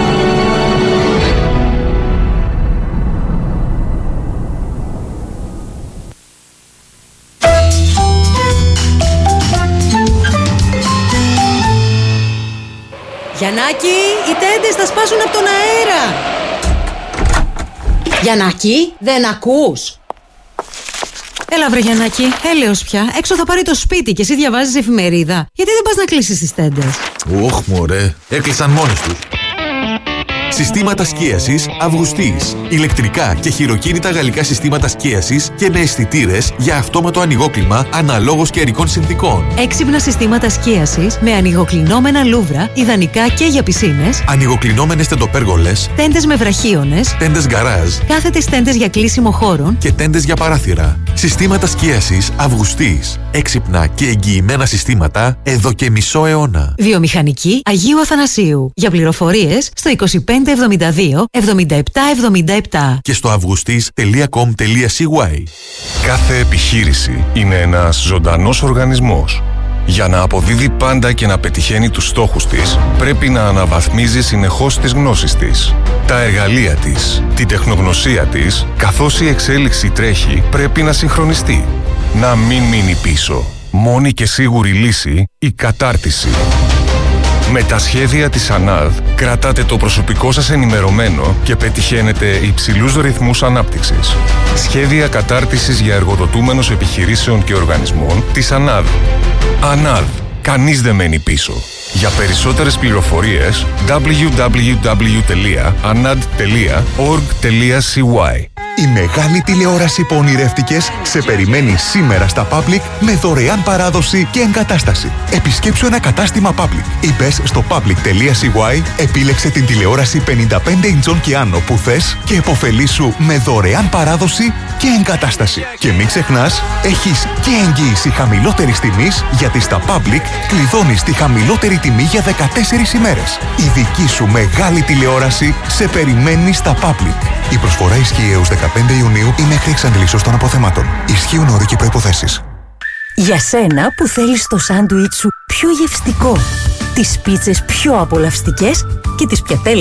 Γιαννάκη, οι τέντες θα σπάσουν από τον αέρα. Γιαννάκη, δεν ακούς? Έλα βρε Γιαννάκη, έλεος πια. Έξω θα πάρει το σπίτι και εσύ διαβάζεις εφημερίδα. Γιατί δεν πας να κλείσεις τις τέντες? Ωχ μωρέ, έκλεισαν μόνες τους. Συστήματα σκίασης Αυγουστής. Ηλεκτρικά και χειροκίνητα γαλλικά συστήματα σκίασης και με αισθητήρες για αυτόματο ανοιγόκλιμα αναλόγως καιρικών συνθήκων. Έξυπνα συστήματα σκίασης με ανοιγοκλεινόμενα λούβρα, ιδανικά και για πισίνες. Ανοιγοκλεινόμενες τεντοπέργολες. Τέντες με βραχίονες. Τέντες γκαράζ. Κάθετες τέντες για κλείσιμο χώρων. Και τέντες για παράθυρα. Συστήματα σκίασης Αυγουστής. έξυπνα και εγγυημένα συστήματα εδώ και μισό αιώνα. Βιομηχανική Αγίου Αθανασίου. Για πληροφορίες στο είκοσι πέντε εβδομήντα δύο εβδομήντα επτά εβδομήντα επτά και στο αυγουστής τελεία κομ τελεία σι γουάι. Κάθε επιχείρηση είναι ένας ζωντανός οργανισμός. Για να αποδίδει πάντα και να πετυχαίνει τους στόχους της, πρέπει να αναβαθμίζει συνεχώς τις γνώσεις της, τα εργαλεία της, τη τεχνογνωσία της, καθώς η εξέλιξη τρέχει, πρέπει να συγχρονιστεί. Να μην μείνει πίσω. Μόνη και σίγουρη λύση, η κατάρτιση. Με τα σχέδια της ΑΝΑΔ κρατάτε το προσωπικό σας ενημερωμένο και πετυχαίνετε υψηλούς ρυθμούς ανάπτυξης. Σχέδια κατάρτισης για εργοδοτούμενους επιχειρήσεων και οργανισμών της ΑΝΑΔ. ΑΝΑΔ. Κανείς δεν μένει πίσω. Για περισσότερες πληροφορίες double-u double-u double-u τελεία anad τελεία org τελεία σι γουάι. Η μεγάλη τηλεόραση που ονειρεύτηκες σε περιμένει σήμερα στα Public με δωρεάν παράδοση και εγκατάσταση. Επισκέψου ένα κατάστημα Public ή μπες στο public τελεία σι γουάι, επίλεξε την τηλεόραση πενήντα πέντε ιντσών και άνω που θες και επωφελήσου με δωρεάν παράδοση και εγκατάσταση. Και μην ξεχνάς, έχεις και εγγύηση χαμηλότερης τιμής, γιατί στα Public κλειδώνεις τη χαμηλότερη τιμή για δεκατέσσερις ημέρες. Η δική σου μεγάλη τηλεόραση σε περιμένει στα Public. Η προσφορά ισχύει έως δεκαπέντε Ιουνίου ή μέχρι εξαντλήσεως των αποθεμάτων. Ισχύουν όροι και προϋποθέσεις. Για σένα που θέλεις το σάντουιτ σου πιο γευστικό, τις πίτσες πιο απολαυστικές και τις πιατέλες